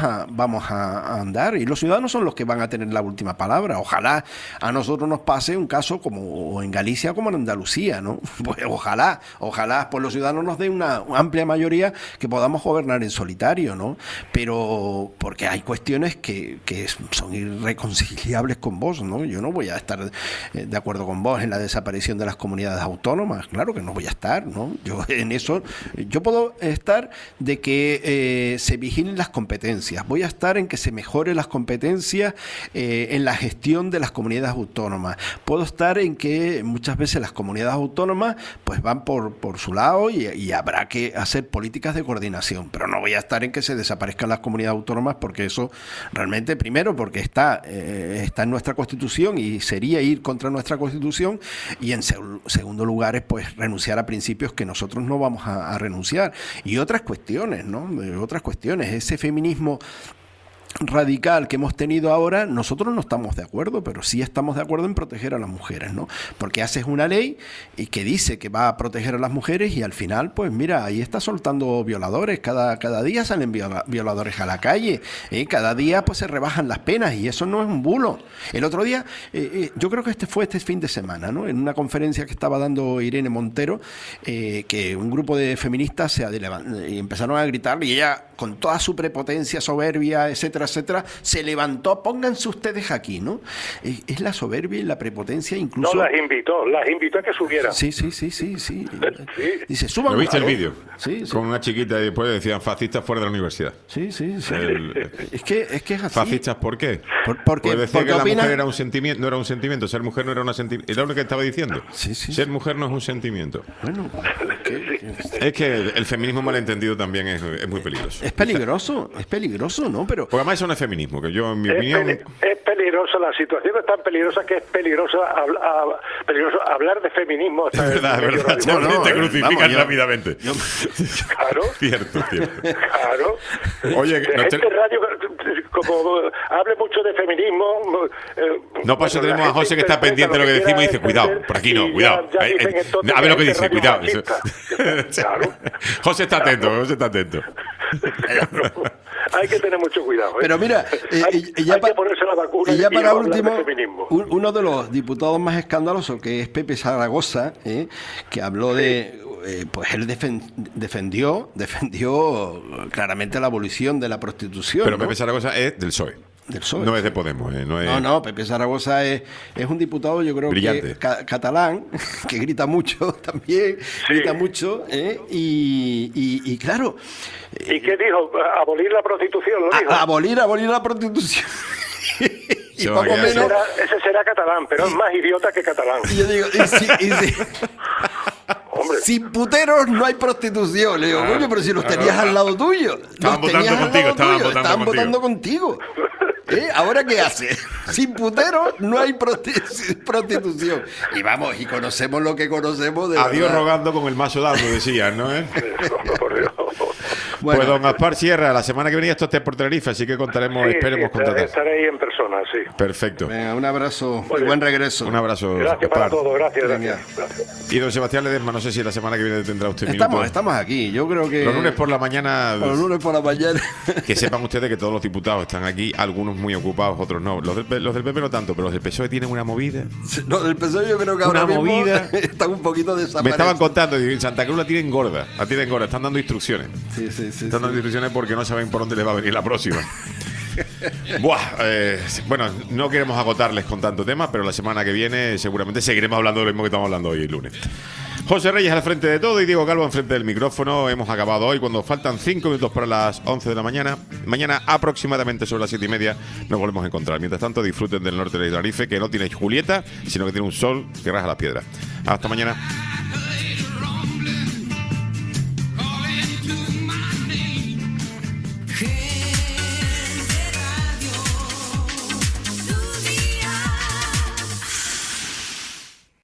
a andar, y los ciudadanos son los que van a tener la última palabra. Ojalá a nosotros nos pase un caso como en Galicia, como en Andalucía, ¿no? Pues ojalá pues los ciudadanos nos den una amplia mayoría que podamos gobernar en solitario, ¿no? Pero porque hay cuestiones que son irreconciliables con vos, ¿no? Yo no voy a estar de acuerdo con vos en la desaparición de las comunidades autónomas, claro que no voy a estar, ¿no? Yo en eso, yo puedo estar de que se vigilen las competencias, voy a estar en que se mejoren las competencias en la gestión de las comunidades autónomas, puedo estar en que muchas veces las comunidades autónomas pues van por su lado, y habrá que hacer políticas de coordinación, pero no voy a estar en que se desaparezcan las comunidades autónomas, porque eso realmente, primero, porque está en nuestra Constitución y sería ir contra nuestra Constitución, y en segundo lugar es pues renunciar a principios que nosotros no vamos a renunciar, y otras cuestiones, ¿no? Otras cuestiones, ese feminismo radical que hemos tenido ahora, nosotros no estamos de acuerdo, pero sí estamos de acuerdo en proteger a las mujeres, ¿no? Porque haces una ley y que dice que va a proteger a las mujeres y al final, pues mira, ahí está soltando violadores, cada día salen violadores a la calle, cada día pues se rebajan las penas, y eso no es un bulo. El otro día, yo creo que este fin de semana, ¿no? En una conferencia que estaba dando Irene Montero, que un grupo de feministas y empezaron a gritar, y ella, con toda su prepotencia, soberbia, etcétera, se levantó. Pónganse ustedes aquí, ¿no? Es la soberbia y la prepotencia, incluso. No, las invitó a que subieran. Sí. Dice, suban. ¿Lo viste el vídeo? Sí. Con una chiquita y después decían fascistas fuera de la universidad. Sí. Es que es así. ¿Fascistas por qué? Porque decía que la mujer era un sentimiento, no era un sentimiento, ser mujer no era un sentimiento. Era lo que estaba diciendo. Sí. Ser mujer no es un sentimiento. Bueno, es que el feminismo malentendido también es muy peligroso. Es peligroso, ¿no? Pero porque además eso no es feminismo, que yo, en mi opinión... Es peligrosa, la situación es tan peligrosa que es peligroso hablar de feminismo. Es verdad. Te crucifican rápidamente. Claro. Cierto. Claro. Oye, radio, como hable mucho de feminismo... no, por eso tenemos a José que está pendiente de lo que decimos y dice, cuidado, por aquí no, cuidado. A ver lo que dice, cuidado. Claro. José está atento. Hay que tener mucho cuidado. Pero mira, hay que ponerse la vacuna. Y ya para último, de uno de los diputados más escandalosos, que es Pepe Zaragoza, que habló de... pues él defendió claramente la abolición de la prostitución. Pero ¿no? Pepe Zaragoza es del PSOE. No es de Podemos. No, Pepe Zaragoza es un diputado, yo creo brillante, que catalán, que grita mucho también, y claro... ¿Y qué dijo? ¿Abolir la prostitución? ¿Lo dijo? Abolir la prostitución. Y poco menos... Ese será catalán, pero es más idiota que catalán. Y yo digo, Hombre. Sin puteros no hay prostitución. Le digo, coño, pero si los tenías al lado tuyo. Estaban votando contigo. ¿Ahora qué hace? Sin puteros no hay prostitución. Y vamos, y conocemos lo que conocemos de Adiós verdad. rogando con el mazo dado, decían, ¿no? Por Dios. Bueno, pues don Gaspar Sierra, la semana que viene esto esté por Tenerife, así que esperemos contratar. Estaré ahí en persona, sí. Perfecto. Venga, un abrazo y buen regreso. Un abrazo. Gracias para todo, gracias. Y don Sebastián Ledesma, no sé si la semana que viene tendrá usted Estamos aquí, yo creo que... Los lunes por la mañana... Que sepan ustedes que todos los diputados están aquí, algunos muy ocupados, otros no. Los del PP no tanto, pero los del PSOE tienen una movida. Los del PSOE yo creo que ahora mismo están un poquito desaparecidos. Me estaban contando, en Santa Cruz la tienen gorda, están dando instrucciones. Sí. Están dando instrucciones porque no saben por dónde les va a venir la próxima. Bueno, no queremos agotarles con tanto tema, pero la semana que viene seguramente seguiremos hablando de lo mismo que estamos hablando hoy el lunes. José Reyes al frente de todo y Diego Calvo al frente del micrófono. Hemos acabado hoy cuando faltan 5 minutos para las 11 de la mañana. Mañana aproximadamente sobre las 7:30 nos volvemos a encontrar. Mientras tanto, disfruten del norte de Tenerife, que no tiene Julieta, sino que tiene un sol que raja las piedras. Hasta mañana.